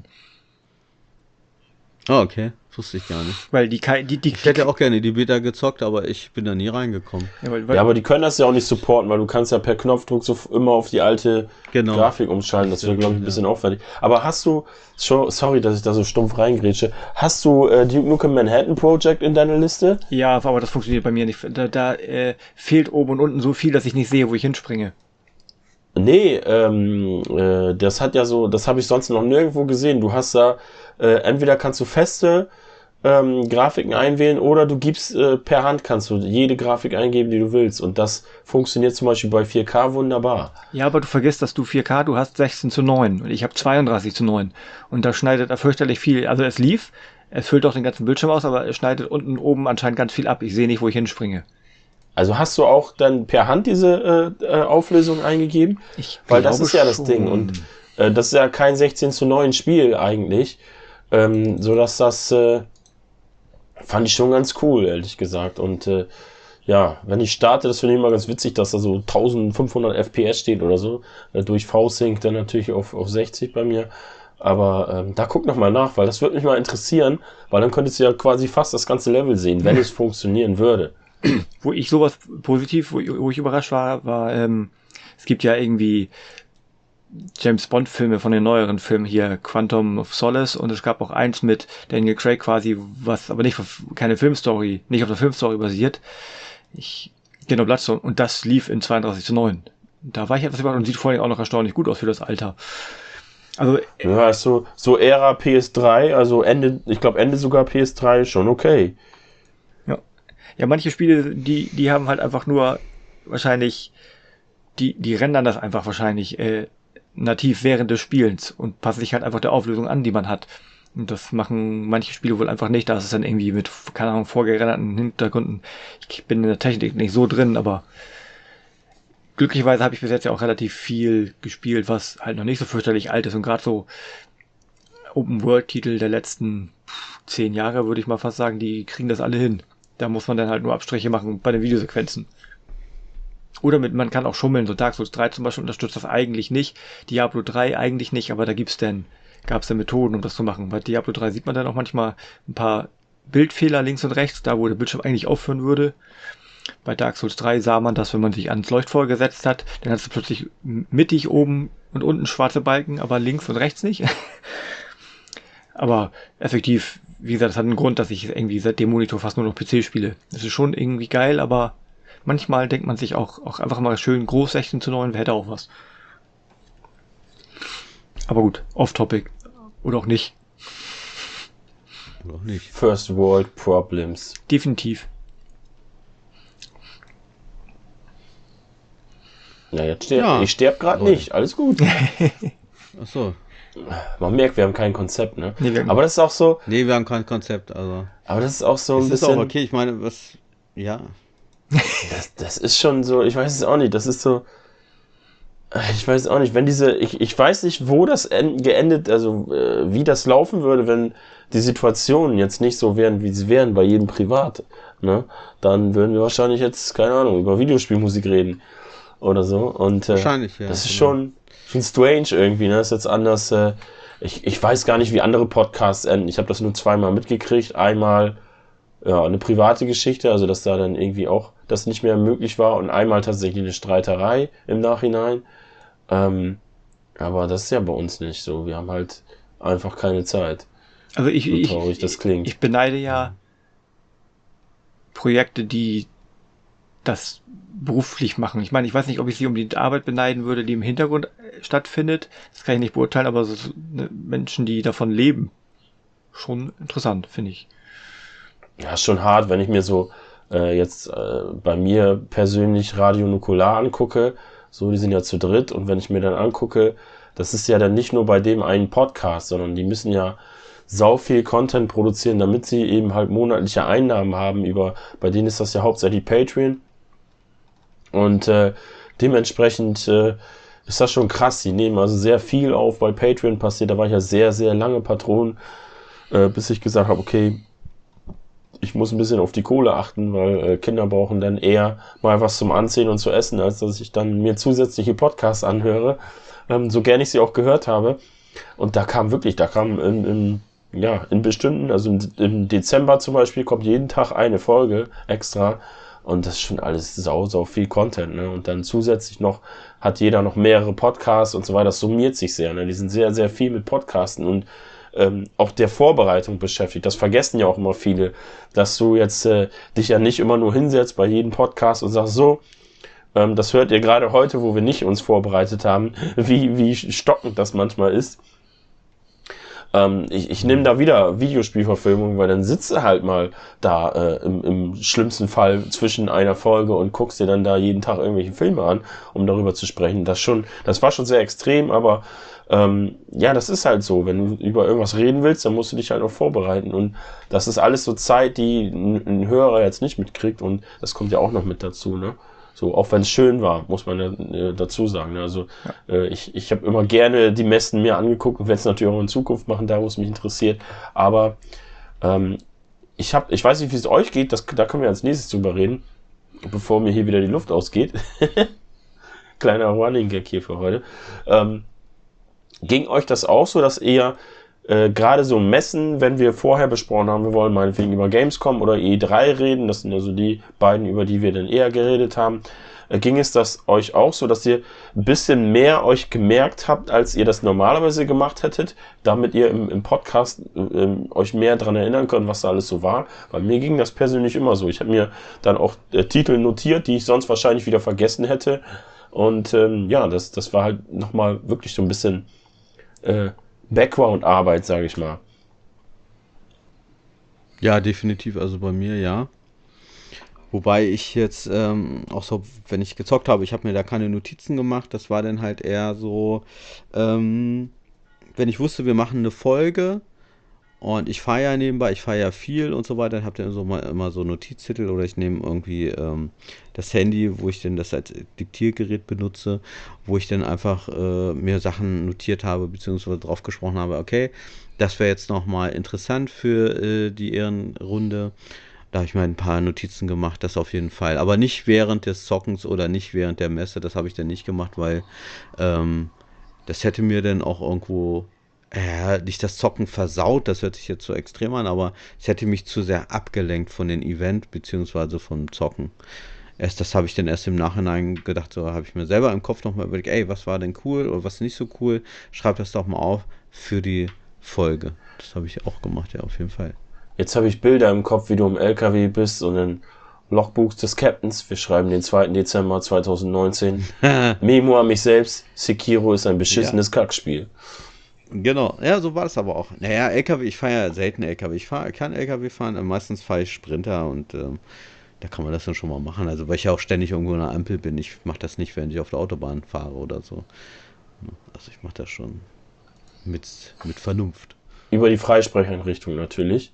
Oh, okay. Wusste ich gar nicht. Weil die kein, die, die, Ich hätte auch gerne die Beta gezockt, aber ich bin da nie reingekommen. ja, weil, weil, Ja, aber die können das ja auch nicht supporten, weil du kannst ja per Knopfdruck so f- immer auf die alte Genau. Grafik umschalten. Das wäre, glaube ich, ein bisschen aufwendig. Aber hast du, scho- sorry, dass ich da so stumpf reingrätsche, hast du äh, Duke Nukem Manhattan Project in deiner Liste? ja, aber das funktioniert bei mir nicht. Da, da äh, fehlt oben und unten so viel, dass ich nicht sehe, wo ich hinspringe. Nee, ähm, äh, das hat ja so, das habe ich sonst noch nirgendwo gesehen. Du hast da, äh, entweder kannst du feste ähm, Grafiken einwählen oder du gibst äh, per Hand kannst du jede Grafik eingeben, die du willst. Und das funktioniert zum Beispiel bei vier K wunderbar. Ja, aber du vergisst, dass du vier K, du hast sechzehn zu neun und ich habe zweiunddreißig zu neun. Und da schneidet er fürchterlich viel. Also es lief, es füllt auch den ganzen Bildschirm aus, aber es schneidet unten oben anscheinend ganz viel ab. Ich sehe nicht, wo ich hinspringe. Also hast du auch dann per Hand diese äh, äh, Auflösung eingegeben? Ich Weil das glaube ist ja das schon. Ding. Und äh, das ist ja kein sechzehn zu neun Spiel eigentlich. Ähm, so dass das äh, fand ich schon ganz cool, ehrlich gesagt. Und äh, ja, wenn ich starte, das finde ich immer ganz witzig, dass da so eintausendfünfhundert F P S steht oder so. Äh, durch V-Sync dann natürlich auf, auf sechzig bei mir. Aber ähm, da guck noch mal nach, weil das würde mich mal interessieren, weil dann könntest du ja quasi fast das ganze Level sehen, wenn es funktionieren würde. Wo ich sowas positiv, wo ich, wo ich überrascht war, war, ähm, es gibt ja irgendwie James Bond Filme von den neueren Filmen hier, Quantum of Solace, und es gab auch eins mit Daniel Craig quasi, was aber nicht auf keine Filmstory, nicht auf der Filmstory basiert. Ich, genau, Bloodstone, und das lief in zweiunddreißig zu neun. Da war ich etwas überrascht und sieht vor allem auch noch erstaunlich gut aus für das Alter. Also, Ja, ist so, so Ära P S drei, also Ende, ich glaube Ende sogar P S drei, schon okay. ja, manche Spiele, die, die haben halt einfach nur wahrscheinlich, die, die rendern das einfach wahrscheinlich äh, nativ während des Spielens und passen sich halt einfach der Auflösung an, die man hat. Und das machen manche Spiele wohl einfach nicht. Da ist es dann irgendwie mit, keine Ahnung, vorgerenderten Hintergründen. Ich bin in der Technik nicht so drin, aber glücklicherweise habe ich bis jetzt ja auch relativ viel gespielt, was halt noch nicht so fürchterlich alt ist. Und gerade so Open-World-Titel der letzten zehn Jahre, würde ich mal fast sagen, die kriegen das alle hin. Da muss man dann halt nur Abstriche machen bei den Videosequenzen. Oder mit, man kann auch schummeln, so Dark Souls drei zum Beispiel unterstützt das eigentlich nicht, Diablo drei eigentlich nicht, aber da gibt's denn, gab's denn Methoden, um das zu machen. Bei Diablo drei sieht man dann auch manchmal ein paar Bildfehler links und rechts, da wo der Bildschirm eigentlich aufhören würde. Bei Dark Souls drei sah man das, wenn man sich ans Leuchtfeuer gesetzt hat, dann hast du plötzlich mittig oben und unten schwarze Balken, aber links und rechts nicht. Aber effektiv, wie gesagt, das hat einen Grund, dass ich irgendwie seit dem Monitor fast nur noch P C spiele. Das ist schon irgendwie geil, aber manchmal denkt man sich auch, auch einfach mal schön groß sechzehn zu neun, wer hätte auch was. Aber gut, off-topic. Oder auch nicht. Oder auch nicht. First World Problems. Definitiv. Na, jetzt sterb, Ja. ich sterb gerade Leute. nicht. Alles gut. Ach so. Man merkt, wir haben kein Konzept, ne? Nee, wir haben- Aber das ist auch so, Nee, wir haben kein Konzept, also. aber das ist auch so ein Es ist bisschen, auch okay, ich meine, was. Ja. das, das ist schon so, ich weiß es auch nicht, das ist so, ich weiß auch nicht, wenn diese, ich, ich weiß nicht, wo das en- geendet, also äh, wie das laufen würde, wenn die Situationen jetzt nicht so wären, wie sie wären bei jedem privat, ne? Dann würden wir wahrscheinlich jetzt, keine Ahnung, über Videospielmusik reden oder so. Und äh, Wahrscheinlich, ja. das ist genau. schon, schon strange irgendwie, ne? Das ist jetzt anders, äh, ich, ich weiß gar nicht, wie andere Podcasts enden. Ich habe das nur zweimal mitgekriegt. Einmal ja, eine private Geschichte, also dass da dann irgendwie auch das nicht mehr möglich war und einmal tatsächlich eine Streiterei im Nachhinein. Ähm, aber das ist ja bei uns nicht so. Wir haben halt einfach keine Zeit. Also ich, So ich, traurig das klingt. ich beneide ja Projekte, die das beruflich machen. Ich meine, ich weiß nicht, ob ich sie um die Arbeit beneiden würde, die im Hintergrund äh, stattfindet. Das kann ich nicht beurteilen, aber so, so, ne, Menschen, die davon leben, schon interessant, finde ich. Ja, ist schon hart, wenn ich mir so äh, jetzt äh, bei mir persönlich Radio Nukular angucke. So, die sind ja zu dritt. Und wenn ich mir dann angucke, das ist ja dann nicht nur bei dem einen Podcast, sondern die müssen ja sau viel Content produzieren, damit sie eben halt monatliche Einnahmen haben. Über, bei denen ist das ja hauptsächlich Patreon. Und äh, dementsprechend äh, ist das schon krass. Die nehmen also sehr viel auf, bei Patreon passiert. Da war ich ja sehr, sehr lange Patron, äh, bis ich gesagt habe, okay, ich muss ein bisschen auf die Kohle achten, weil äh, Kinder brauchen dann eher mal was zum Anziehen und zu essen, als dass ich dann mir zusätzliche Podcasts anhöre, ähm, so gern ich sie auch gehört habe. Und da kam wirklich, da kam in, in, ja, in bestimmten, also im, im Dezember zum Beispiel, kommt jeden Tag eine Folge extra. Und das ist schon alles sau, sau viel Content, ne? Und dann zusätzlich noch hat jeder noch mehrere Podcasts und so weiter. Das summiert sich sehr, ne? Die sind sehr, sehr viel mit Podcasten und ähm, auch der Vorbereitung beschäftigt. Das vergessen ja auch immer viele, dass du jetzt äh, dich ja nicht immer nur hinsetzt bei jedem Podcast und sagst so, ähm, das hört ihr gerade heute, wo wir nicht uns vorbereitet haben, wie, wie stockend das manchmal ist. Ähm, ich ich nehme da wieder Videospielverfilmung, weil dann sitzt du halt mal da äh, im, im schlimmsten Fall zwischen einer Folge und guckst dir dann da jeden Tag irgendwelche Filme an, um darüber zu sprechen. Das schon, das war schon sehr extrem, aber ähm, ja, das ist halt so. Wenn du über irgendwas reden willst, dann musst du dich halt auch vorbereiten. Und das ist alles so Zeit, die ein, ein Hörer jetzt nicht mitkriegt. Und das kommt ja auch noch mit dazu, ne? So, auch wenn es schön war, muss man ja, äh, dazu sagen. Ne? Also ja. äh, ich, ich habe immer gerne die Messen mir angeguckt und werde es natürlich auch in Zukunft machen, da wo es mich interessiert. Aber ähm, ich habe, ich weiß nicht, wie es euch geht, das, da können wir als nächstes drüber reden, bevor mir hier wieder die Luft ausgeht. Kleiner Running Gag hier für heute. Ähm, ging euch das auch so, dass ihr äh, gerade so Messen, wenn wir vorher besprochen haben, wir wollen meinetwegen über Gamescom oder E drei reden, das sind also die beiden, über die wir dann eher geredet haben, äh, ging es das euch auch so, dass ihr ein bisschen mehr euch gemerkt habt, als ihr das normalerweise gemacht hättet, damit ihr im, im Podcast äh, euch mehr dran erinnern könnt, was da alles so war? Bei mir ging das persönlich immer so. Ich habe mir dann auch äh, Titel notiert, die ich sonst wahrscheinlich wieder vergessen hätte. Und ähm, ja, das, das war halt nochmal wirklich so ein bisschen äh, Background-Arbeit, sage ich mal. Ja, definitiv, also bei mir ja. Wobei ich jetzt ähm, auch so, wenn ich gezockt habe, ich habe mir da keine Notizen gemacht. Das war dann halt eher so, ähm, wenn ich wusste, wir machen eine Folge und ich fahre ja nebenbei, ich fahre ja viel und so weiter, dann habt ihr so mal immer so Notizzettel oder ich nehme irgendwie ähm, das Handy, wo ich dann das als Diktiergerät benutze, wo ich dann einfach äh, mir Sachen notiert habe, beziehungsweise drauf gesprochen habe, okay, das wäre jetzt nochmal interessant für äh, die Ehrenrunde. Da habe ich mir ein paar Notizen gemacht, das auf jeden Fall. Aber nicht während des Zockens oder nicht während der Messe, das habe ich dann nicht gemacht, weil ähm, das hätte mir dann auch irgendwo, äh, nicht das Zocken versaut, das hört sich jetzt so extrem an, aber es hätte mich zu sehr abgelenkt von den Event beziehungsweise vom Zocken. Erst das habe ich dann erst im Nachhinein gedacht, so habe ich mir selber im Kopf nochmal überlegt, ey, was war denn cool oder was nicht so cool, schreib das doch mal auf für die Folge. Das habe ich auch gemacht, ja, auf jeden Fall. Jetzt habe ich Bilder im Kopf, wie du im L K W bist und ein Logbuch des Captains. Wir schreiben den zweiten Dezember zweitausendneunzehn. Memo an mich selbst. Sekiro ist ein beschissenes ja. Kackspiel. Genau, ja, so war das aber auch. Naja, L K W, ich fahre ja selten L K W. Ich fahre, kann L K W fahren, meistens fahre ich Sprinter und ähm, da kann man das dann schon mal machen. Also, weil ich ja auch ständig irgendwo in der Ampel bin. Ich mache das nicht, wenn ich auf der Autobahn fahre oder so. Also, ich mache das schon mit, mit Vernunft. Über die Freisprecheinrichtung natürlich.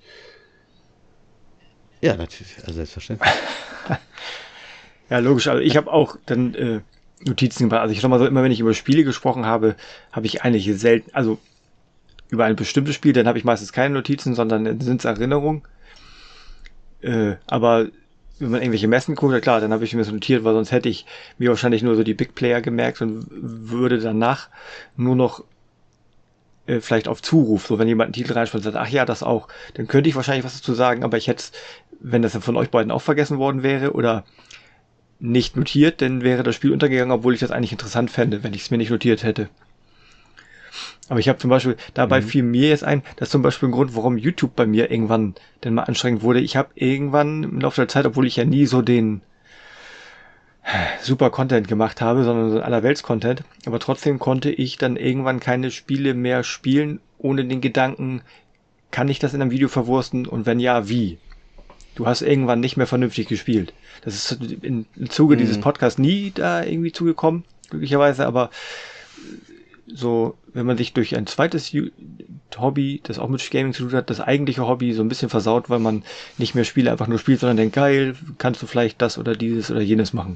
Ja, natürlich, also selbstverständlich. Ja, logisch. Also ich habe auch dann äh, Notizen gemacht. Also ich sag mal so, immer wenn ich über Spiele gesprochen habe, habe ich eigentlich selten, also über ein bestimmtes Spiel, dann habe ich meistens keine Notizen, sondern sind es Erinnerungen. Äh, aber wenn man irgendwelche Messen guckt, ja klar, dann habe ich mir das notiert, weil sonst hätte ich mir wahrscheinlich nur so die Big Player gemerkt und würde danach nur noch äh, vielleicht auf Zuruf, so wenn jemand einen Titel reinschreibt und sagt, ach ja, das auch, dann könnte ich wahrscheinlich was dazu sagen, aber ich hätte, wenn das dann von euch beiden auch vergessen worden wäre oder nicht notiert, dann wäre das Spiel untergegangen, obwohl ich das eigentlich interessant fände, wenn ich es mir nicht notiert hätte. Aber ich habe zum Beispiel, dabei mhm. fiel mir jetzt ein, das ist zum Beispiel ein Grund, warum YouTube bei mir irgendwann dann mal anstrengend wurde. Ich habe irgendwann im Laufe der Zeit, obwohl ich ja nie so den super Content gemacht habe, sondern so Allerwelts-Content, aber trotzdem konnte ich dann irgendwann keine Spiele mehr spielen, ohne den Gedanken, kann ich das in einem Video verwursten und wenn ja, wie? Du hast irgendwann nicht mehr vernünftig gespielt. Das ist im Zuge mhm. dieses Podcasts nie da irgendwie zugekommen, glücklicherweise, aber so, wenn man sich durch ein zweites Hobby, das auch mit Gaming zu tun hat, das eigentliche Hobby so ein bisschen versaut, weil man nicht mehr Spiele einfach nur spielt, sondern denkt, geil, kannst du vielleicht das oder dieses oder jenes machen.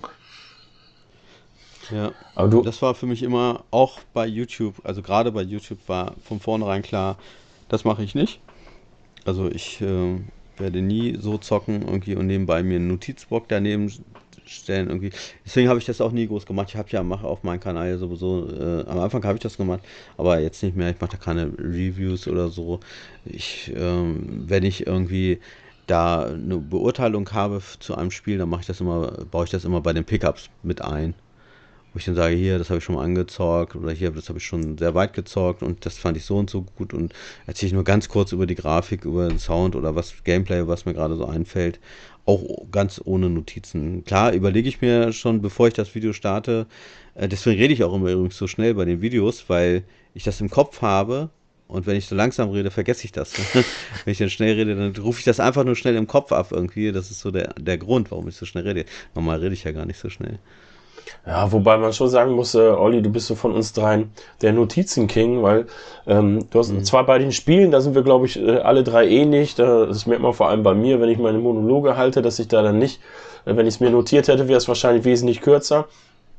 Ja, aber du, das war für mich immer auch bei YouTube, also gerade bei YouTube war von vornherein klar, das mache ich nicht. Also ich äh, werde nie so zocken irgendwie und nebenbei mir einen Notizblock daneben stellen irgendwie. Deswegen habe ich das auch nie groß gemacht. Ich habe ja mache auf meinem Kanal sowieso, äh, am Anfang habe ich das gemacht, aber jetzt nicht mehr. Ich mache da keine Reviews oder so. Ich, ähm, wenn ich irgendwie da eine Beurteilung habe zu einem Spiel, dann mache ich das immer, baue ich das immer bei den Pickups mit ein. Wo ich dann sage, hier, das habe ich schon mal angezockt oder hier, das habe ich schon sehr weit gezockt und das fand ich so und so gut und erzähle ich nur ganz kurz über die Grafik, über den Sound oder was Gameplay, was mir gerade so einfällt, auch ganz ohne Notizen. Klar, überlege ich mir schon, bevor ich das Video starte, äh, deswegen rede ich auch immer übrigens so schnell bei den Videos, weil ich das im Kopf habe und wenn ich so langsam rede, vergesse ich das. Wenn ich dann schnell rede, dann rufe ich das einfach nur schnell im Kopf ab irgendwie. Das ist so der, der Grund, warum ich so schnell rede. Normal rede ich ja gar nicht so schnell. Ja, wobei man schon sagen muss, äh, Olli, du bist so von uns dreien der Notizen-King, weil ähm, du hast mhm. zwar bei den Spielen, da sind wir, glaube ich, äh, alle drei ähnlich, da, das merkt man vor allem bei mir, wenn ich meine Monologe halte, dass ich da dann nicht, äh, wenn ich es mir notiert hätte, wäre es wahrscheinlich wesentlich kürzer.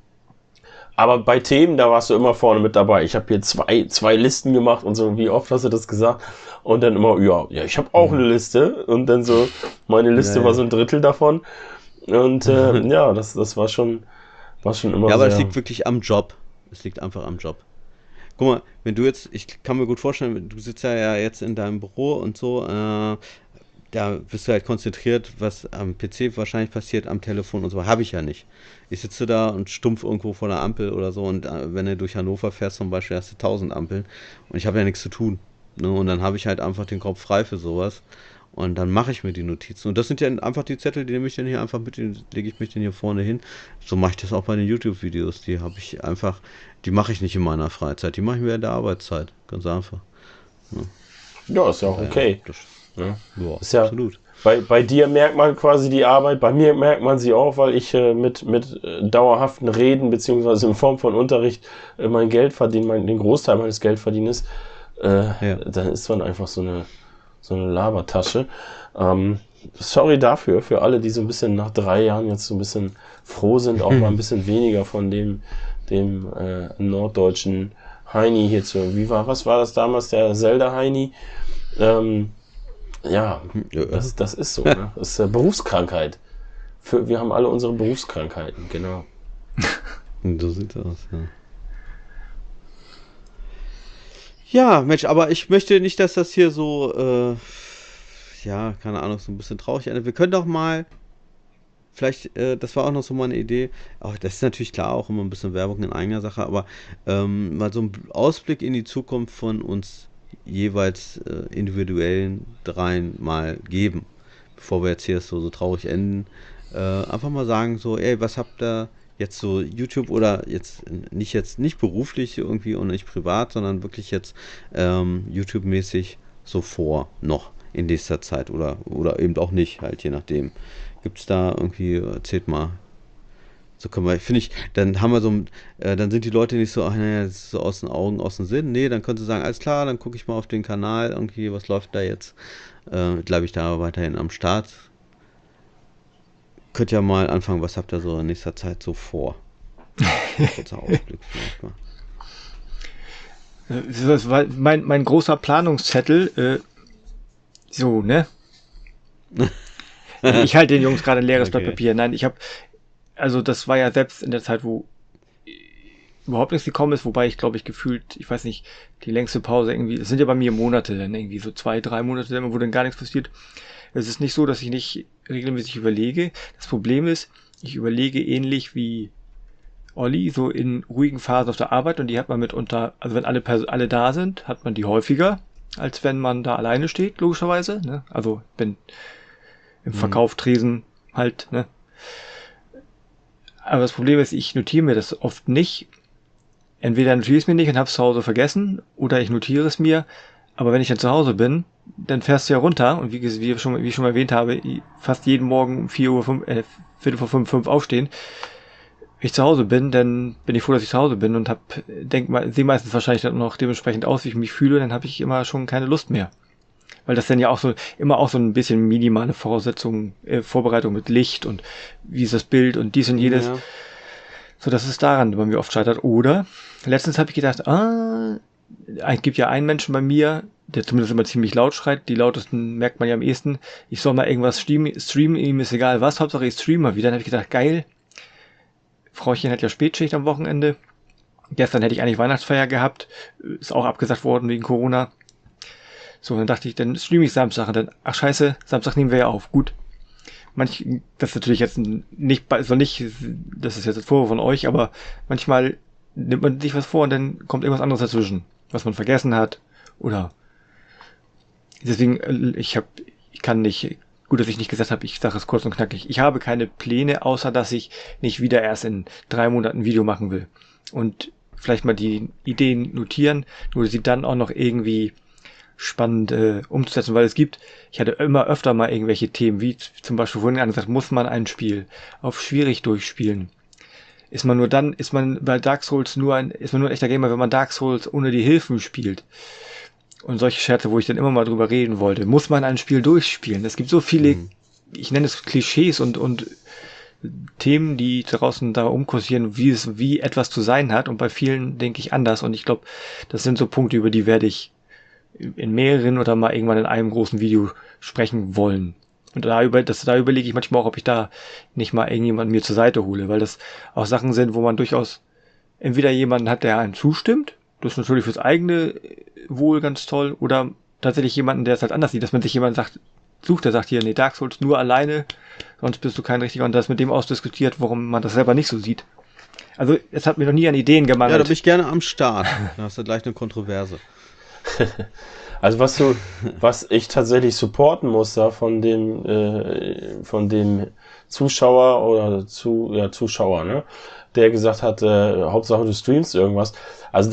Aber bei Themen, da warst du immer vorne mit dabei. Ich habe hier zwei, zwei Listen gemacht und so, wie oft hast du das gesagt? Und dann immer, ja, ja, ich habe auch mhm. eine Liste. Und dann so, meine Liste ja, war so ein Drittel davon. Und äh, ja, das, das war schon... War schon immer ja, aber sehr es liegt wirklich am Job. Es liegt einfach am Job. Guck mal, wenn du jetzt, ich kann mir gut vorstellen, du sitzt ja jetzt in deinem Büro und so, äh, da bist du halt konzentriert, was am P C wahrscheinlich passiert, am Telefon und so. Habe ich ja nicht. Ich sitze da und stumpf irgendwo vor der Ampel oder so und äh, wenn du durch Hannover fährst zum Beispiel, hast du tausend Ampeln und ich habe ja nichts zu tun. Ne? Und dann habe ich halt einfach den Kopf frei für sowas. Und dann mache ich mir die Notizen. Und das sind ja einfach die Zettel, die nehme ich dann hier einfach mit, die lege ich mich dann hier vorne hin. So mache ich das auch bei den YouTube-Videos. Die habe ich einfach, die mache ich nicht in meiner Freizeit. Die mache ich mir in der Arbeitszeit. Ganz einfach. Ja, ja ist ja auch okay. Das, ja. Ja, ist ja, absolut. Bei, bei dir merkt man quasi die Arbeit, bei mir merkt man sie auch, weil ich äh, mit, mit äh, dauerhaften Reden beziehungsweise in Form von Unterricht äh, mein Geld verdiene, mein, den Großteil meines Geldverdienens, äh, ja. Dann ist man einfach so eine, so eine Labertasche. Ähm, sorry dafür, für alle, die so ein bisschen nach drei Jahren jetzt so ein bisschen froh sind, auch mal ein bisschen weniger von dem, dem äh, norddeutschen Heini hier zu. Wie war, was war das damals, der Zelda Heini? Ähm, Ja, das, das ist so. Ne? Das ist äh, Berufskrankheit. Für, wir haben alle unsere Berufskrankheiten, genau. So sieht's aus, ja. Ja, Mensch, aber ich möchte nicht, dass das hier so, äh, ja, keine Ahnung, so ein bisschen traurig endet. Wir können doch mal, vielleicht, äh, das war auch noch so mal eine Idee, auch das ist natürlich klar auch immer ein bisschen Werbung in eigener Sache, aber ähm, mal so ein Ausblick in die Zukunft von uns jeweils äh, individuellen dreien mal geben, bevor wir jetzt hier so, so traurig enden. Äh, einfach mal sagen so, ey, was habt ihr jetzt so YouTube oder jetzt nicht jetzt nicht beruflich irgendwie und nicht privat, sondern wirklich jetzt ähm, YouTube-mäßig so vor noch in nächster Zeit oder, oder eben auch nicht, halt je nachdem. Gibt es da irgendwie, erzählt mal. So können wir, finde ich, dann haben wir so, äh, dann sind die Leute nicht so, ach naja, das ist so aus den Augen, aus dem Sinn. Nee, dann können sie sagen, alles klar, dann gucke ich mal auf den Kanal, irgendwie, was läuft da jetzt? Äh, Bleibe ich da weiterhin am Start? Könnt ja mal anfangen, was habt ihr so in nächster Zeit so vor? Kurzer Ausblick vielleicht mal. Das war mein, mein großer Planungszettel, äh, so, ne? Ich halte den Jungs gerade ein leeres Okay. Blatt Papier. Nein, ich habe, also das war ja selbst in der Zeit, wo überhaupt nichts gekommen ist, wobei ich glaube ich gefühlt, ich weiß nicht, die längste Pause irgendwie, es sind ja bei mir Monate, dann irgendwie so zwei, drei Monate, wo dann gar nichts passiert. Es ist nicht so, dass ich nicht regelmäßig überlege. Das Problem ist, ich überlege ähnlich wie Olli, so in ruhigen Phasen auf der Arbeit, und die hat man mitunter, also wenn alle Pers- alle da sind, hat man die häufiger, als wenn man da alleine steht, logischerweise, ne? Also wenn im Verkauf Tresen halt, ne? Aber das Problem ist, ich notiere mir das oft nicht. Entweder notiere ich es mir nicht und habe es zu Hause vergessen, oder ich notiere es mir. Aber wenn ich dann zu Hause bin, dann fährst du ja runter, und wie, wie, schon, wie ich schon mal erwähnt habe, fast jeden Morgen um vier Uhr, fünf, äh, Viertel vor fünf, fünf aufstehen. Wenn ich zu Hause bin, dann bin ich froh, dass ich zu Hause bin und hab, denk mal, sehe meistens wahrscheinlich dann noch dementsprechend aus, wie ich mich fühle, dann habe ich immer schon keine Lust mehr. Weil das dann ja auch so, immer auch so ein bisschen minimale Voraussetzungen, äh, Vorbereitung mit Licht und wie ist das Bild und dies und jedes. Ja. So, dass es daran bei mir oft scheitert. Oder, letztens habe ich gedacht, ah, es gibt ja einen Menschen bei mir, der zumindest immer ziemlich laut schreit. Die lautesten merkt man ja am ehesten. Ich soll mal irgendwas streamen, streamen, ihm ist egal was, Hauptsache ich streame mal wieder. Dann habe ich gedacht, geil, Frauchen hat ja Spätschicht am Wochenende. Gestern hätte ich eigentlich Weihnachtsfeier gehabt, ist auch abgesagt worden wegen Corona. So, dann dachte ich, dann streame ich Samstag und dann, ach scheiße, Samstag nehmen wir ja auf, gut. Manch, das ist natürlich jetzt nicht, soll nicht, das ist jetzt das Vorwurf von euch, aber manchmal nimmt man sich was vor und dann kommt irgendwas anderes dazwischen, was man vergessen hat, oder deswegen, ich habe, ich kann nicht, gut, dass ich nicht gesagt habe, ich sage es kurz und knackig, ich habe keine Pläne, außer dass ich nicht wieder erst in drei Monaten ein Video machen will. Und vielleicht mal die Ideen notieren, nur sie dann auch noch irgendwie spannend äh, umzusetzen, weil es gibt, ich hatte immer öfter mal irgendwelche Themen, wie zum Beispiel vorhin gesagt, muss man ein Spiel auf schwierig durchspielen? Ist man nur dann, ist man bei Dark Souls nur ein, ist man nur ein echter Gamer, wenn man Dark Souls ohne die Hilfen spielt? Und solche Scherze, wo ich dann immer mal drüber reden wollte. Muss man ein Spiel durchspielen? Es gibt so viele, mhm. ich nenne es Klischees und, und Themen, die draußen da umkursieren, wie es, wie etwas zu sein hat, und bei vielen denke ich anders, und ich glaube, das sind so Punkte, über die werde ich in mehreren oder mal irgendwann in einem großen Video sprechen wollen. Und da, über, das, da überlege ich manchmal auch, ob ich da nicht mal irgendjemanden mir zur Seite hole, weil das auch Sachen sind, wo man durchaus entweder jemanden hat, der einem zustimmt, das ist natürlich fürs eigene Wohl ganz toll, oder tatsächlich jemanden, der es halt anders sieht, dass man sich jemanden sagt, sucht, der sagt hier, nee, Dark Souls nur alleine, sonst bist du kein richtiger, und das mit dem ausdiskutiert, warum man das selber nicht so sieht. Also es hat mir noch nie an Ideen gemangelt. Ja, da bin ich gerne am Start. Da hast du gleich eine Kontroverse. Also was du, was ich tatsächlich supporten muss da von dem, äh, von dem Zuschauer oder zu, ja, Zuschauer, ne, der gesagt hat, äh, Hauptsache du streamst irgendwas. Also das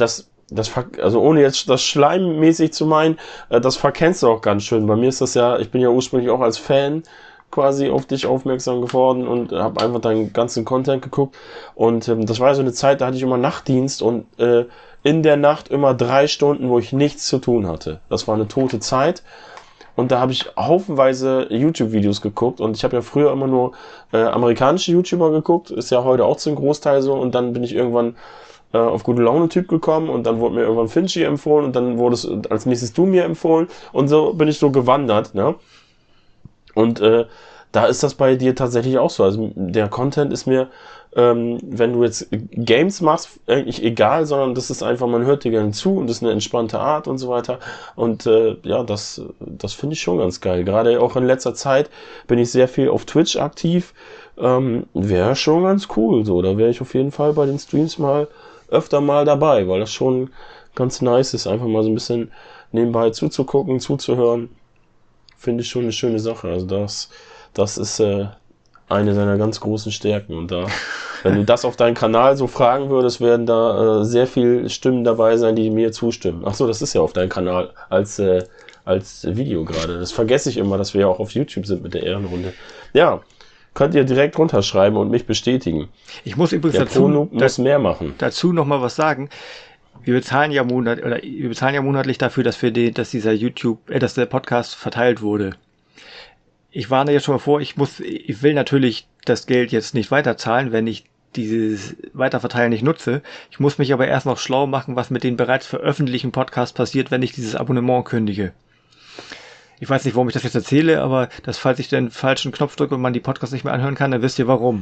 das, also ohne jetzt das schleimmäßig zu meinen, äh, das verkennst du auch ganz schön. Bei mir ist das ja, ich bin ja ursprünglich auch als Fan quasi auf dich aufmerksam geworden und habe einfach deinen ganzen Content geguckt. Und ähm, das war so eine Zeit, da hatte ich immer Nachtdienst und äh, in der Nacht immer drei Stunden, wo ich nichts zu tun hatte. Das war eine tote Zeit. Und da habe ich haufenweise YouTube-Videos geguckt. Und ich habe ja früher immer nur äh, amerikanische YouTuber geguckt. Ist ja heute auch zum Großteil so. Und dann bin ich irgendwann äh, auf Gute Laune-Typ gekommen. Und dann wurde mir irgendwann Finchi empfohlen. Und dann wurde es als nächstes du mir empfohlen. Und so bin ich so gewandert. Ne? Und äh, da ist das bei dir tatsächlich auch so. Also der Content ist mir, ähm, wenn du jetzt Games machst, eigentlich egal, sondern das ist einfach, man hört dir gerne zu und das ist eine entspannte Art und so weiter. Und äh, ja, das, das finde ich schon ganz geil. Gerade auch in letzter Zeit bin ich sehr viel auf Twitch aktiv. Ähm, wäre schon ganz cool. So, da wäre ich auf jeden Fall bei den Streams mal öfter mal dabei, weil das schon ganz nice ist, einfach mal so ein bisschen nebenbei zuzugucken, zuzuhören. Finde ich schon eine schöne Sache. Also das, das ist äh, eine deiner ganz großen Stärken. Und da, wenn du das auf deinen Kanal so fragen würdest, werden da äh, sehr viele Stimmen dabei sein, die mir zustimmen. Ach so, das ist ja auf deinem Kanal als äh, als Video gerade. Das vergesse ich immer, dass wir ja auch auf YouTube sind mit der Ehrenrunde. Ja, könnt ihr direkt runterschreiben und mich bestätigen. Ich muss übrigens der dazu, Pro muss mehr machen. Dazu noch mal was sagen. Wir bezahlen ja monat oder wir bezahlen ja monatlich dafür, dass wir den, dass dieser YouTube, äh, dass der Podcast verteilt wurde. Ich warne jetzt schon mal vor, ich muss, ich will natürlich das Geld jetzt nicht weiterzahlen, wenn ich dieses Weiterverteilen nicht nutze. Ich muss mich aber erst noch schlau machen, was mit den bereits veröffentlichten Podcasts passiert, wenn ich dieses Abonnement kündige. Ich weiß nicht, warum ich das jetzt erzähle, aber dass, falls ich den falschen Knopf drücke und man die Podcasts nicht mehr anhören kann, dann wisst ihr warum.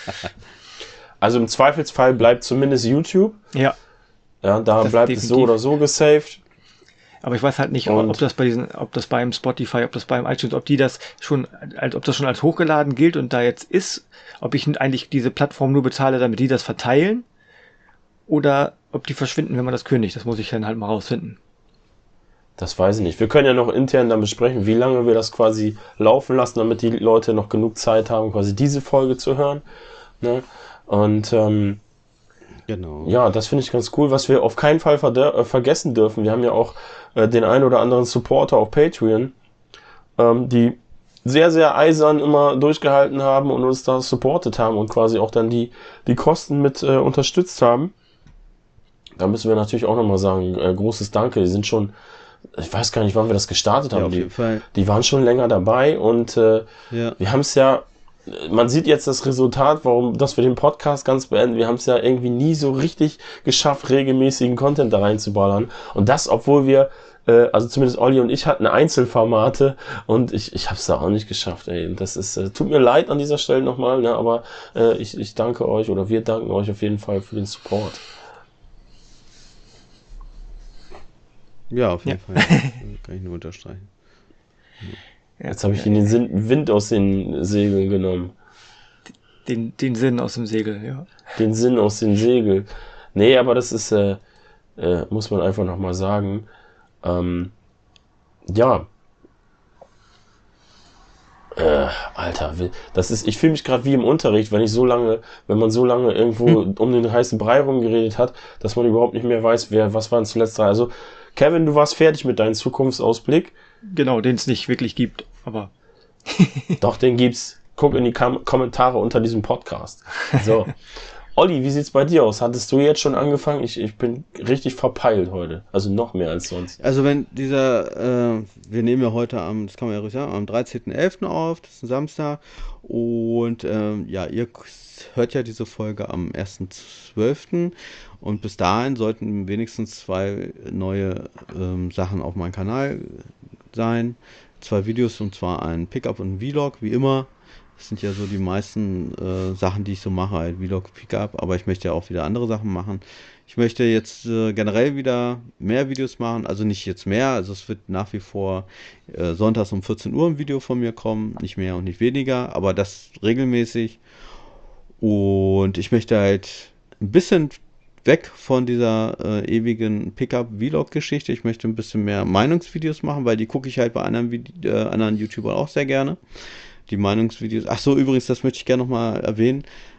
Also im Zweifelsfall bleibt zumindest YouTube. Ja. Ja, da Das bleibt definitiv. es so oder so gesaved. Aber ich weiß halt nicht, Und ob das bei diesen, ob das beim Spotify, ob das beim iTunes, ob die das schon, als ob das schon als hochgeladen gilt und da jetzt ist, ob ich eigentlich diese Plattform nur bezahle, damit die das verteilen, oder ob die verschwinden, wenn man das kündigt. Das muss ich dann halt mal rausfinden. Das weiß ich nicht. Wir können ja noch intern dann besprechen, wie lange wir das quasi laufen lassen, damit die Leute noch genug Zeit haben, quasi diese Folge zu hören. Ne? Und ähm, Genau. ja, das finde ich ganz cool. Was wir auf keinen Fall ver- äh, vergessen dürfen, wir haben ja auch äh, den ein oder anderen Supporter auf Patreon, ähm, die sehr, sehr eisern immer durchgehalten haben und uns da supportet haben und quasi auch dann die, die Kosten mit äh, unterstützt haben. Da müssen wir natürlich auch nochmal sagen, äh, großes Danke. Die sind schon, ich weiß gar nicht, wann wir das gestartet haben. Ja, auf die, jeden Fall. die waren schon länger dabei und äh, Ja. wir haben es ja, man sieht jetzt das Resultat, warum, dass wir den Podcast ganz beenden. Wir haben es ja irgendwie nie so richtig geschafft, regelmäßigen Content da reinzuballern. Und das, obwohl wir, äh, also zumindest Olli und ich hatten Einzelformate und ich, ich habe es da auch nicht geschafft, ey. Und das ist, äh, tut mir leid an dieser Stelle nochmal, ne, aber äh, ich, ich danke euch oder wir danken euch auf jeden Fall für den Support. Ja, auf jeden Ja. Fall. Kann ich nur unterstreichen. Jetzt habe ich Ihnen den Sinn, Wind aus den Segeln genommen. Den, den Sinn aus dem Segel, ja. Den Sinn aus den Segeln. Nee, aber das ist, äh, äh, muss man einfach nochmal sagen. Ähm, ja. Äh, Alter, das ist, ich fühle mich gerade wie im Unterricht, wenn ich so lange, wenn man so lange irgendwo hm. um den heißen Brei rumgeredet hat, dass man überhaupt nicht mehr weiß, wer, was waren zuletzt drei. Also, Kevin, du warst fertig mit deinem Zukunftsausblick. Genau, den es nicht wirklich gibt, aber. Doch, den gibt's. Guck in die Kam- Kommentare unter diesem Podcast. So. Olli, wie sieht's bei dir aus? Hattest du jetzt schon angefangen? Ich, ich bin richtig verpeilt heute. Also noch mehr als sonst. Also wenn dieser, äh, wir nehmen ja heute am, das kann man ja ruhig sagen, am dreizehnten elften auf, das ist ein Samstag. Und ähm, ja, ihr hört ja diese Folge am ersten zwölften Und bis dahin sollten wenigstens zwei neue ähm, Sachen auf meinem Kanal sein. Zwei Videos, und zwar ein Pickup und ein Vlog, wie immer. Das sind ja so die meisten äh, Sachen, die ich so mache, halt Vlog, Pickup, aber ich möchte ja auch wieder andere Sachen machen. Ich möchte jetzt äh, generell wieder mehr Videos machen, also nicht jetzt mehr, also es wird nach wie vor äh, sonntags um vierzehn Uhr ein Video von mir kommen, nicht mehr und nicht weniger, aber das regelmäßig. Und ich möchte halt ein bisschen weg von dieser äh, ewigen Pickup-Vlog-Geschichte. Ich möchte ein bisschen mehr Meinungsvideos machen, weil die gucke ich halt bei anderen, Vide- äh, anderen YouTubern auch sehr gerne. Die Meinungsvideos. Ach so, übrigens, das möchte ich gerne nochmal erwähnen.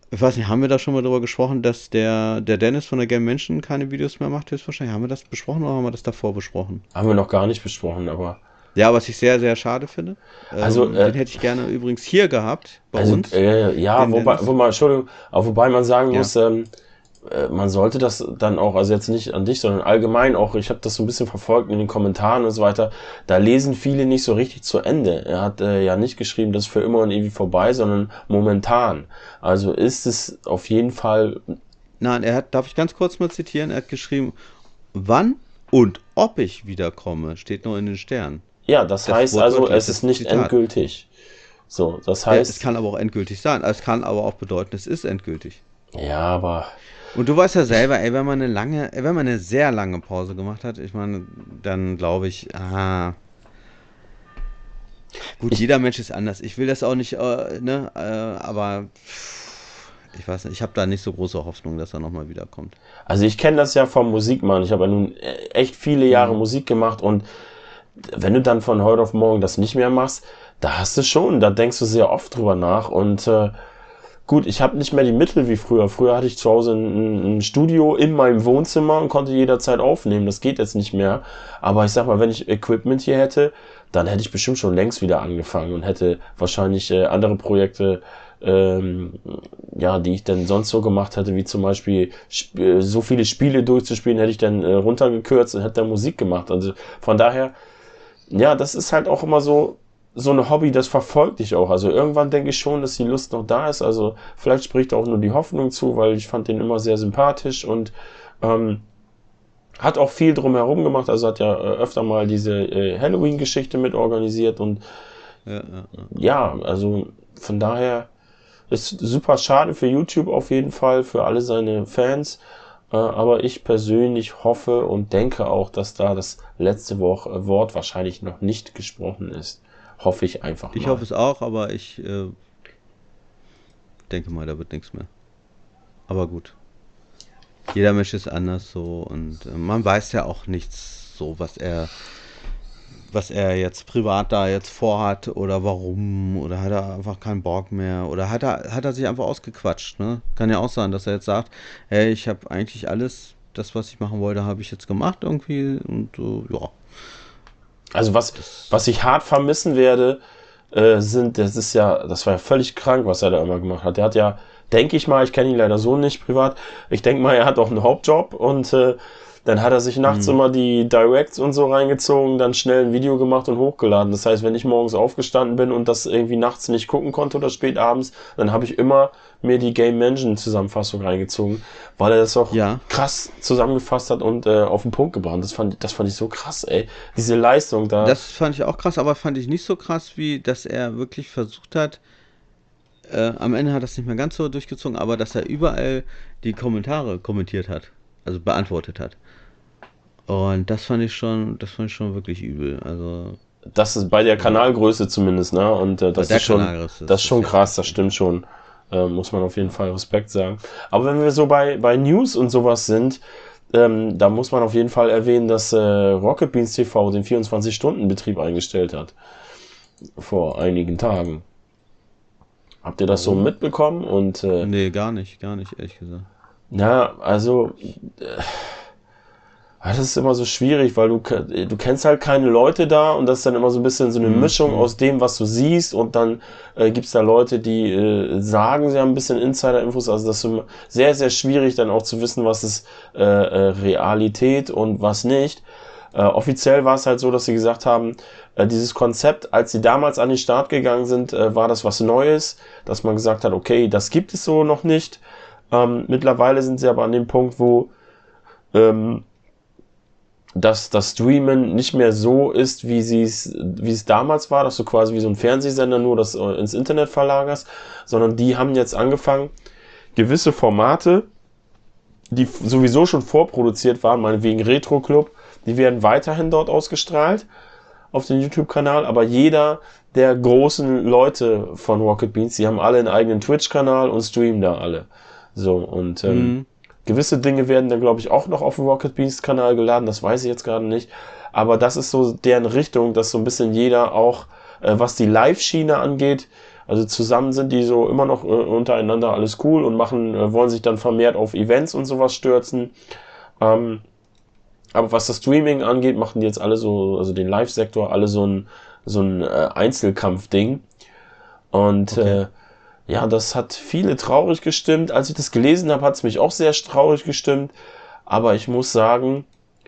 Ich weiß nicht, haben wir da schon mal drüber gesprochen, dass der, der Dennis von der Game Mansion keine Videos mehr macht, höchstwahrscheinlich? Haben wir das besprochen oder haben wir das davor besprochen? Haben wir noch gar nicht besprochen, aber... Ja, was ich sehr, sehr schade finde. Also, ähm, äh, den hätte ich gerne übrigens hier gehabt, bei also, uns. Äh, ja, Den wobei, Dennis. wobei, Entschuldigung, aber wobei man sagen Ja. muss, ähm, äh, man sollte das dann auch, also jetzt nicht an dich, sondern allgemein auch, ich habe das so ein bisschen verfolgt in den Kommentaren und so weiter, da lesen viele nicht so richtig zu Ende. Er hat äh, ja nicht geschrieben, das ist für immer und ewig vorbei, sondern momentan. Also ist es auf jeden Fall... Nein, er hat, darf ich ganz kurz mal zitieren, er hat geschrieben, wann und ob ich wiederkomme, steht nur in den Sternen. Ja, das, Das heißt wortwörtlich, also, es das ist nicht Zitat. endgültig. So, das Ja, heißt... es kann aber auch endgültig sein. Es kann aber auch bedeuten, es ist endgültig. Ja, aber... Und du weißt ja selber, ey, wenn man eine lange, ey, wenn man eine sehr lange Pause gemacht hat, ich meine, dann glaube ich, ah. Gut, Ich- jeder Mensch ist anders. Ich will das auch nicht, äh, ne, äh, aber ich weiß nicht, ich habe da nicht so große Hoffnung, dass er nochmal wiederkommt. Also ich kenne das ja vom Musikmachen. Ich habe ja nun echt viele Jahre Musik gemacht und wenn du dann von heute auf morgen das nicht mehr machst, da hast du schon, da denkst du sehr oft drüber nach und äh, gut, ich habe nicht mehr die Mittel wie früher. Früher hatte ich zu Hause ein, ein Studio in meinem Wohnzimmer und konnte jederzeit aufnehmen. Das geht jetzt nicht mehr. Aber ich sag mal, wenn ich Equipment hier hätte, dann hätte ich bestimmt schon längst wieder angefangen und hätte wahrscheinlich äh, andere Projekte, ähm, ja, die ich dann sonst so gemacht hätte, wie zum Beispiel sp- so viele Spiele durchzuspielen, hätte ich dann äh, runtergekürzt und hätte dann Musik gemacht. Also von daher, ja, das ist halt auch immer so, so ein Hobby, das verfolgt dich auch. Also irgendwann denke ich schon, dass die Lust noch da ist. Also vielleicht spricht auch nur die Hoffnung zu, weil ich fand den immer sehr sympathisch und ähm, hat auch viel drumherum gemacht. Also hat ja äh, öfter mal diese äh, Halloween-Geschichte mit organisiert und Ja, ja, ja. ja, also von daher ist super schade für YouTube auf jeden Fall, für alle seine Fans. Äh, aber ich persönlich hoffe und denke auch, dass da das letzte Wo- Wort wahrscheinlich noch nicht gesprochen ist. Hoffe ich einfach mal. Ich hoffe es auch, aber ich äh, denke mal, da wird nichts mehr. Aber gut. Jeder Mensch ist anders so und äh, man weiß ja auch nichts so, was er was er jetzt privat da jetzt vorhat oder warum oder hat er einfach keinen Bock mehr oder hat er hat er sich einfach ausgequatscht, ne? Kann ja auch sein, dass er jetzt sagt, hey, ich habe eigentlich alles, das was ich machen wollte, habe ich jetzt gemacht irgendwie und äh, ja. Also was, was ich hart vermissen werde, äh, sind, das ist ja, das war ja völlig krank, was er da immer gemacht hat. Der hat ja, denke ich mal, ich kenne ihn leider so nicht privat, ich denke mal, er hat auch einen Hauptjob und äh, dann hat er sich nachts Mhm. immer die Directs und so reingezogen, dann schnell ein Video gemacht und hochgeladen. Das heißt, wenn ich morgens aufgestanden bin und das irgendwie nachts nicht gucken konnte oder spät abends, dann habe ich immer mir die Game Mansion Zusammenfassung reingezogen, weil er das auch Ja. krass zusammengefasst hat und äh, auf den Punkt gebracht. Das fand, das fand ich so krass, ey. Diese Leistung da. Das fand ich auch krass, aber fand ich nicht so krass, wie dass er wirklich versucht hat, äh, am Ende hat er es nicht mehr ganz so durchgezogen, aber dass er überall die Kommentare kommentiert hat, also beantwortet hat. Und das fand ich schon, das fand ich schon wirklich übel. Also Das ist bei der Kanalgröße zumindest, ne? Und äh, das der ist schon, Kanalgröße das ist schon ist ja krass, das heftig. stimmt schon. Äh, muss man auf jeden Fall Respekt sagen. Aber wenn wir so bei, bei News und sowas sind, ähm, da muss man auf jeden Fall erwähnen, dass äh, Rocket Beans T V den vierundzwanzig-Stunden-Betrieb eingestellt hat. Vor einigen Tagen. Habt ihr das so Warum? mitbekommen? Und äh, Nee, gar nicht, gar nicht, ehrlich gesagt. ja, also äh, das ist immer so schwierig, weil du, ke- du kennst halt keine Leute da und das ist dann immer so ein bisschen so eine Mhm. Mischung aus dem, was du siehst und dann äh, gibt's da Leute, die äh, sagen, sie haben ein bisschen Insider-Infos, also das ist so sehr, sehr schwierig dann auch zu wissen, was ist äh, äh, Realität und was nicht. Äh, offiziell war es halt so, dass sie gesagt haben, äh, dieses Konzept, als sie damals an den Start gegangen sind, äh, war das was Neues, dass man gesagt hat, okay, das gibt es so noch nicht. Ähm, mittlerweile sind sie aber an dem Punkt, wo ähm, dass das Streamen nicht mehr so ist, wie sie es wie es damals war, dass du quasi wie so ein Fernsehsender nur das äh, ins Internet verlagerst, sondern die haben jetzt angefangen, gewisse Formate, die f- sowieso schon vorproduziert waren, meinetwegen Retro Club, die werden weiterhin dort ausgestrahlt auf dem YouTube-Kanal, aber jeder der großen Leute von Rocket Beans, die haben alle einen eigenen Twitch-Kanal und streamen da alle. So, und ähm, Mhm. gewisse Dinge werden dann, glaube ich, auch noch auf dem Rocket Beans Kanal geladen, das weiß ich jetzt gerade nicht. Aber das ist so deren Richtung, dass so ein bisschen jeder auch, äh, was die Live-Schiene angeht, Also zusammen sind die so immer noch äh, untereinander alles cool und machen, äh, wollen sich dann vermehrt auf Events und sowas stürzen. Ähm, aber was das Streaming angeht, machen die jetzt alle so, also den Live-Sektor, alle so ein, so ein äh, Einzelkampf-Ding. Und okay. äh, ja, das hat viele traurig gestimmt. Als ich das gelesen habe, hat es mich auch sehr traurig gestimmt. Aber ich muss sagen,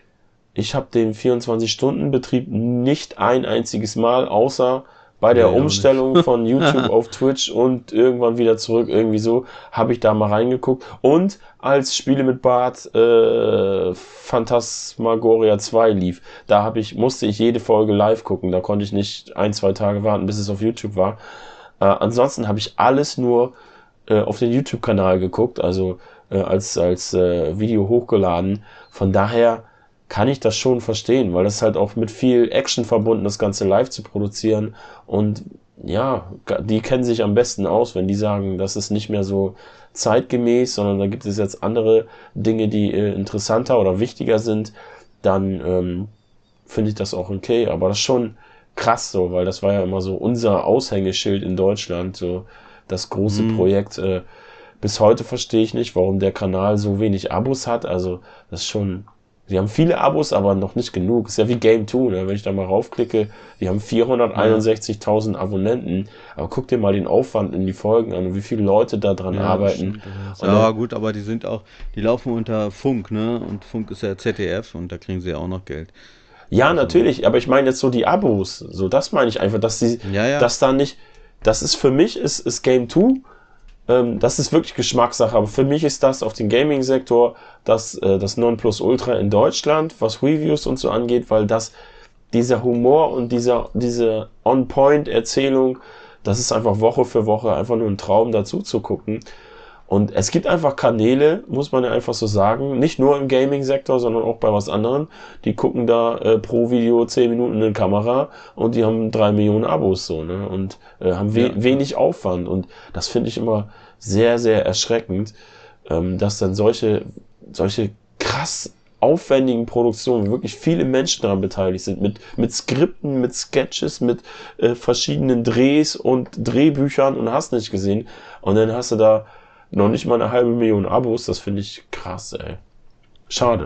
ich habe den vierundzwanzig-Stunden-Betrieb nicht ein einziges Mal, außer bei der nee, Umstellung von YouTube auf Twitch und irgendwann wieder zurück, irgendwie so, habe ich da mal reingeguckt. Und als Spiele mit Bart äh, Phantasmagoria zwei lief, da hab ich, musste ich jede Folge live gucken. Da konnte ich nicht ein, zwei Tage warten, bis es auf YouTube war. Äh, ansonsten habe ich alles nur äh, auf den YouTube-Kanal geguckt, also äh, als, als äh, Video hochgeladen. Von daher kann ich das schon verstehen, weil das halt auch mit viel Action verbunden, das Ganze live zu produzieren. Und ja, die kennen sich am besten aus, wenn die sagen, das ist nicht mehr so zeitgemäß, sondern da gibt es jetzt andere Dinge, die äh, interessanter oder wichtiger sind, dann ähm, finde ich das auch okay. Aber das ist schon krass so, weil das war ja immer so unser Aushängeschild in Deutschland, so das große mhm. Projekt. Äh, bis heute verstehe ich nicht, warum der Kanal so wenig Abos hat. Also das ist schon... Die haben viele Abos, aber noch nicht genug. Ist ja wie Game zwei, ne? Wenn ich da mal raufklicke, die haben vierhunderteinundsechzigtausend Abonnenten. Aber guck dir mal den Aufwand in die Folgen an und wie viele Leute da dran ja, arbeiten. Und ja, dann, gut, aber die sind auch, die laufen unter Funk, ne? Und Funk ist ja Z D F und da kriegen sie ja auch noch Geld. Ja, also, natürlich, aber ich meine jetzt so die Abos. So, das meine ich einfach, dass sie, ja, ja. dass da nicht, das ist für mich, ist, ist Game zwei. Das ist wirklich Geschmackssache, aber für mich ist das auf den Gaming-Sektor das, das Nonplusultra in Deutschland, was Reviews und so angeht, weil das, dieser Humor und dieser, diese On-Point-Erzählung, das ist einfach Woche für Woche einfach nur ein Traum dazu zu gucken. Und es gibt einfach Kanäle, muss man ja einfach so sagen, nicht nur im Gaming-Sektor, sondern auch bei was anderem, die gucken da äh, pro Video zehn Minuten in Kamera und die haben drei Millionen Abos so, ne, und äh, haben we ja. wenig Aufwand, und das finde ich immer sehr, sehr erschreckend, ähm, dass dann solche, solche krass aufwendigen Produktionen, wo wirklich viele Menschen daran beteiligt sind, mit, mit Skripten, mit Sketches, mit äh, verschiedenen Drehs und Drehbüchern und hast nicht gesehen, und dann hast du da noch nicht mal eine halbe Million Abos. Das finde ich krass, ey. Schade.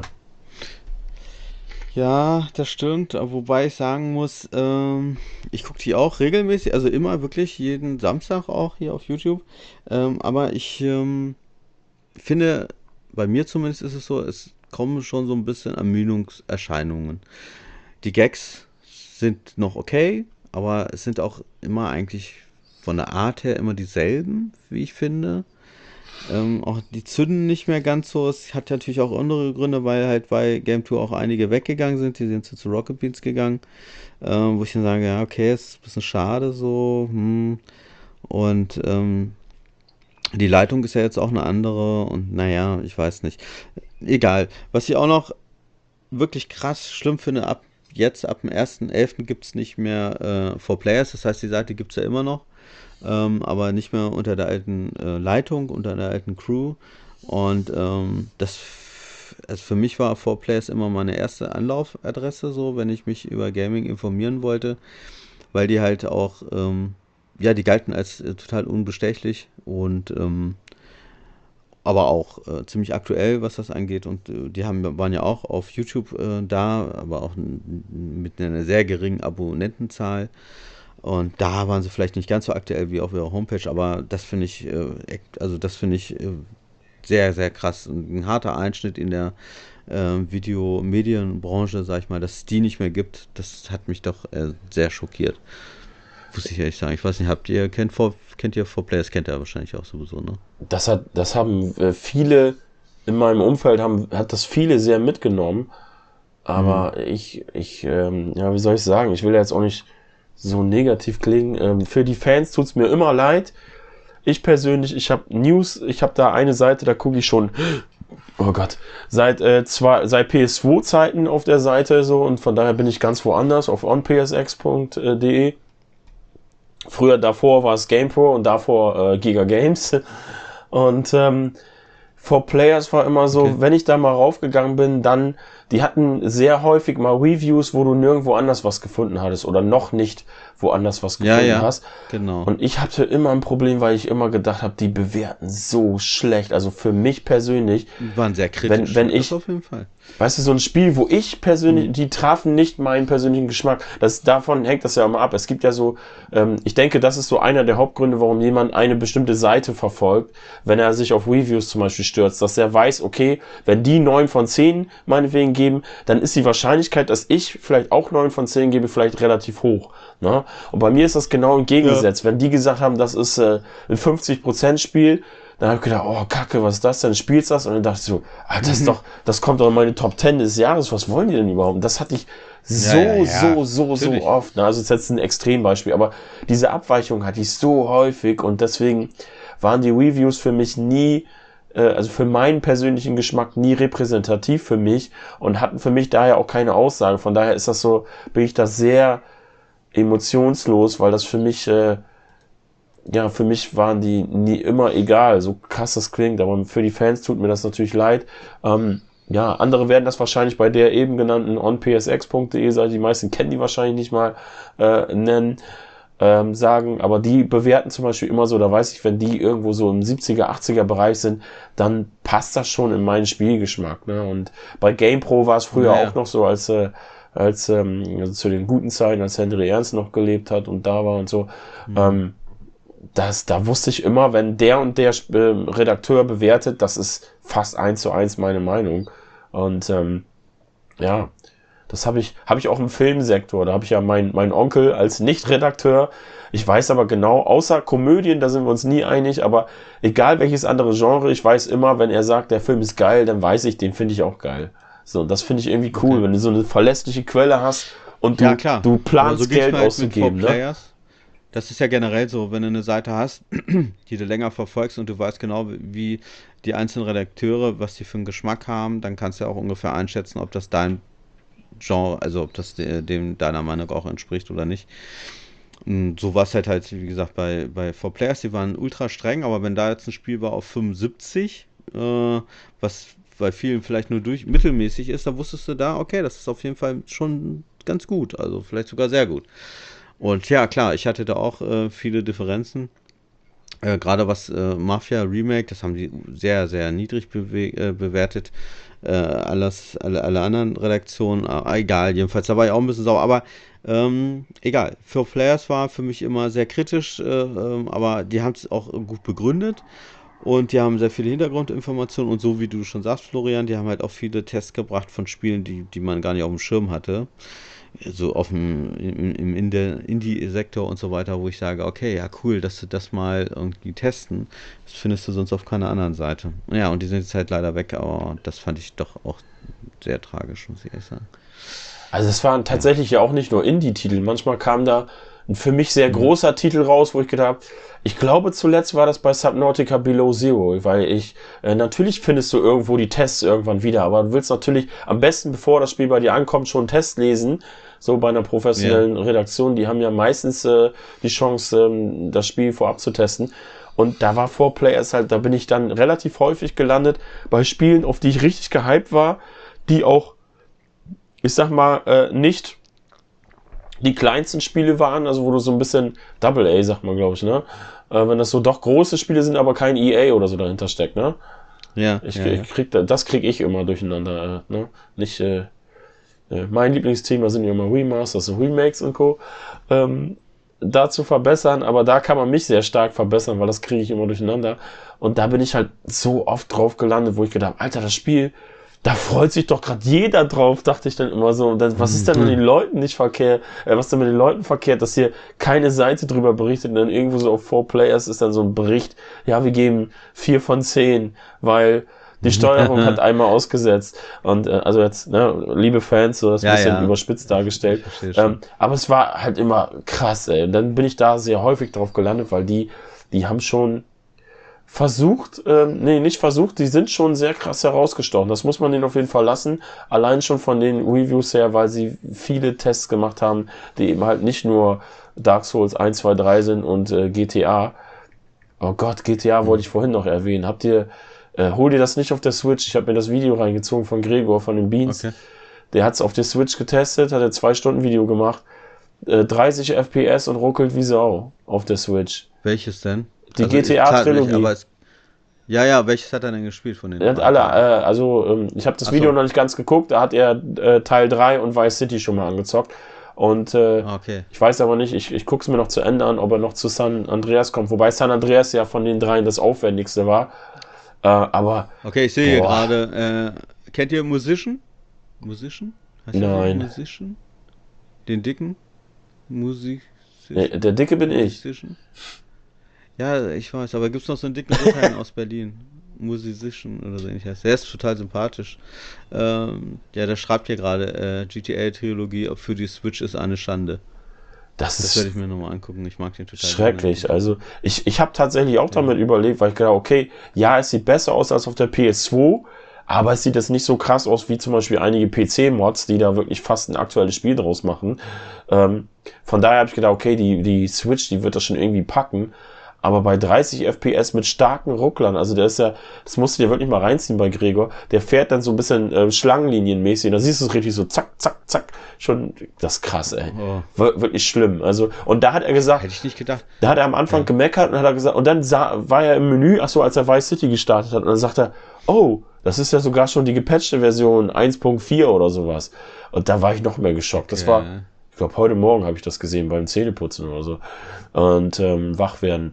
Ja, das stimmt. Wobei ich sagen muss, ähm, ich gucke die auch regelmäßig, also immer wirklich jeden Samstag auch hier auf YouTube. Ähm, aber ich ähm, finde, bei mir zumindest ist es so, es kommen schon so ein bisschen Ermüdungserscheinungen. Die Gags sind noch okay, aber es sind auch immer eigentlich von der Art her immer dieselben, wie ich finde. Ähm, auch die zünden nicht mehr ganz so. Es hat natürlich auch andere Gründe, weil halt bei Game zwei auch einige weggegangen sind. Die sind zu, zu Rocket Beans gegangen, ähm, wo ich dann sage, ja, okay, ist ein bisschen schade so. Hm. Und ähm, die Leitung ist ja jetzt auch eine andere und naja, ich weiß nicht. Egal. Was ich auch noch wirklich krass schlimm finde, ab jetzt, ab dem ersten elften gibt es nicht mehr äh, four Players. Das heißt, die Seite gibt es ja immer noch. Ähm, aber nicht mehr unter der alten äh, Leitung, unter der alten Crew. Und ähm, das also für mich war four Players immer meine erste Anlaufadresse, so, wenn ich mich über Gaming informieren wollte, weil die halt auch, ähm, ja, die galten als äh, total unbestechlich und ähm, aber auch äh, ziemlich aktuell, was das angeht. Und äh, die haben, waren ja auch auf YouTube äh, da, aber auch mit einer sehr geringen Abonnentenzahl. Und da waren sie vielleicht nicht ganz so aktuell wie auf ihrer Homepage, aber das finde ich, äh, also das finde ich äh, sehr, sehr krass. Ein harter Einschnitt in der äh, Video-Medienbranche, sag ich mal, dass es die nicht mehr gibt, das hat mich doch äh, sehr schockiert. Muss ich ehrlich sagen. Ich weiß nicht, habt ihr, kennt, four, kennt ihr four Players, kennt ihr wahrscheinlich auch sowieso, ne? Das hat, das haben äh, viele in meinem Umfeld, haben, hat das viele sehr mitgenommen. Aber mhm. ich, ich, ähm, ja, wie soll ich sagen, ich will ja jetzt auch nicht so negativ klingen. Ähm, für die Fans tut's mir immer leid. Ich persönlich, ich habe News, ich habe da eine Seite, da gucke ich schon, oh Gott, seit äh, zwei, seit P S zwei Zeiten auf der Seite so, und von daher bin ich ganz woanders, auf on p s x punkt d e. Früher davor war es GamePro und davor äh, Giga Games. Und ähm, four Players war immer so, okay. Wenn ich da mal raufgegangen bin, dann, die hatten sehr häufig mal Reviews, wo du nirgendwo anders was gefunden hattest oder noch nicht woanders was Ja, gefunden ja, hast. genau. Und ich hatte immer ein Problem, weil ich immer gedacht habe, die bewerten so schlecht. Also für mich persönlich, Die waren sehr kritisch. wenn, wenn das ich, auf jeden Fall. weißt du, so ein Spiel, wo ich persönlich, Mhm. die trafen nicht meinen persönlichen Geschmack. Das, davon hängt das ja immer ab. Es gibt ja so, ähm, ich denke, das ist so einer der Hauptgründe, warum jemand eine bestimmte Seite verfolgt, wenn er sich auf Reviews zum Beispiel stürzt, dass er weiß, okay, wenn die neun von zehn meinetwegen geben, dann ist die Wahrscheinlichkeit, dass ich vielleicht auch neun von zehn gebe, vielleicht relativ hoch. Ne? Und bei mir ist das genau entgegengesetzt. Ja. Wenn die gesagt haben, das ist äh, ein fünfzig Prozent Spiel, dann habe ich gedacht, oh Kacke, was ist das denn? Spielst das? Und dann dachte ich so, ah, das ist doch, das kommt doch in meine Top zehn des Jahres. Was wollen die denn überhaupt? Und das hatte ich so, ja, ja, ja. so, so, Natürlich. so oft. Ne? Also das ist jetzt ein Extrembeispiel, aber diese Abweichung hatte ich so häufig und deswegen waren die Reviews für mich nie, äh, also für meinen persönlichen Geschmack nie repräsentativ für mich und hatten für mich daher auch keine Aussage. Von daher ist das so, bin ich da sehr emotionslos, weil das für mich, äh, ja, für mich waren die nie immer egal, so krass das klingt, aber für die Fans tut mir das natürlich leid. Ähm, ja, andere werden das wahrscheinlich bei der eben genannten on p s x punkt d e Seite, die meisten kennen die wahrscheinlich nicht mal, äh, nennen, ähm, sagen, aber die bewerten zum Beispiel immer so, da weiß ich, wenn die irgendwo so im siebziger, achtziger Bereich sind, dann passt das schon in meinen Spielgeschmack, ne? Und bei GamePro war es früher Ja, ja. auch noch so, als äh, als ähm, also zu den guten Zeiten, als Henry Ernst noch gelebt hat und da war und so, mhm. ähm, das, da wusste ich immer, wenn der und der äh, Redakteur bewertet, das ist fast eins zu eins meine Meinung. Und ähm, ja, das habe ich, habe ich auch im Filmsektor. Da habe ich ja meinen mein Onkel als Nicht-Redakteur. Ich weiß aber genau, außer Komödien, da sind wir uns nie einig, aber egal welches andere Genre, ich weiß immer, wenn er sagt, der Film ist geil, dann weiß ich, den finde ich auch geil. So, das finde ich irgendwie cool, okay. Wenn du so eine verlässliche Quelle hast und du, ja, klar. du planst so Geld halt auszugeben. Ne? Das ist ja generell so, wenn du eine Seite hast, die du länger verfolgst und du weißt genau, wie die einzelnen Redakteure, was die für einen Geschmack haben, dann kannst du ja auch ungefähr einschätzen, ob das dein Genre, also ob das dem deiner Meinung auch entspricht oder nicht. Und so war es halt halt, wie gesagt, bei, bei four Players, die waren ultra streng, aber wenn da jetzt ein Spiel war auf fünfundsiebzig, äh, was bei vielen vielleicht nur durch mittelmäßig ist, da wusstest du da, okay, das ist auf jeden Fall schon ganz gut, also vielleicht sogar sehr gut. Und ja, klar, ich hatte da auch äh, viele Differenzen. Äh, Gerade was äh, Mafia Remake, das haben die sehr, sehr niedrig bewe- äh, bewertet. Äh, alles, alle, alle anderen Redaktionen, äh, egal, jedenfalls, da war ich auch ein bisschen sauer. Aber ähm, egal, four Players war für mich immer sehr kritisch, äh, äh, aber die haben es auch gut begründet. Und die haben sehr viele Hintergrundinformationen und so wie du schon sagst, Florian, die haben halt auch viele Tests gebracht von Spielen, die, die man gar nicht auf dem Schirm hatte. So auf dem, im, im Indie-Sektor und so weiter, wo ich sage, okay, ja cool, dass sie das mal irgendwie testen. Das findest du sonst auf keiner anderen Seite. Ja, und die sind jetzt halt leider weg, aber das fand ich doch auch sehr tragisch, muss ich ehrlich sagen. Also es waren tatsächlich ja, ja auch nicht nur Indie-Titel. Manchmal kam da ein für mich sehr großer mhm. Titel raus, wo ich gedacht habe, ich glaube zuletzt war das bei Subnautica Below Zero, weil ich, äh, natürlich findest du irgendwo die Tests irgendwann wieder, aber du willst natürlich am besten, bevor das Spiel bei dir ankommt, schon einen Test lesen, so bei einer professionellen ja. Redaktion, die haben ja meistens äh, die Chance, ähm, das Spiel vorab zu testen. Und da war four Players halt, da bin ich dann relativ häufig gelandet bei Spielen, auf die ich richtig gehypt war, die auch, ich sag mal, äh, nicht die kleinsten Spiele waren, also wo du so ein bisschen Double A, sagt man, glaube ich, ne? Äh, wenn das so doch große Spiele sind, aber kein E A oder so dahinter steckt, ne? Ja. Ich, ja, ich ja. krieg da, das krieg ich immer durcheinander, äh, ne? Nicht, äh, äh, mein Lieblingsthema sind ja immer Remasters und Remakes und Co. Ähm, da zu verbessern, aber da kann man mich sehr stark verbessern, weil das kriege ich immer durcheinander. Und da bin ich halt so oft drauf gelandet, wo ich gedacht habe, Alter, das Spiel, da freut sich doch gerade jeder drauf, dachte ich dann immer so. Und dann, was ist denn mit den Leuten nicht verkehrt? Äh, was ist denn mit den Leuten verkehrt, dass hier keine Seite drüber berichtet und dann irgendwo so auf four Players ist dann so ein Bericht, ja, wir geben vier von zehn, weil die Steuerung hat einmal ausgesetzt. Und äh, also jetzt, ne, liebe Fans, so das ein ja, bisschen ja. überspitzt dargestellt. Ähm, aber es war halt immer krass, ey. Und dann bin ich da sehr häufig drauf gelandet, weil die, die haben schon versucht, ähm, nee, nicht versucht, die sind schon sehr krass herausgestochen. Das muss man denen auf jeden Fall lassen. Allein schon von den Reviews her, weil sie viele Tests gemacht haben, die eben halt nicht nur Dark Souls eins, zwei, drei sind und äh, G T A. Oh Gott, G T A mhm. wollte ich vorhin noch erwähnen. Habt ihr, äh, hol dir das nicht auf der Switch. Ich habe mir das Video reingezogen von Gregor, von den Beans. Okay. Der hat es auf der Switch getestet, hat er zwei Stunden Video gemacht. äh, dreißig F P S und ruckelt wie Sau auf der Switch. Welches denn? Die Also, G T A-Trilogie. aber es, ja, ja, welches hat er denn gespielt von den Er hat drei alle, Teilen? äh, also ähm, ich habe das Ach Video so. noch nicht ganz geguckt, da hat er äh, Teil drei und Vice City schon mal angezockt. Und äh, Ah, okay. ich weiß aber nicht, ich, ich gucke es mir noch zu Ende an, ob er noch zu San Andreas kommt. Wobei San Andreas ja von den dreien das aufwendigste war. Äh, aber Okay, ich sehe hier Boah. gerade, äh, kennt ihr Musician? Musician? Heißt der so? Nein. Musician? Den dicken? Musik? nee, der Dicke bin ich. Musician? Ja, ich weiß, aber gibt es noch so einen dicken Russen aus Berlin? Musician oder so ähnlich heißt. Der ist total sympathisch. Ähm, ja, der schreibt hier gerade, äh, G T A-Trilogie für die Switch ist eine Schande. Das, Das ist werde ich mir nochmal angucken. Ich mag den total schrecklich. gerne. Also ich, ich habe tatsächlich auch damit überlegt, weil ich gedacht, okay, ja, es sieht besser aus als auf der P S zwei, aber es sieht jetzt nicht so krass aus wie zum Beispiel einige P C-Mods, die da wirklich fast ein aktuelles Spiel draus machen. Ähm, von daher habe ich gedacht, okay, die, die Switch, die wird das schon irgendwie packen. Aber bei dreißig F P S mit starken Rucklern, also der ist ja, das musst du dir wirklich mal reinziehen bei Gregor, der fährt dann so ein bisschen äh, schlangenlinienmäßig, da siehst du es richtig so zack, zack, zack, schon, das ist krass, ey. Oh, Wir- Wirklich schlimm. Also, und da hat er gesagt, hätte ich nicht gedacht. da hat er am Anfang Ja. gemeckert und hat er gesagt, und dann sah, war er im Menü, ach so, als er Vice City gestartet hat, und dann sagt er, oh, das ist ja sogar schon die gepatchte Version eins Punkt vier oder sowas. Und da war ich noch mehr geschockt. Das war, Okay. ich glaube, heute Morgen habe ich das gesehen beim Zähneputzen oder so. Und ähm, wach werden.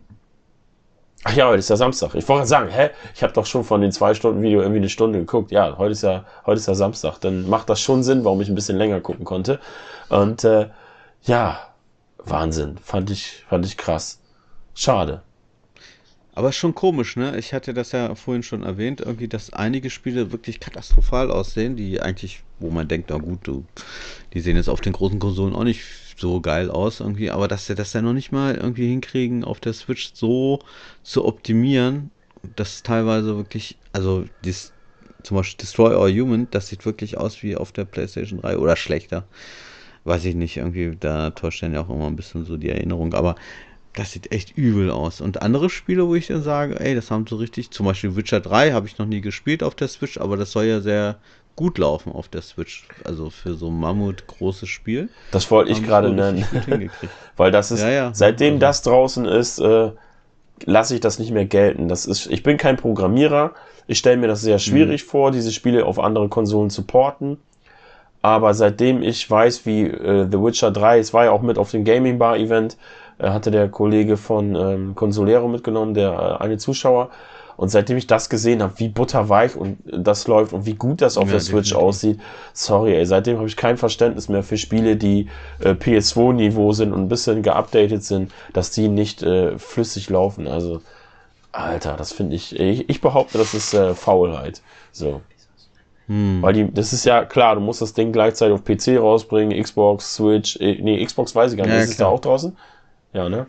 Ach ja, heute ist ja Samstag. Ich wollte gerade sagen, hä? Ich habe doch schon von den zwei Stunden Video irgendwie eine Stunde geguckt. Ja, heute ist ja, heute ist ja Samstag. Dann macht das schon Sinn, warum ich ein bisschen länger gucken konnte. Und äh, ja, Wahnsinn. Fand ich, fand ich krass. Schade. Aber ist schon komisch, ne? Ich hatte das ja vorhin schon erwähnt, irgendwie, dass einige Spiele wirklich katastrophal aussehen, die eigentlich, wo man denkt, na gut, du, die sehen jetzt auf den großen Konsolen auch nicht so geil aus, irgendwie, aber dass sie das ja noch nicht mal irgendwie hinkriegen, auf der Switch so zu optimieren, dass teilweise wirklich, also dies, zum Beispiel Destroy All Human, das sieht wirklich aus wie auf der PlayStation drei oder schlechter. Weiß ich nicht, irgendwie, da täuscht dann ja auch immer ein bisschen so die Erinnerung, aber das sieht echt übel aus. Und andere Spiele, wo ich dann sage, ey, das haben so richtig, zum Beispiel Witcher drei habe ich noch nie gespielt auf der Switch, aber das soll ja sehr gut laufen auf der Switch. Also für so ein Mammut großes Spiel. Das wollte ich haben sie gerade wohl nennen. richtig gut hingekriegt. Weil das ist, Ja, ja. seitdem Also- das draußen ist, äh, lasse ich das nicht mehr gelten. Das ist, ich bin kein Programmierer. Ich stelle mir das sehr schwierig vor, diese Spiele auf andere Konsolen zu porten. Aber seitdem ich weiß, wie äh, The Witcher drei, es war ja auch mit auf dem Gaming Bar Event, äh, hatte der Kollege von ähm, Consolero mitgenommen, der äh, eine Zuschauer. Und seitdem ich das gesehen habe, wie butterweich und das läuft und wie gut das auf Ja, der Switch definitiv. aussieht, sorry, ey, seitdem habe ich kein Verständnis mehr für Spiele, die äh, P S zwei Niveau sind und ein bisschen geupdatet sind, dass die nicht äh, flüssig laufen. Also, Alter, das finde ich, ich, ich behaupte, das ist äh, Faulheit. So. Hm. Weil die, das ist ja klar, du musst das Ding gleichzeitig auf P C rausbringen, Xbox, Switch, äh, nee, Xbox weiß ich gar nicht, Ja, ist es da klar. auch draußen? Ja, ne?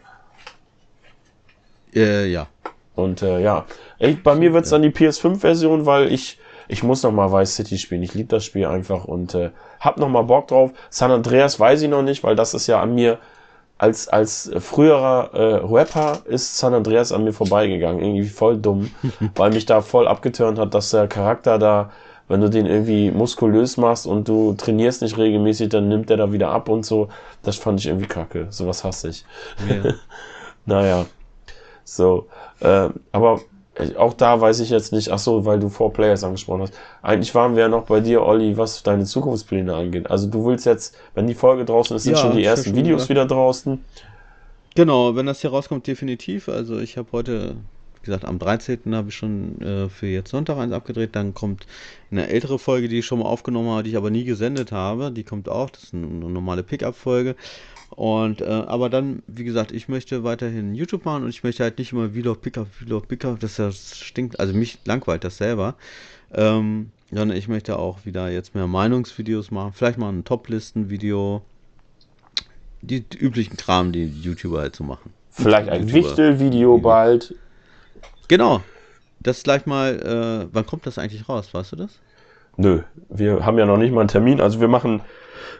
Äh, ja. Und äh, ja, ich, bei mir wird's dann die P S fünf Version, weil ich ich muss noch mal Vice City spielen. Ich liebe das Spiel einfach und äh, hab noch mal Bock drauf. San Andreas weiß ich noch nicht, weil das ist ja an mir als als früherer äh, Rapper ist San Andreas an mir vorbeigegangen, irgendwie voll dumm, weil mich da voll abgeturnt hat, dass der Charakter da, wenn du den irgendwie muskulös machst und du trainierst nicht regelmäßig, dann nimmt der da wieder ab und so. Das fand ich irgendwie kacke. Sowas hasse ich. Ja. Naja, so, äh, aber auch da weiß ich jetzt nicht, ach so, weil du Four Players angesprochen hast. Eigentlich waren wir ja noch bei dir, Olli, was deine Zukunftspläne angeht. Also du willst jetzt, wenn die Folge draußen ist, sind Ja, schon die ich hab ersten schon Videos gesagt. wieder draußen. Genau, wenn das hier rauskommt, definitiv. Also ich habe heute, wie gesagt, am dreizehnten habe ich schon äh, für jetzt Sonntag eins abgedreht. Dann kommt eine ältere Folge, die ich schon mal aufgenommen habe, die ich aber nie gesendet habe. Die kommt auch. Das ist eine, eine normale Pickup-Folge. Und äh, aber dann, wie gesagt, ich möchte weiterhin YouTube machen und ich möchte halt nicht immer Vlog, Pickup, Vlog, Pickup. Das, das stinkt. Also mich langweilt das selber. Ähm, sondern ich möchte auch wieder jetzt mehr Meinungsvideos machen. Vielleicht mal ein Top-Listen-Video. Die, die üblichen Kram, die YouTuber halt so machen. Vielleicht ein YouTuber. Wichtel-Video bald. Genau. Das gleich mal, äh, wann kommt das eigentlich raus, weißt du das? Nö, wir haben ja noch nicht mal einen Termin. Also wir machen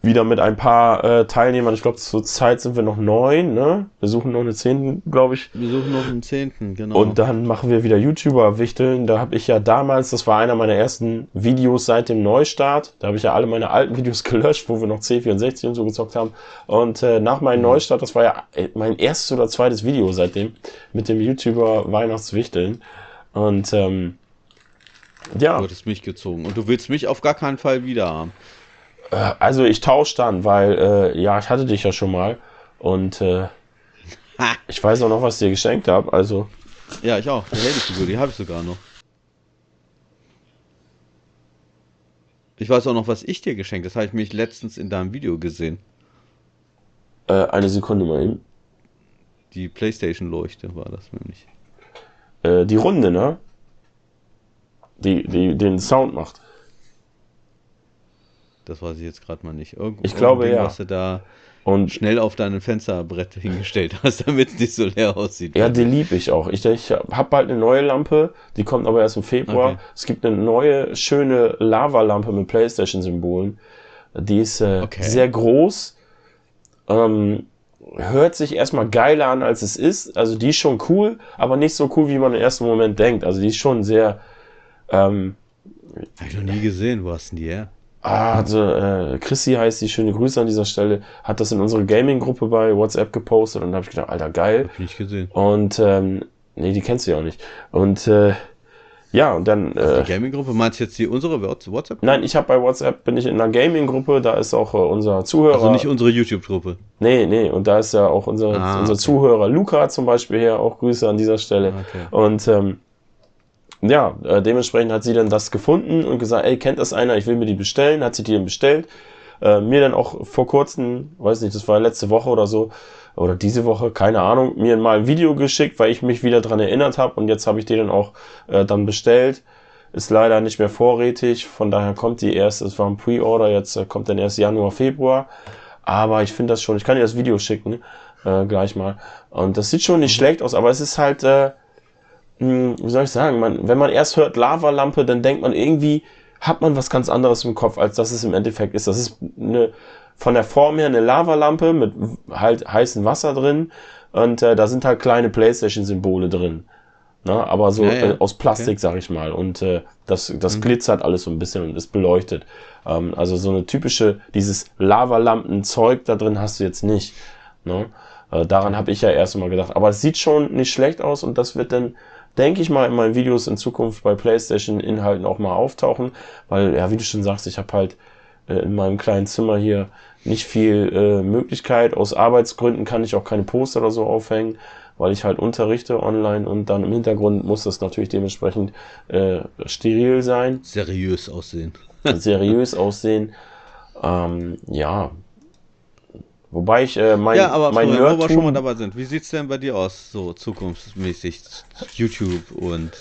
wieder mit ein paar äh, Teilnehmern. Ich glaube, zur Zeit sind wir noch neun, ne? Wir suchen noch eine zehnten, glaube ich. Wir suchen noch einen zehnten, genau. Und dann machen wir wieder YouTuber-Wichteln. Da habe ich ja damals, das war einer meiner ersten Videos seit dem Neustart. Da habe ich ja alle meine alten Videos gelöscht, wo wir noch C vierundsechzig und so gezockt haben. Und äh, nach meinem mhm. Neustart, das war ja mein erstes oder zweites Video seitdem, mit dem YouTuber-Weihnachtswichteln. Und ähm, ja. Du hattest mich gezogen. Und du willst mich auf gar keinen Fall wieder haben. Also ich tausche dann, weil, äh, ja, ich hatte dich ja schon mal und äh, ich weiß auch noch, was ich dir geschenkt habe, also... Ja, ich auch. Die Heldenfigur, die habe ich sogar noch. Ich weiß auch noch, was ich dir geschenkt habe. Das habe ich mich letztens in deinem Video gesehen. Äh, eine Sekunde mal eben. Die Playstation-Leuchte war das nämlich. Äh, die Runde, ne? Die, die den Sound macht. Das weiß ich jetzt gerade mal nicht. Irgend, ich glaube, Ding, ja. Was du da und schnell auf deinem Fensterbrett hingestellt hast, damit es nicht so leer aussieht. Ja, die liebe ich auch. Ich, ich habe bald eine neue Lampe, die kommt aber erst im Februar. Okay. Es gibt eine neue, schöne Lavalampe mit PlayStation-Symbolen. Die ist äh, okay. sehr groß. Ähm, hört sich erstmal geiler an, als es ist. Also die ist schon cool, aber nicht so cool, wie man im ersten Moment denkt. Also die ist schon sehr... Ähm, habe ich noch nie gesehen. Wo hast du denn die her? Ah, also, äh, Chrissy heißt die, schöne Grüße an dieser Stelle, hat das in unsere Gaming-Gruppe bei WhatsApp gepostet und dann habe ich gedacht, Alter, geil. Hab ich nicht gesehen. Und, ähm, nee, die kennst du ja auch nicht. Und, äh, ja, und dann... Äh, die Gaming-Gruppe, meinst du jetzt die unsere WhatsApp? Nein, ich habe bei WhatsApp, bin ich in einer Gaming-Gruppe, da ist auch äh, unser Zuhörer... Also nicht unsere YouTube-Gruppe? Nee, nee, und da ist ja auch unser, ah, unser okay. Zuhörer Luca zum Beispiel her, auch Grüße an dieser Stelle. Okay. Und, ähm, ja, äh, dementsprechend hat sie dann das gefunden und gesagt, ey, kennt das einer, ich will mir die bestellen, hat sie die dann bestellt. Äh, mir dann auch vor kurzem, weiß nicht, das war letzte Woche oder so, oder diese Woche, keine Ahnung, mir mal ein Video geschickt, weil ich mich wieder dran erinnert habe und jetzt habe ich die dann auch äh, dann bestellt. Ist leider nicht mehr vorrätig, von daher kommt die erst, es war ein Pre-Order, jetzt äh, kommt dann erst Januar, Februar. Aber ich finde das schon, ich kann dir das Video schicken, äh, gleich mal. Und das sieht schon nicht schlecht aus, aber es ist halt... Äh, wie soll ich sagen, man, wenn man erst hört Lavalampe, dann denkt man irgendwie, hat man was ganz anderes im Kopf, als dass es im Endeffekt ist. Das ist eine, von der Form her eine Lavalampe mit halt heißem Wasser drin und äh, da sind halt kleine PlayStation-Symbole drin. Ne? Aber so ja, ja. Äh, aus Plastik, okay. sag ich mal. Und äh, das, das mhm. glitzert alles so ein bisschen und ist beleuchtet. Ähm, also so eine typische, dieses Lavalampen-Zeug da drin hast du jetzt nicht. Ne? Äh, daran habe ich ja erst mal gedacht. Aber es sieht schon nicht schlecht aus und das wird dann, denke ich mal, in meinen Videos in Zukunft bei PlayStation-Inhalten auch mal auftauchen, weil, ja, wie du schon sagst, ich habe halt äh, in meinem kleinen Zimmer hier nicht viel äh, Möglichkeit. Aus Arbeitsgründen kann ich auch keine Poster oder so aufhängen, weil ich halt unterrichte online und dann im Hintergrund muss das natürlich dementsprechend äh, steril sein. Seriös aussehen. Seriös aussehen. Ähm, ja, wobei ich äh, mein, ja, aber mein Florian, Nerdtum, wo wir schon mal dabei sind, wie sieht's denn bei dir aus, so zukunftsmäßig, YouTube und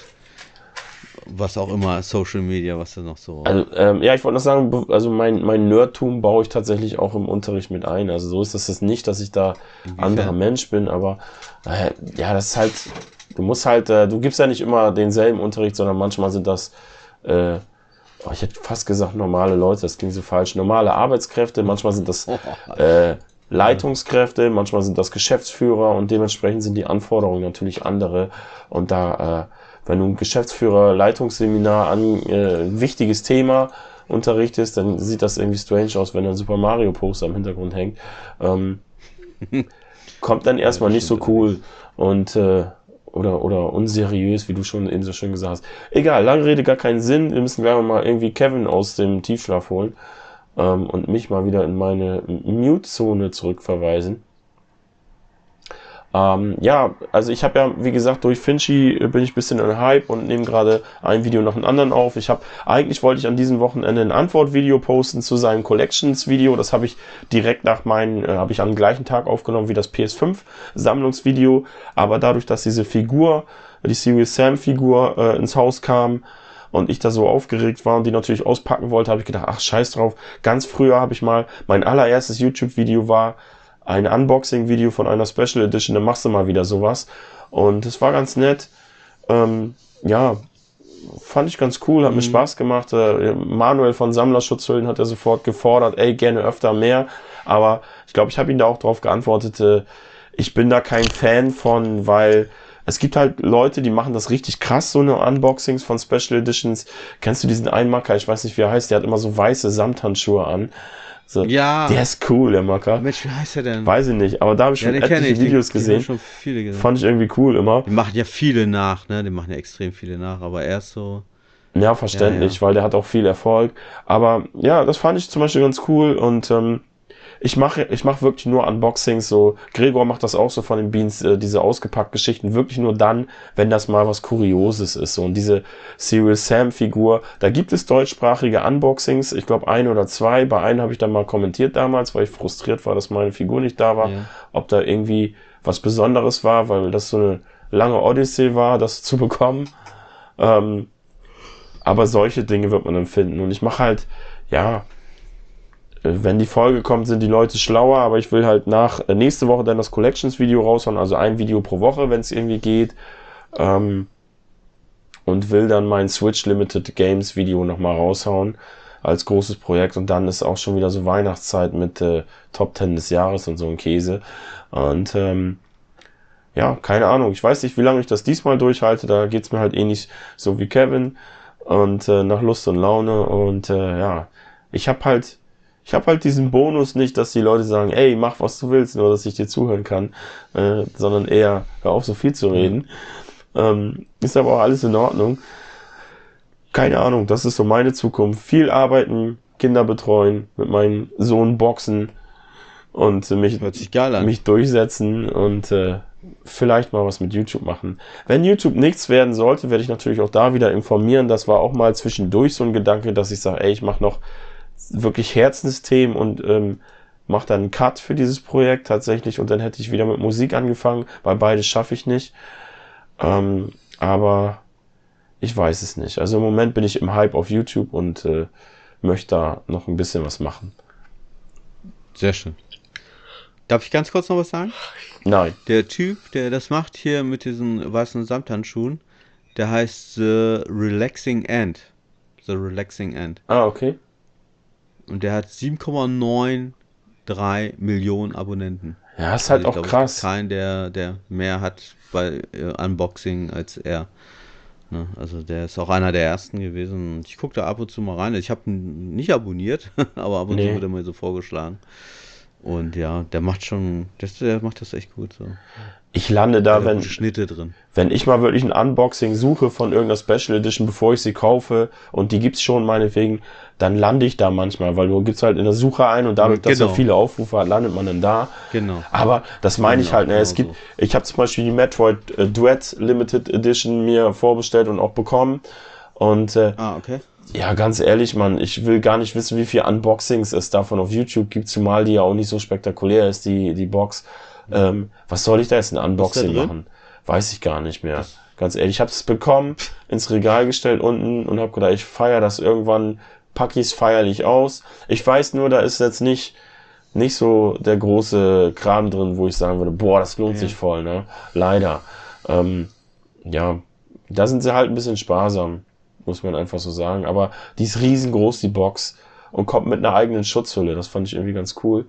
was auch immer, Social Media, was da noch so... Also, ähm, ja, ich wollte noch sagen, also mein, mein Nerdtum baue ich tatsächlich auch im Unterricht mit ein, also so ist das jetzt nicht, dass ich da Inwiefern? anderer Mensch bin, aber äh, ja, das ist halt, du musst halt, äh, du gibst ja nicht immer denselben Unterricht, sondern manchmal sind das, äh, oh, ich hätte fast gesagt normale Leute, das klingt so falsch, normale Arbeitskräfte, manchmal sind das äh, Leitungskräfte, manchmal sind das Geschäftsführer und dementsprechend sind die Anforderungen natürlich andere. Und da, äh, wenn du ein Geschäftsführer Leitungsseminar an äh, ein wichtiges Thema unterrichtest, dann sieht das irgendwie strange aus, wenn ein Super Mario Poster im Hintergrund hängt. Ähm, kommt dann erstmal nicht so cool und äh, oder oder unseriös, wie du schon eben so schön gesagt hast. Egal, lange Rede, gar keinen Sinn. Wir müssen gleich mal irgendwie Kevin aus dem Tiefschlaf holen. Und mich mal wieder in meine Mute-Zone zurückverweisen. Ähm, ja, also ich habe ja, wie gesagt, durch Finchi bin ich ein bisschen in Hype und nehme gerade ein Video nach dem anderen auf. Ich habe, eigentlich wollte ich an diesem Wochenende ein Antwortvideo posten zu seinem Collections-Video. Das habe ich direkt nach meinen, äh, habe ich am gleichen Tag aufgenommen wie das P S fünf Sammlungsvideo. Aber dadurch, dass diese Figur, die Serious Sam Figur äh, ins Haus kam, und ich da so aufgeregt war und die natürlich auspacken wollte, habe ich gedacht, ach, scheiß drauf. Ganz früher habe ich mal, mein allererstes YouTube-Video war ein Unboxing-Video von einer Special Edition, dann machst du mal wieder sowas. Und es war ganz nett. Ähm, ja, fand ich ganz cool, hat mhm. mir Spaß gemacht. Äh, Manuel von Sammlerschutzhüllen hat er sofort gefordert, ey, gerne öfter mehr. Aber ich glaube, ich habe ihn da auch drauf geantwortet, äh, ich bin da kein Fan von, weil es gibt halt Leute, die machen das richtig krass, so eine Unboxings von Special Editions. Kennst du diesen Einmacker? Ich weiß nicht, wie er heißt. Der hat immer so weiße Samthandschuhe an. So, ja. Der ist cool, der Macker. Mensch, wie heißt der denn? Weiß ich nicht, aber da habe ich ja, schon etliche ich, Videos den, gesehen. Den schon viele gesehen. Fand ich irgendwie cool immer. Die machen ja viele nach, ne? Die machen ja extrem viele nach, aber er ist so... Ja, verständlich, ja, ja. weil der hat auch viel Erfolg. Aber ja, das fand ich zum Beispiel ganz cool und ähm, ich mache ich mache wirklich nur Unboxings, so Gregor macht das auch so von den Beans, äh, diese ausgepackten Geschichten, wirklich nur dann, wenn das mal was Kurioses ist. So. Und diese Serial Sam Figur, da gibt es deutschsprachige Unboxings, ich glaube ein oder zwei, bei einem habe ich dann mal kommentiert damals, weil ich frustriert war, dass meine Figur nicht da war, ja. ob da irgendwie was Besonderes war, weil das so eine lange Odyssee war, das zu bekommen. Ähm, aber solche Dinge wird man dann finden und ich mache halt, ja, wenn die Folge kommt, sind die Leute schlauer, aber ich will halt nach äh, nächste Woche dann das Collections-Video raushauen, also ein Video pro Woche, wenn es irgendwie geht. Ähm, und will dann mein Switch Limited Games Video nochmal raushauen als großes Projekt. Und dann ist auch schon wieder so Weihnachtszeit mit äh, Top Ten des Jahres und so ein Käse. Und ähm, ja, keine Ahnung. Ich weiß nicht, wie lange ich das diesmal durchhalte. Da geht's mir halt ähnlich so wie Kevin. Und äh, nach Lust und Laune. Und äh, ja, ich habe halt Ich habe halt diesen Bonus nicht, dass die Leute sagen, ey, mach was du willst, nur dass ich dir zuhören kann, äh, sondern eher, hör auf so viel zu reden. Ähm, ist aber auch alles in Ordnung. Keine Ahnung, das ist so meine Zukunft. Viel arbeiten, Kinder betreuen, mit meinem Sohn boxen und äh, mich, Hört sich geil an. mich durchsetzen und äh, vielleicht mal was mit YouTube machen. Wenn YouTube nichts werden sollte, werde ich natürlich auch da wieder informieren. Das war auch mal zwischendurch so ein Gedanke, dass ich sage, ey, ich mache noch wirklich Herzensthemen und ähm, mache dann einen Cut für dieses Projekt tatsächlich und dann hätte ich wieder mit Musik angefangen, weil beides schaffe ich nicht. Ähm, aber ich weiß es nicht. Also im Moment bin ich im Hype auf YouTube und äh, möchte da noch ein bisschen was machen. Sehr schön. Darf ich ganz kurz noch was sagen? Nein. Der Typ, der das macht hier mit diesen weißen Samthandschuhen, der heißt The Relaxing End. The Relaxing End. Ah, okay. Und der hat sieben Komma drei Millionen Abonnenten. Ja, ist halt also auch glaube, krass. Es gibt keinen, der, der mehr hat bei äh, Unboxing als er. Ne? Also der ist auch einer der ersten gewesen. Und ich gucke da ab und zu mal rein. Ich habe ihn nicht abonniert, aber ab und Nee. zu wird er mir so vorgeschlagen. Und ja, der macht schon, das, der macht das echt gut so. Ich lande da, wenn, Schnitte drin. wenn ich mal wirklich ein Unboxing suche von irgendeiner Special Edition, bevor ich sie kaufe, und die gibt's schon meinetwegen, dann lande ich da manchmal, weil du gibst halt in der Suche ein und dadurch, dass Genau. er viele Aufrufe hat, landet man dann da. Genau. Aber das meine ich Genau, halt, ne, es genau gibt, ich habe zum Beispiel die Metroid äh, Duet Limited Edition mir vorbestellt und auch bekommen. Und äh, Ah, okay. ja, ganz ehrlich, Mann, ich will gar nicht wissen, wie viele Unboxings es davon auf YouTube gibt, zumal die ja auch nicht so spektakulär ist, die, die Box. Ähm, was soll ich da jetzt ein Unboxing machen? Weiß ich gar nicht mehr. Das ganz ehrlich, ich habe es bekommen, ins Regal gestellt unten und habe gedacht, ich feiere das irgendwann, packe ich es feierlich aus. Ich weiß nur, da ist jetzt nicht, nicht so der große Kram drin, wo ich sagen würde, boah, das lohnt ja. sich voll, ne? Leider. Ähm, ja, da sind sie halt ein bisschen sparsam, muss man einfach so sagen. Aber die ist riesengroß, die Box, und kommt mit einer eigenen Schutzhülle. Das fand ich irgendwie ganz cool.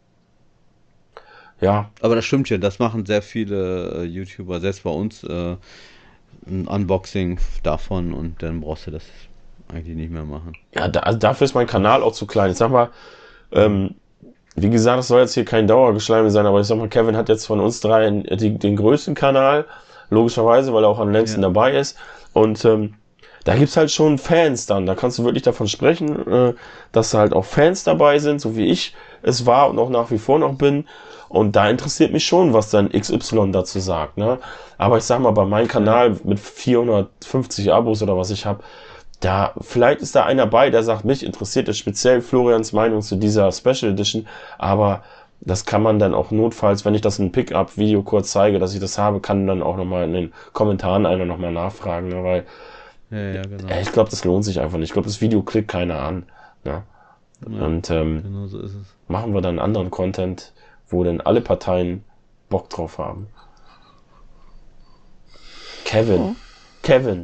Ja. Aber das stimmt ja, das machen sehr viele äh, YouTuber, selbst bei uns, äh, ein Unboxing davon und dann brauchst du das eigentlich nicht mehr machen. Ja, da, also dafür ist mein Kanal auch zu klein. Ich sag mal, ähm, wie gesagt, das soll jetzt hier kein Dauergeschleime sein, aber ich sag mal, Kevin hat jetzt von uns drei den, den größten Kanal, logischerweise, weil er auch am längsten ja. dabei ist. Und ähm, da gibt's halt schon Fans dann. Da kannst du wirklich davon sprechen, äh, dass da halt auch Fans dabei sind, so wie ich es war und auch nach wie vor noch bin. Und da interessiert mich schon, was dann X Y dazu sagt, ne? Aber ich sag mal, bei meinem Kanal mit vierhundertfünfzig Abos oder was ich habe, da, vielleicht ist da einer bei, der sagt, mich interessiert es speziell Florians Meinung zu dieser Special Edition, aber das kann man dann auch notfalls, wenn ich das in einem Pickup-Video kurz zeige, dass ich das habe, kann dann auch nochmal in den Kommentaren einer nochmal nachfragen, ne? Weil ja, ja, genau. ich glaube, das lohnt sich einfach nicht. Ich glaube, das Video klickt keiner an, ne? Ja, und ähm, genau so ist es. Machen wir dann anderen Content, wo dann alle Parteien Bock drauf haben. Kevin, oh. Kevin,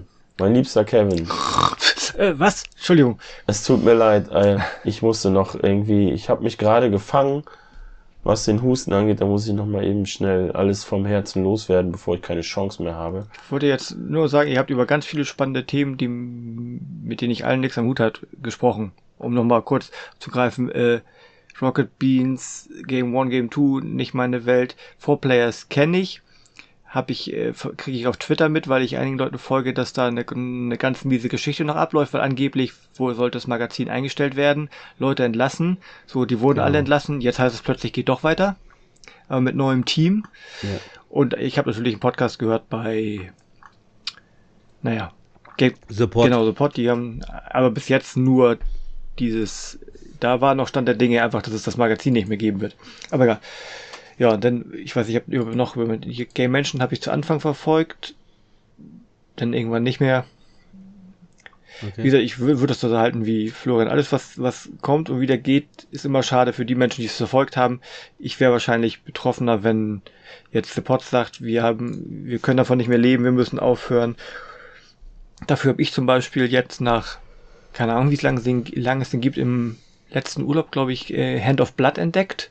Mein liebster Kevin. Äh, was? Entschuldigung. Es tut mir leid, äh, ich musste noch irgendwie, ich habe mich gerade gefangen, was den Husten angeht, da muss ich noch mal eben schnell alles vom Herzen loswerden, bevor ich keine Chance mehr habe. Ich wollte jetzt nur sagen, ihr habt über ganz viele spannende Themen, die, mit denen ich allen nichts am Hut hat, gesprochen. Um nochmal kurz zu greifen, äh, Rocket Beans, Game One, Game Two, nicht meine Welt. Four Players kenne ich. Hab ich, äh, kriege ich auf Twitter mit, weil ich einigen Leuten folge, dass da eine, eine ganz miese Geschichte noch abläuft, weil angeblich, wo sollte das Magazin eingestellt werden, Leute entlassen. So, die wurden Ja. alle entlassen. Jetzt heißt es plötzlich, geht doch weiter. Aber mit neuem Team. Ja. Und ich habe natürlich einen Podcast gehört bei, naja, Game, The Pod. genau, The Pod, die haben aber bis jetzt nur dieses, da war noch Stand der Dinge einfach, dass es das Magazin nicht mehr geben wird. Aber egal. Ja, und dann, ich weiß, ich habe über, noch über Game Mansion habe ich zu Anfang verfolgt, dann irgendwann nicht mehr. Okay. Wie gesagt, ich wür- würde das so halten wie Florian. Alles, was, was kommt und wieder geht, ist immer schade für die Menschen, die es verfolgt haben. Ich wäre wahrscheinlich betroffener, wenn jetzt The Pod sagt, wir haben, wir können davon nicht mehr leben, wir müssen aufhören. Dafür habe ich zum Beispiel jetzt nach, keine Ahnung, wie es lange, lange es den gibt, im letzten Urlaub, glaube ich, äh, Hand of Blood entdeckt.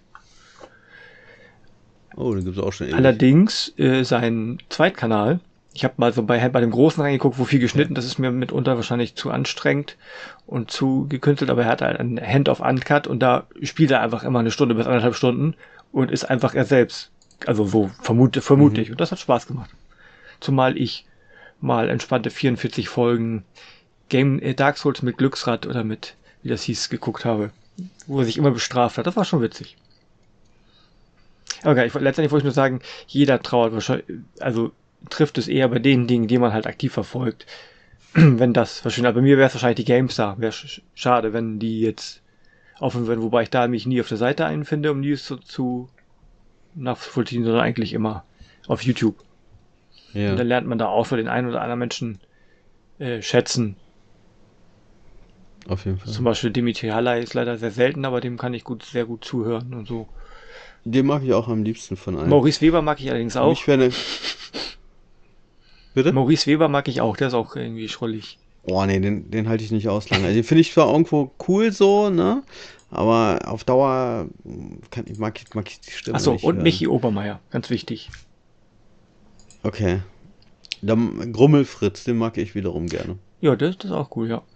Oh, den gibt's auch schon ewig. Allerdings äh, sein Zweitkanal. Ich habe mal so bei, bei dem Großen reingeguckt, wo viel geschnitten, das ist mir mitunter wahrscheinlich zu anstrengend und zu gekünstelt, aber er hat halt ein Hand of Uncut und da spielt er einfach immer eine Stunde bis anderthalb Stunden und ist einfach er selbst. Also so vermute, vermutlich. Mhm. Und das hat Spaß gemacht. Zumal ich mal entspannte vierundvierzig Folgen Game äh, Dark Souls mit Glücksrad oder mit, wie das hieß, geguckt habe. Wo er sich immer bestraft hat. Das war schon witzig. Aber okay, ich, letztendlich wollte ich nur sagen, jeder trauert wahrscheinlich, also trifft es eher bei den Dingen, die man halt aktiv verfolgt. Wenn das verschwindet. Aber bei mir wäre es wahrscheinlich die GameStar. Wäre sch schade, wenn die jetzt aufhören würden, wobei ich da mich nie auf der Seite einfinde, um News zu, zu nachvollziehen, sondern eigentlich immer auf YouTube. Ja. Und dann lernt man da auch so den einen oder anderen Menschen äh, schätzen. Auf jeden Fall. Zum Beispiel Dimitri Halley ist leider sehr selten, aber dem kann ich gut, sehr gut zuhören und so. Den mag ich auch am liebsten von allen. Maurice Weber mag ich allerdings auch. Ich werde. Bitte? Maurice Weber mag ich auch, der ist auch irgendwie schrullig. Oh nee, den, den halte ich nicht aus lange. Also, den finde ich zwar irgendwo cool so, ne? Aber auf Dauer kann, ich mag, mag ich die Stimme Achso, nicht und hören. Michi Obermeier, ganz wichtig. Okay. Dann Grummelfritz, den mag ich wiederum gerne. Ja, das, das ist auch cool, ja.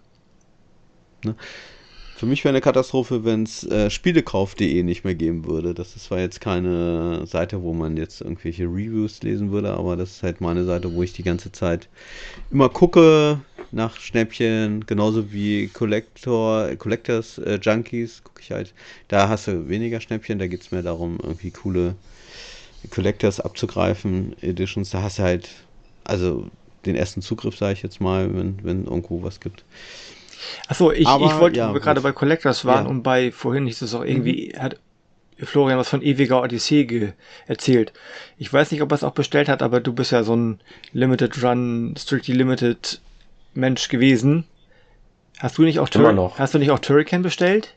Für mich wäre eine Katastrophe, wenn es äh, spielekauf punkt de nicht mehr geben würde. Das ist zwar jetzt keine Seite, wo man jetzt irgendwelche Reviews lesen würde, aber das ist halt meine Seite, wo ich die ganze Zeit immer gucke nach Schnäppchen, genauso wie Collector, Collectors, äh, Junkies, gucke ich halt. Da hast du weniger Schnäppchen, da geht es mehr darum, irgendwie coole Collectors abzugreifen, Editions. Da hast du halt, also den ersten Zugriff, sage ich jetzt mal, wenn, wenn irgendwo was gibt. Achso, ich, Aber, ich wollte, ja, wo wir gerade gut. bei Collectors waren Ja. und bei, vorhin hieß es auch irgendwie, hat Florian was von ewiger Odyssee ge erzählt. Ich weiß nicht, ob er es auch bestellt hat, aber du bist ja so ein Limited Run, Strictly Limited Mensch gewesen. Hast du nicht auch, Immer Tur noch. Hast du nicht auch Turrican bestellt?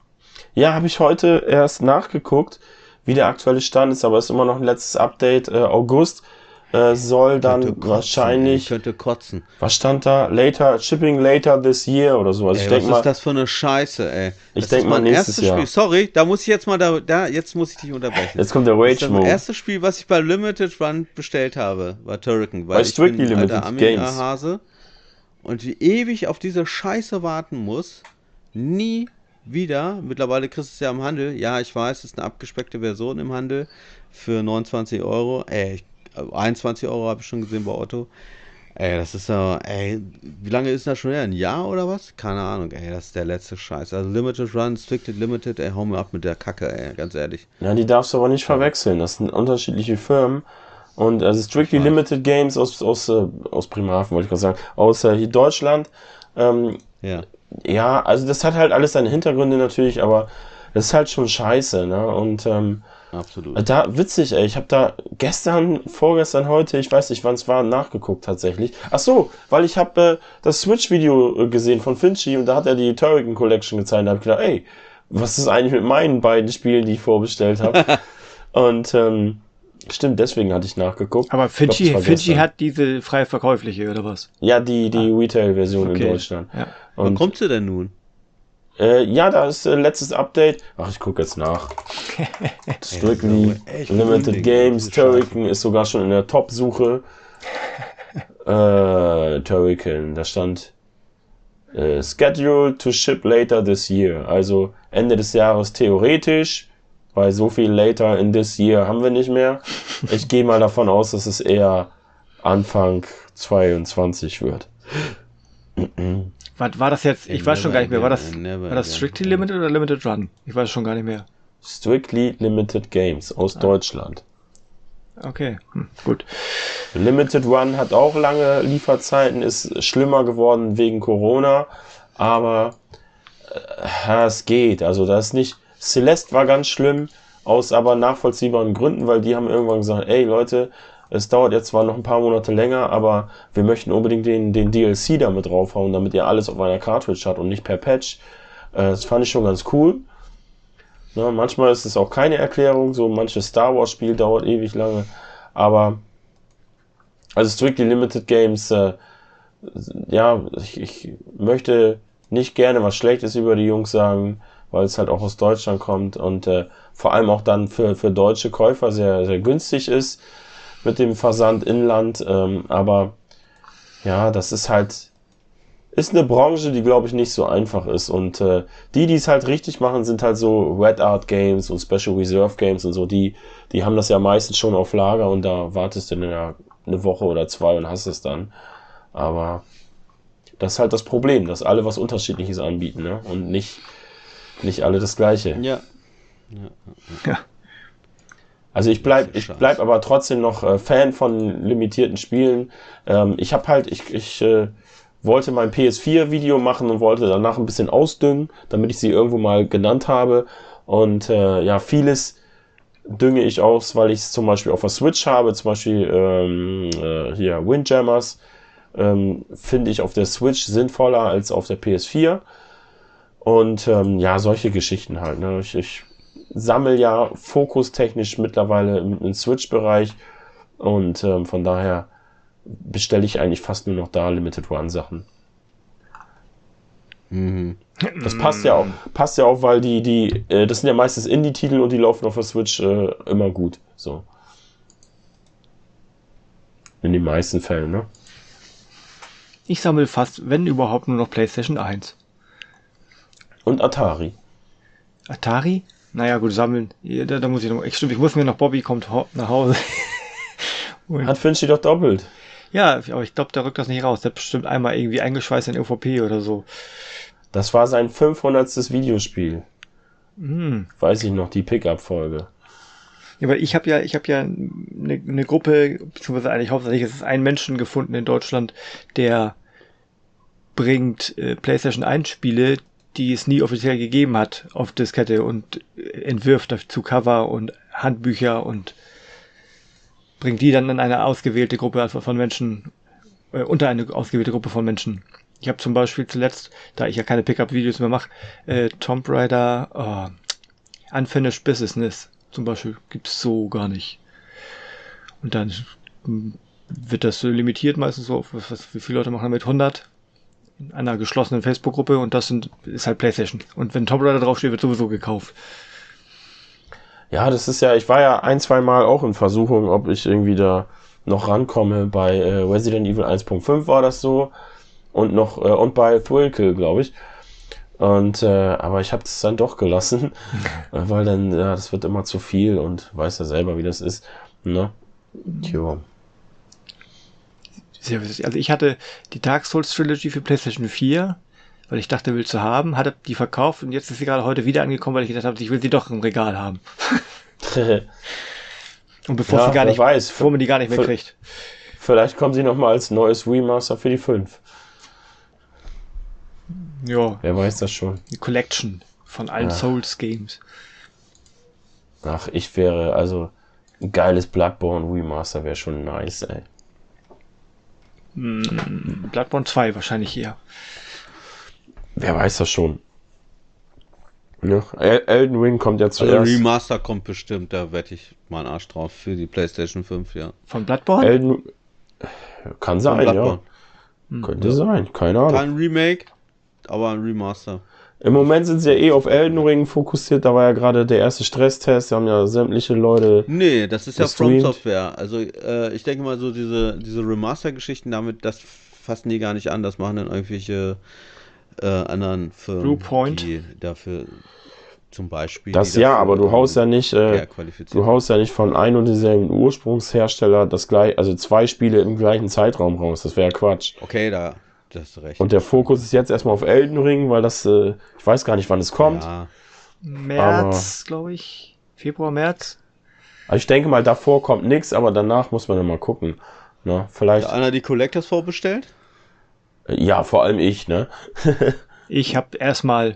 Ja, habe ich heute erst nachgeguckt, wie der aktuelle Stand ist, aber es ist immer noch ein letztes Update. Äh, August äh, soll dann Könnte kotzen, wahrscheinlich, ey, könnte kotzen. was stand da? Later, shipping later this year oder so. Also Ey, ich was denke mal, ist das für eine Scheiße, ey? Ich Das denk ist mal mein nächstes erstes Jahr. Spiel. Sorry, da muss ich jetzt mal da, da jetzt muss ich dich unterbrechen. jetzt kommt der Das ist das Rage-Mode. erste Spiel, was ich bei Limited Run bestellt habe, war Turrican, weil Bei ich Strictly bin ein Limited alter Games. Amiga-Hase und wie ewig auf diese Scheiße warten muss, nie wieder. Mittlerweile kriegst du es ja im Handel. Ja, ich weiß, es ist eine abgespeckte Version im Handel für neunundzwanzig Euro. Ey, ich- einundzwanzig Euro habe ich schon gesehen bei Otto. Ey, das ist ja, ey, wie lange ist das schon her? Ein Jahr oder was? Keine Ahnung, ey, das ist der letzte Scheiß. Also Limited Run, Strictly Limited, ey, hau mir ab mit der Kacke, ey, ganz ehrlich. Ja, die darfst du aber nicht verwechseln. Das sind unterschiedliche Firmen. Und also Strictly Ich weiß. Limited Games aus, aus, äh, aus Bremerhaven, wollte ich gerade sagen, aus äh, hier Deutschland. Ähm, Ja. ja, also das hat halt alles seine Hintergründe natürlich, aber das ist halt schon scheiße, ne? Und ähm, Absolut. da, witzig, ey, ich habe da gestern, vorgestern, heute, ich weiß nicht, wann es war, nachgeguckt tatsächlich. Ach so, weil ich habe äh, das Switch-Video äh, gesehen von Finchi und da hat er die Turrican Collection gezeigt und da hab ich gedacht, ey, was ist eigentlich mit meinen beiden Spielen, die ich vorbestellt habe? Und ähm, Stimmt, deswegen hatte ich nachgeguckt. Aber Ich glaub, Finchi, das war Finchi gestern. hat diese frei verkäufliche, oder was? Ja, die, die Retail-Version in Okay. Deutschland. Ja. Wann Und kommt sie denn nun? äh, ja, da ist äh, letztes Update. Ach, ich gucke jetzt nach. Strictly Ey, das ist aber echt Limited unnötig, Games. diese Scheiße. Turrican ist sogar schon in der Top-Suche. äh, Turrican, da stand äh, Scheduled to ship later this year. Also Ende des Jahres theoretisch, weil so viel later in this year haben wir nicht mehr. Ich gehe mal davon aus, dass es eher Anfang zweiundzwanzig wird. War, war das jetzt, ich Ey, weiß schon gar nicht mehr, war never das, again, never war das again. Strictly Limited oder Limited Run? Ich weiß schon gar nicht mehr. Strictly Limited Games aus Deutschland. Okay, hm, gut. Limited Run hat auch lange Lieferzeiten, ist schlimmer geworden wegen Corona, aber äh, ja, es geht. Also das ist nicht. Celeste war ganz schlimm, aus aber nachvollziehbaren Gründen, weil die haben irgendwann gesagt, ey Leute, es dauert jetzt zwar noch ein paar Monate länger, aber wir möchten unbedingt den, den D L C damit draufhauen, damit ihr alles auf einer Cartridge habt und nicht per Patch. Äh, das fand ich schon ganz cool. Ne, manchmal ist es auch keine Erklärung, so manches Star Wars Spiel dauert ewig lange, aber also Strictly Limited Games, äh, ja, ich, ich möchte nicht gerne was Schlechtes über die Jungs sagen, weil es halt auch aus Deutschland kommt und äh, vor allem auch dann für, für deutsche Käufer sehr, sehr günstig ist mit dem Versand Inland, ähm, aber ja, das ist halt ist eine Branche, die, glaube ich, nicht so einfach ist. Und äh, die, die es halt richtig machen, sind halt so Red Art Games und Special Reserve Games und so. Die, die haben das ja meistens schon auf Lager und da wartest du dann ja eine Woche oder zwei und hast es dann. Aber das ist halt das Problem, dass alle was Unterschiedliches anbieten, ne? Und nicht, nicht alle das Gleiche. Ja. Ja. Also ich bleib, Das ist ich bleib aber trotzdem noch äh, Fan von limitierten Spielen. Ähm, ich habe halt, ich, ich äh, wollte mein P S vier Video machen und wollte danach ein bisschen ausdüngen, damit ich sie irgendwo mal genannt habe. Und äh, ja, vieles dünge ich aus, weil ich es zum Beispiel auf der Switch habe, zum Beispiel ähm, äh, hier Windjammers, ähm, finde ich auf der Switch sinnvoller als auf der P S vier. Und ähm, ja, solche Geschichten halt. Ne? Ich, ich sammle ja fokustechnisch mittlerweile im, im Switch-Bereich und ähm, von daher bestelle ich eigentlich fast nur noch da Limited Run Sachen. Mhm. Das passt ja auch, passt ja auch, weil die, die, äh, das sind ja meistens Indie-Titel und die laufen auf der Switch äh, immer gut. So. In den meisten Fällen, ne? Ich sammle fast, wenn überhaupt, nur noch PlayStation eins. Und Atari. Atari? Naja, gut, sammeln. Ja, Da, da muss ich noch, ich, stimmt, ich muss mir noch, Bobby kommt ho- nach Hause. Und, Hat Finchi doch doppelt. ja, aber ich glaube, der rückt das nicht raus. Der hat bestimmt einmal irgendwie eingeschweißt in O V P oder so. Das war sein fünfhundertstes Videospiel. Hm. Weiß ich noch, die Pickup-Folge. Ja, weil ich habe ja, ich habe ja eine, eine Gruppe, beziehungsweise eigentlich hauptsächlich ist es ein Menschen gefunden in Deutschland, der bringt äh, PlayStation eins Spiele, die es nie offiziell gegeben hat, auf Diskette und äh, entwirft dazu Cover und Handbücher und bringt die dann in eine ausgewählte Gruppe also von Menschen, äh, unter eine ausgewählte Gruppe von Menschen. Ich habe zum Beispiel zuletzt, da ich ja keine Pickup-Videos mehr mache, äh, Tomb Raider, oh, Unfinished Business zum Beispiel gibt's so gar nicht. Und dann mm, wird das so limitiert meistens so, auf, was, wie viele Leute machen damit? hundert in einer geschlossenen Facebook-Gruppe und das sind, ist halt PlayStation. Und wenn Tomb Raider draufsteht, wird sowieso gekauft. Ja, das ist ja, ich war ja ein, zwei Mal auch in Versuchung, ob ich irgendwie da noch rankomme. Bei äh, Resident Evil eins Punkt fünf war das so. Und noch, äh, und bei Thrillkill, glaube ich. Und, äh, aber ich habe es dann doch gelassen, weil dann, ja, das wird immer zu viel und weiß ja selber, wie das ist. Ne? Tja. Sehr witzig. Also ich hatte die Dark Souls Trilogy für PlayStation vier, weil ich dachte, will zu haben, hatte die verkauft und jetzt ist sie gerade heute wieder angekommen, weil ich gedacht habe, ich will sie doch im Regal haben. Und bevor Ja, sie gar wer nicht, weiß. bevor man die gar nicht mehr Für- kriegt. Vielleicht kommen sie nochmal als neues Remaster für die fünf. Ja, Wer weiß das schon. die Collection von allen Ja. Souls Games. Ach, ich wäre, also, ein geiles Bloodborne Remaster wäre schon nice, ey. Hm, Bloodborne zwei wahrscheinlich eher. Wer weiß das schon. Ja, El- Elden Ring kommt ja Also zuerst. Remaster kommt bestimmt, da wette ich meinen Arsch drauf für die PlayStation fünf, ja. Von Bloodborne? Elden kann Von sein, ja. Bloodborne. Könnte Ja. sein, keine Ahnung. Kein Remake, aber ein Remaster. Im Moment sind sie ja eh auf Elden Ring fokussiert. Da war ja gerade der erste Stresstest. Da haben ja sämtliche Leute. Nee, das ist ja From Gestreamt. Software. Also äh, ich denke mal so diese, diese Remaster-Geschichten damit, das fassen die gar nicht an. Das machen dann irgendwelche äh, anderen Firmen, Bluepoint. die dafür zum Beispiel. Das die ja, dafür, aber du ähm, haust ja nicht. Äh, eher qualifiziert du haust ja nicht von ein und denselben Ursprungshersteller das gleich, also zwei Spiele im gleichen Zeitraum raus. Das wäre Quatsch. Okay, da da hast du recht. Und der Fokus ist jetzt erstmal auf Elden Ring, weil das, äh, ich weiß gar nicht, wann es kommt. Ja, März, glaube ich. Februar, März. Also ich denke mal, davor kommt nichts, aber danach muss man dann mal gucken. Ne? Vielleicht, hat einer die Collectors vorbestellt? ja, vor allem ich, ne? Ich habe erstmal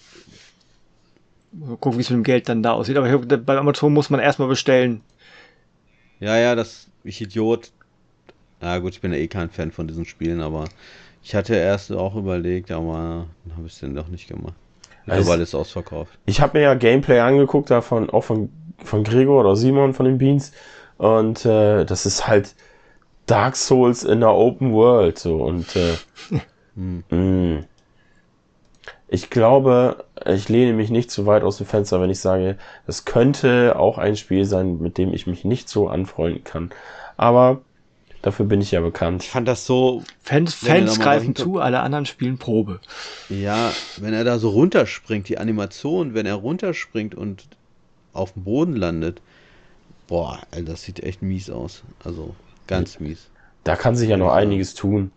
gucken, wie es mit dem Geld dann da aussieht. Aber ich hab, bei Amazon muss man erstmal bestellen. Ja, ja, das, ich Idiot. Na gut, ich bin ja eh kein Fan von diesen Spielen, aber ich hatte erst auch überlegt, aber dann habe ich es dann doch nicht gemacht. Mittlerweile ist es ausverkauft. Ich habe mir ja Gameplay angeguckt, davon auch von, von Gregor oder Simon von den Beans. Und äh, das ist halt Dark Souls in der Open World. So. Und äh, mh. ich glaube, ich lehne mich nicht zu weit aus dem Fenster, wenn ich sage, das könnte auch ein Spiel sein, mit dem ich mich nicht so anfreunden kann. Aber dafür bin ich ja bekannt. Ich fand das so, Fans, Wenn ihr Fans da mal greifen hinter- zu, alle anderen spielen Probe. ja, wenn er da so runterspringt, die Animation, wenn er runterspringt und auf dem Boden landet, boah, Alter, das sieht echt mies aus. Also, ganz mies. Da kann sich ja noch einiges tun.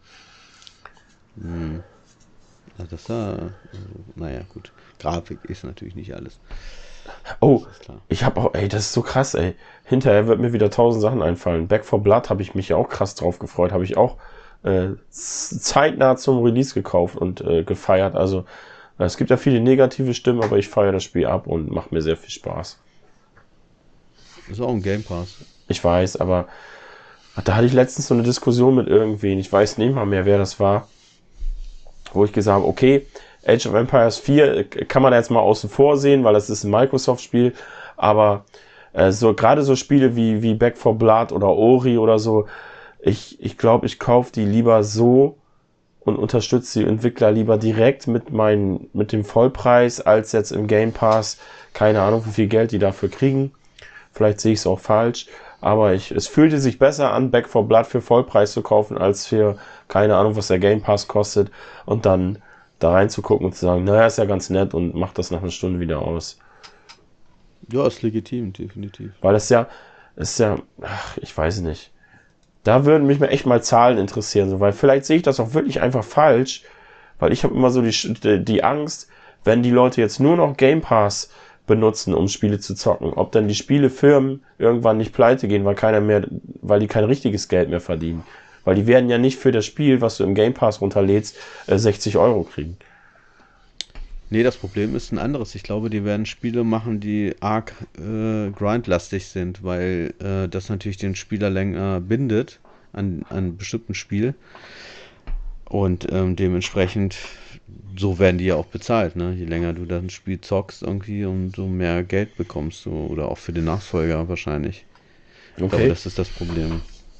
Also das da, also, naja, gut. Grafik ist natürlich nicht alles. Oh, Ist klar. ich habe auch, ey, das ist so krass, ey. Hinterher wird mir wieder tausend Sachen einfallen. Back four Blood habe ich mich ja auch krass drauf gefreut. Habe ich auch äh, z- zeitnah zum Release gekauft und äh, gefeiert. Also äh, es gibt ja viele negative Stimmen, aber ich feiere das Spiel ab und macht mir sehr viel Spaß. Ist auch ein Game Pass. Ich weiß, aber da hatte ich letztens so eine Diskussion mit irgendwen. Ich weiß nicht mal mehr, wer das war. Wo ich gesagt habe, okay, Age of Empires vier kann man jetzt mal außen vor sehen, weil das ist ein Microsoft-Spiel. Aber äh, so gerade so Spiele wie, wie Back four Blood oder Ori oder so, ich ich, glaube, ich kaufe die lieber so und unterstütze die Entwickler lieber direkt mit, mein, mit dem Vollpreis, als jetzt im Game Pass. Keine Ahnung, wie viel Geld die dafür kriegen. Vielleicht sehe ich es auch falsch. Aber ich, es fühlte sich besser an, Back four Blood für Vollpreis zu kaufen, als für keine Ahnung, was der Game Pass kostet. Und dann da reinzugucken und zu sagen, naja, ist ja ganz nett und macht das nach einer Stunde wieder aus. Ja, ist legitim, definitiv. Weil das ja, ist ja, ach, ich weiß nicht. Da würden mich mal echt mal Zahlen interessieren, so, weil vielleicht sehe ich das auch wirklich einfach falsch, weil ich habe immer so die, die Angst, wenn die Leute jetzt nur noch Game Pass benutzen, um Spiele zu zocken, ob dann die Spielefirmen irgendwann nicht pleite gehen, weil keiner mehr, weil die kein richtiges Geld mehr verdienen. Weil die werden ja nicht für das Spiel, was du im Game Pass runterlädst, äh, sechzig Euro kriegen. Nee, das Problem ist ein anderes. Ich glaube, die werden Spiele machen, die arg äh, grindlastig sind, weil äh, das natürlich den Spieler länger bindet an an ein bestimmten Spiel. Und ähm, dementsprechend, so werden die ja auch bezahlt, ne? Je länger du das Spiel zockst irgendwie, umso mehr Geld bekommst du. Oder auch für den Nachfolger wahrscheinlich. Ich glaube, Okay. das ist das Problem.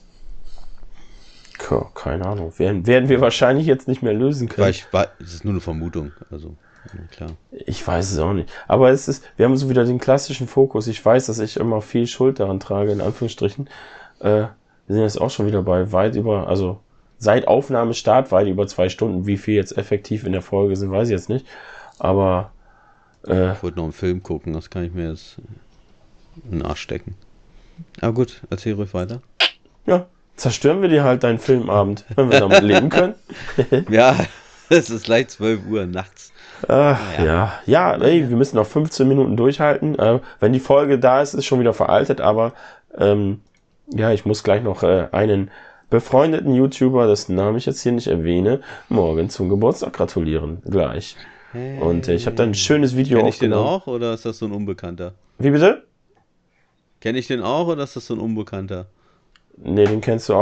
Ko- Keine Ahnung. Werden, werden wir wahrscheinlich jetzt nicht mehr lösen können. Weil ich, wa- es ist nur eine Vermutung. Also, ja, klar. Ich weiß es auch nicht. Aber es ist, wir haben so wieder den klassischen Fokus. Ich weiß, dass ich immer viel Schuld daran trage, in Anführungsstrichen. Äh, wir sind jetzt auch schon wieder bei weit über, also seit Aufnahmestart weit über zwei Stunden. Wie viel jetzt effektiv in der Folge sind, weiß ich jetzt nicht. Aber äh, Ich wollte noch einen Film gucken, das kann ich mir jetzt in den Arsch stecken. Aber gut, erzähl ruhig weiter. ja, zerstören wir dir halt deinen Filmabend, wenn wir damit leben können. Ja, es ist gleich zwölf Uhr nachts. Ach, Ja. ja. ja, ey, wir müssen noch fünfzehn Minuten durchhalten. Äh, wenn die Folge da ist, ist schon wieder veraltet, aber ähm, ja, ich muss gleich noch äh, einen befreundeten YouTuber, dessen Namen ich jetzt hier nicht erwähne, morgen zum Geburtstag gratulieren. Gleich. Und äh, ich habe da ein schönes Video Kenn ich den aufgenommen. auch oder ist das so ein Unbekannter? Wie bitte? Kenn ich den auch oder ist das so ein Unbekannter? Nee, den kennst du auch.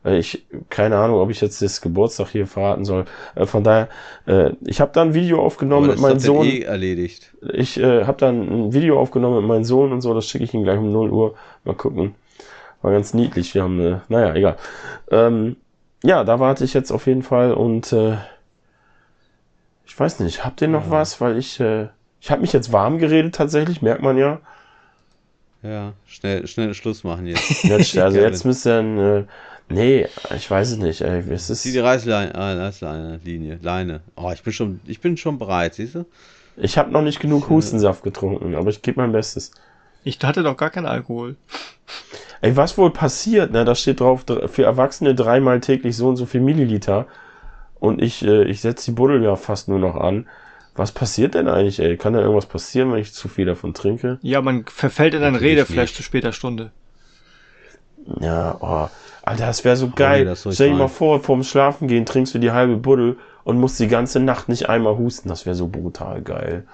Äh, ich, keine Ahnung, ob ich jetzt das Geburtstag hier verraten soll. Äh, von daher, äh, ich habe da ein Video aufgenommen mit meinem Sohn. Eh erledigt. Ich äh, habe dann ein Video aufgenommen mit meinem Sohn und so, das schicke ich ihm gleich um null Uhr. Mal gucken. War ganz niedlich. Wir haben eine, naja, egal. Ähm, ja, da warte ich jetzt auf jeden Fall und äh, ich weiß nicht, habt ihr noch ja. was? Weil ich, äh, ich habe mich jetzt warm geredet tatsächlich, merkt man ja. Ja, schnell, schnell Schluss machen jetzt. jetzt also jetzt müsst ihr dann, äh, nee, ich weiß es nicht. Ey, es ist Zieh die Reißleine, äh, Reißleine, Linie, Leine. Oh, ich bin schon, ich bin schon bereit, siehst du? Ich habe noch nicht genug Hustensaft getrunken, aber ich gebe mein Bestes. Ich hatte doch gar keinen Alkohol. Ey, was wohl passiert, ne? Da steht drauf, für Erwachsene dreimal täglich so und so viel Milliliter. Und ich, äh, ich setze die Buddel ja fast nur noch an. Was passiert denn eigentlich, ey? Kann da irgendwas passieren, wenn ich zu viel davon trinke? Ja, man verfällt in ein Redeflash zu später Stunde. Ja, oh. Alter, das wäre so geil. Oh, Stell dir mal vor, vorm Schlafengehen trinkst du die halbe Buddel und musst die ganze Nacht nicht einmal husten. Das wäre so brutal geil.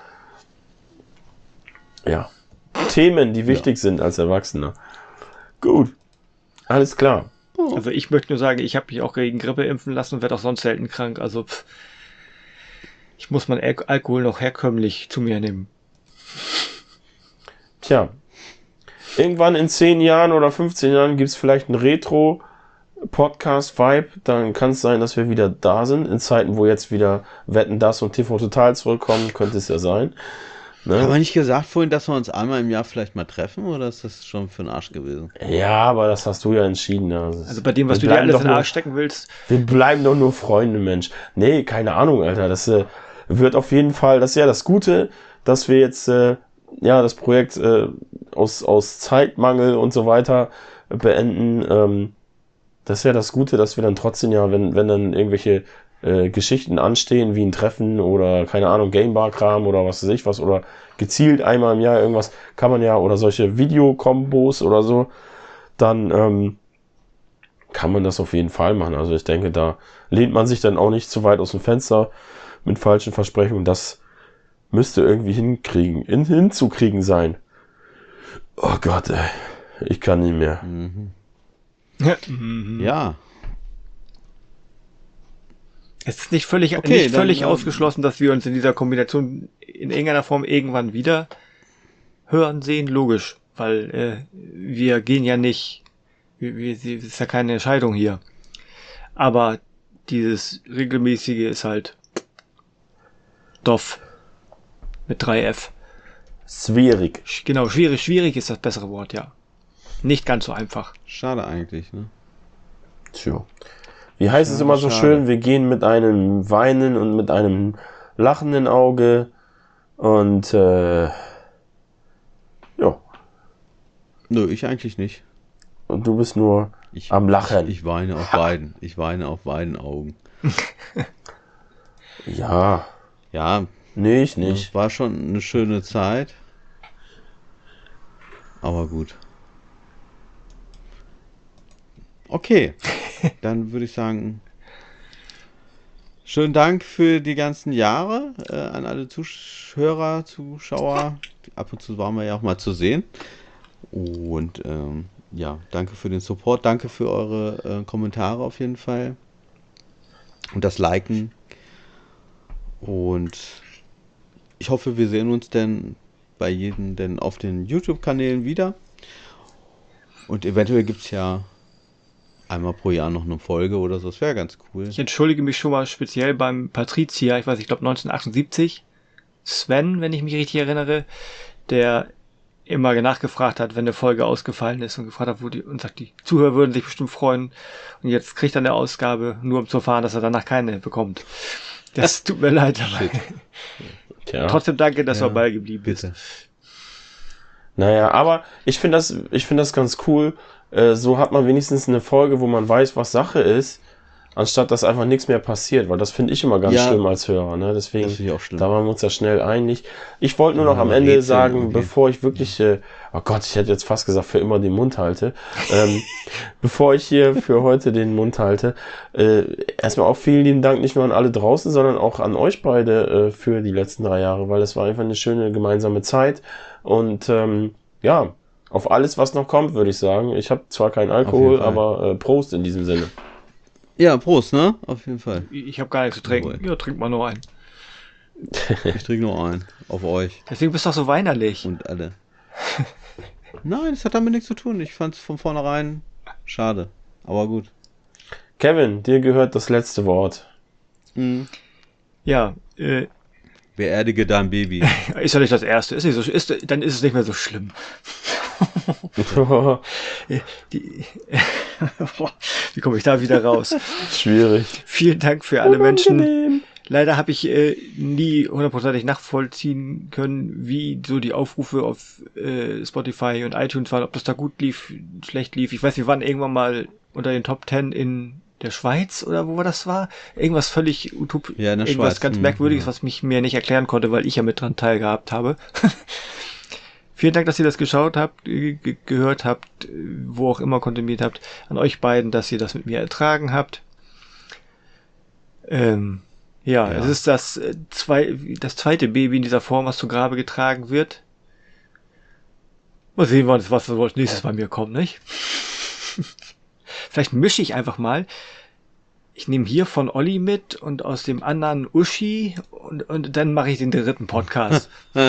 Ja. Themen, die wichtig ja. sind als Erwachsener. Gut. Alles klar. Also ich möchte nur sagen, ich habe mich auch gegen Grippe impfen lassen und werde auch sonst selten krank. Also pff, ich muss meinen Al- Alkohol noch herkömmlich zu mir nehmen. Tja. Irgendwann in zehn Jahren oder fünfzehn Jahren gibt es vielleicht einen Retro-Podcast-Vibe. Dann kann es sein, dass wir wieder da sind. In Zeiten, wo jetzt wieder Wetten, das und T V Total zurückkommen, könnte es ja sein. Ne? Haben wir nicht gesagt vorhin, dass wir uns einmal im Jahr vielleicht mal treffen, oder ist das schon für den Arsch gewesen? Ja, aber das hast du ja entschieden. Also, also bei dem, was du dir alles in den Arsch stecken willst. Wir bleiben doch nur Freunde, Mensch. Nee, keine Ahnung, Alter. Das äh, wird auf jeden Fall, das ist ja das Gute, dass wir jetzt äh, ja das Projekt äh, aus, aus Zeitmangel und so weiter beenden. Ähm, das ist ja das Gute, dass wir dann trotzdem ja, wenn, wenn dann irgendwelche Äh, Geschichten anstehen, wie ein Treffen oder, keine Ahnung, Gamebar-Kram oder was weiß ich was, oder gezielt einmal im Jahr irgendwas, kann man ja, oder solche Videokombos oder so, dann ähm, kann man das auf jeden Fall machen. Also ich denke, da lehnt man sich dann auch nicht zu weit aus dem Fenster mit falschen Versprechungen. Das müsste irgendwie hinkriegen, in, hinzukriegen sein. Oh Gott, ey. Ich kann nicht mehr. Mhm. Ja. Es ist nicht völlig, okay, nicht dann, völlig dann, ausgeschlossen, dass wir uns in dieser Kombination in irgendeiner Form irgendwann wieder hören, sehen, logisch, weil äh, wir gehen ja nicht, wir, wir, es ist ja keine Entscheidung hier. Aber dieses regelmäßige ist halt doof mit drei F. Schwierig. Genau, schwierig, schwierig ist das bessere Wort, ja. Nicht ganz so einfach. Schade eigentlich, ne? Tja. Wie heißt ja, es immer so schade. Schön, wir gehen mit einem weinen und mit einem lachenden Auge und äh, ja. Nö, ich eigentlich nicht. Und du bist nur ich, am Lachen. Ich, ich weine auf beiden. Ich weine auf beiden Augen. Ja. Ja. Nee, ich nicht. War schon eine schöne Zeit. Aber gut. Okay. Dann würde ich sagen, schönen Dank für die ganzen Jahre äh, an alle Zuhörer, Zuschauer. Ab und zu waren wir ja auch mal zu sehen. Und ähm, ja, danke für den Support, danke für eure äh, Kommentare auf jeden Fall. Und das Liken. Und ich hoffe, wir sehen uns denn bei jedem denn auf den YouTube-Kanälen wieder. Und eventuell gibt es ja einmal pro Jahr noch eine Folge oder so, das wäre ganz cool. Ich entschuldige mich schon mal speziell beim Patrizier, ich weiß, ich glaube neunzehnhundertachtundsiebzig, Sven, wenn ich mich richtig erinnere, der immer nachgefragt hat, wenn eine Folge ausgefallen ist und gefragt hat, wo die, und sagt, die Zuhörer würden sich bestimmt freuen. Und jetzt kriegt er eine Ausgabe, nur um zu erfahren, dass er danach keine bekommt. Das tut mir leid, aber Tja. Trotzdem danke, dass ja, du dabei geblieben bist. Bitte. Naja, aber ich finde das, ich finde das ganz cool. Äh, so hat man wenigstens eine Folge, wo man weiß, was Sache ist, anstatt dass einfach nichts mehr passiert, weil das finde ich immer ganz ja, schlimm als Hörer, ne? Deswegen, das ich auch schlimm. Da waren wir uns ja schnell einig. Ich wollte nur noch ja, am Ende Rätsel sagen, irgendwie. bevor ich wirklich, äh, oh Gott, ich hätte jetzt fast gesagt, für immer den Mund halte, ähm, bevor ich hier für heute den Mund halte, äh, erstmal auch vielen lieben Dank nicht nur an alle draußen, sondern auch an euch beide äh, für die letzten drei Jahre, weil das war einfach eine schöne gemeinsame Zeit und ähm, ja, Auf alles, was noch kommt, würde ich sagen. Ich habe zwar keinen Alkohol, Fall. aber äh, Prost in diesem Sinne. Ja, Prost, ne? Auf jeden Fall. Ich habe gar nichts zu trinken. Jawohl. Ja, trink mal nur einen. Ich trinke nur einen. Auf euch Deswegen bist du doch so weinerlich. und alle. Nein, das hat damit nichts zu tun. Ich fand es von vornherein schade. Aber gut. Kevin, dir gehört das letzte Wort. Mhm. Ja, äh, Beerdige dein Baby. ist ja nicht das Erste. Ist nicht so, ist, dann ist es nicht mehr so schlimm. Die, wie komme ich da wieder raus? Schwierig. Vielen Dank für alle Menschen. Unangenehm. Leider habe ich äh, nie hundertprozentig nachvollziehen können, wie so die Aufrufe auf äh, Spotify und iTunes waren, ob das da gut lief, schlecht lief. Ich weiß, wir waren irgendwann mal unter den Top Ten in der Schweiz oder wo das war. Irgendwas völlig utopisch, Ja, in der irgendwas Schweiz. ganz Mhm, Merkwürdiges, ja. was mich mir nicht erklären konnte, weil ich ja mit dran teilgehabt habe. Vielen Dank, dass ihr das geschaut habt, ge ge gehört habt, wo auch immer konsumiert habt. An euch beiden, dass ihr das mit mir ertragen habt. Ähm, ja, Ja. es ist das, äh, zwei, das zweite Baby in dieser Form, was zu Grabe getragen wird. Mal sehen, was, was als nächstes bei mir kommt, nicht? Vielleicht mische ich einfach mal. Ich nehme hier von Olli mit und aus dem anderen Uschi und, und dann mache ich den dritten Podcast.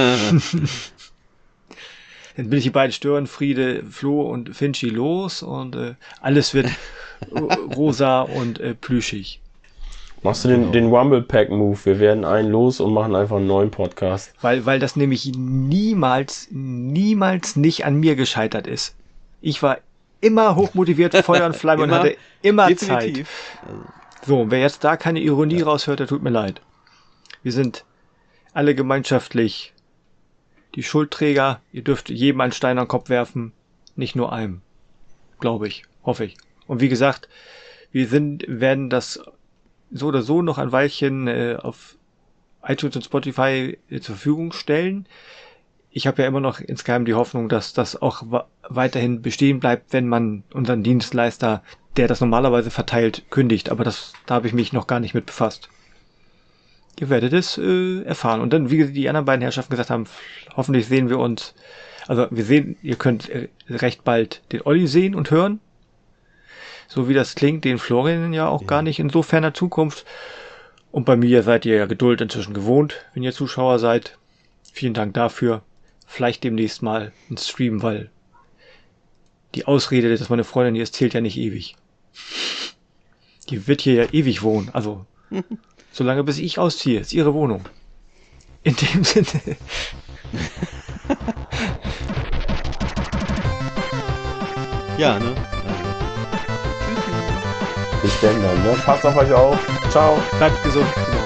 Dann bin ich die beiden Störenfriede, Flo und Finchi los und äh, alles wird rosa und äh, plüschig. Machst du den, den Rumble-Pack-Move? Wir werden einen los und machen einfach einen neuen Podcast. Weil, weil das nämlich niemals, niemals nicht an mir gescheitert ist. Ich war immer hochmotiviert, Feuer und Flamme und Immer, hatte immer Zeit. Definitiv. Also, So, wer jetzt da keine Ironie raushört, der tut mir leid. Wir sind alle gemeinschaftlich die Schuldträger. Ihr dürft jedem einen Stein an den Kopf werfen, nicht nur einem. Glaube ich, hoffe ich. Und wie gesagt, wir sind, werden das so oder so noch ein Weilchen äh, auf iTunes und Spotify äh, zur Verfügung stellen. Ich habe ja immer noch insgeheim die Hoffnung, dass das auch wa- weiterhin bestehen bleibt, wenn man unseren Dienstleister, der das normalerweise verteilt, kündigt. Aber das, da habe ich mich noch gar nicht mit befasst. Ihr werdet es äh, erfahren. Und dann, wie die anderen beiden Herrschaften gesagt haben, hoffentlich sehen wir uns, also wir sehen, ihr könnt äh, recht bald den Olli sehen und hören. So wie das klingt, den Florian ja auch Ja. gar nicht in so ferner Zukunft. Und bei mir seid ihr ja Geduld inzwischen gewohnt, wenn ihr Zuschauer seid. Vielen Dank dafür. Vielleicht demnächst mal ein Stream, weil die Ausrede, dass meine Freundin hier ist, zählt ja nicht ewig. Die wird hier ja ewig wohnen. Also, solange bis ich ausziehe, ist ihre Wohnung. In dem Sinne. ja, ne? Bis denn dann, ne? Passt auf euch auf. Ciao. Bleibt gesund.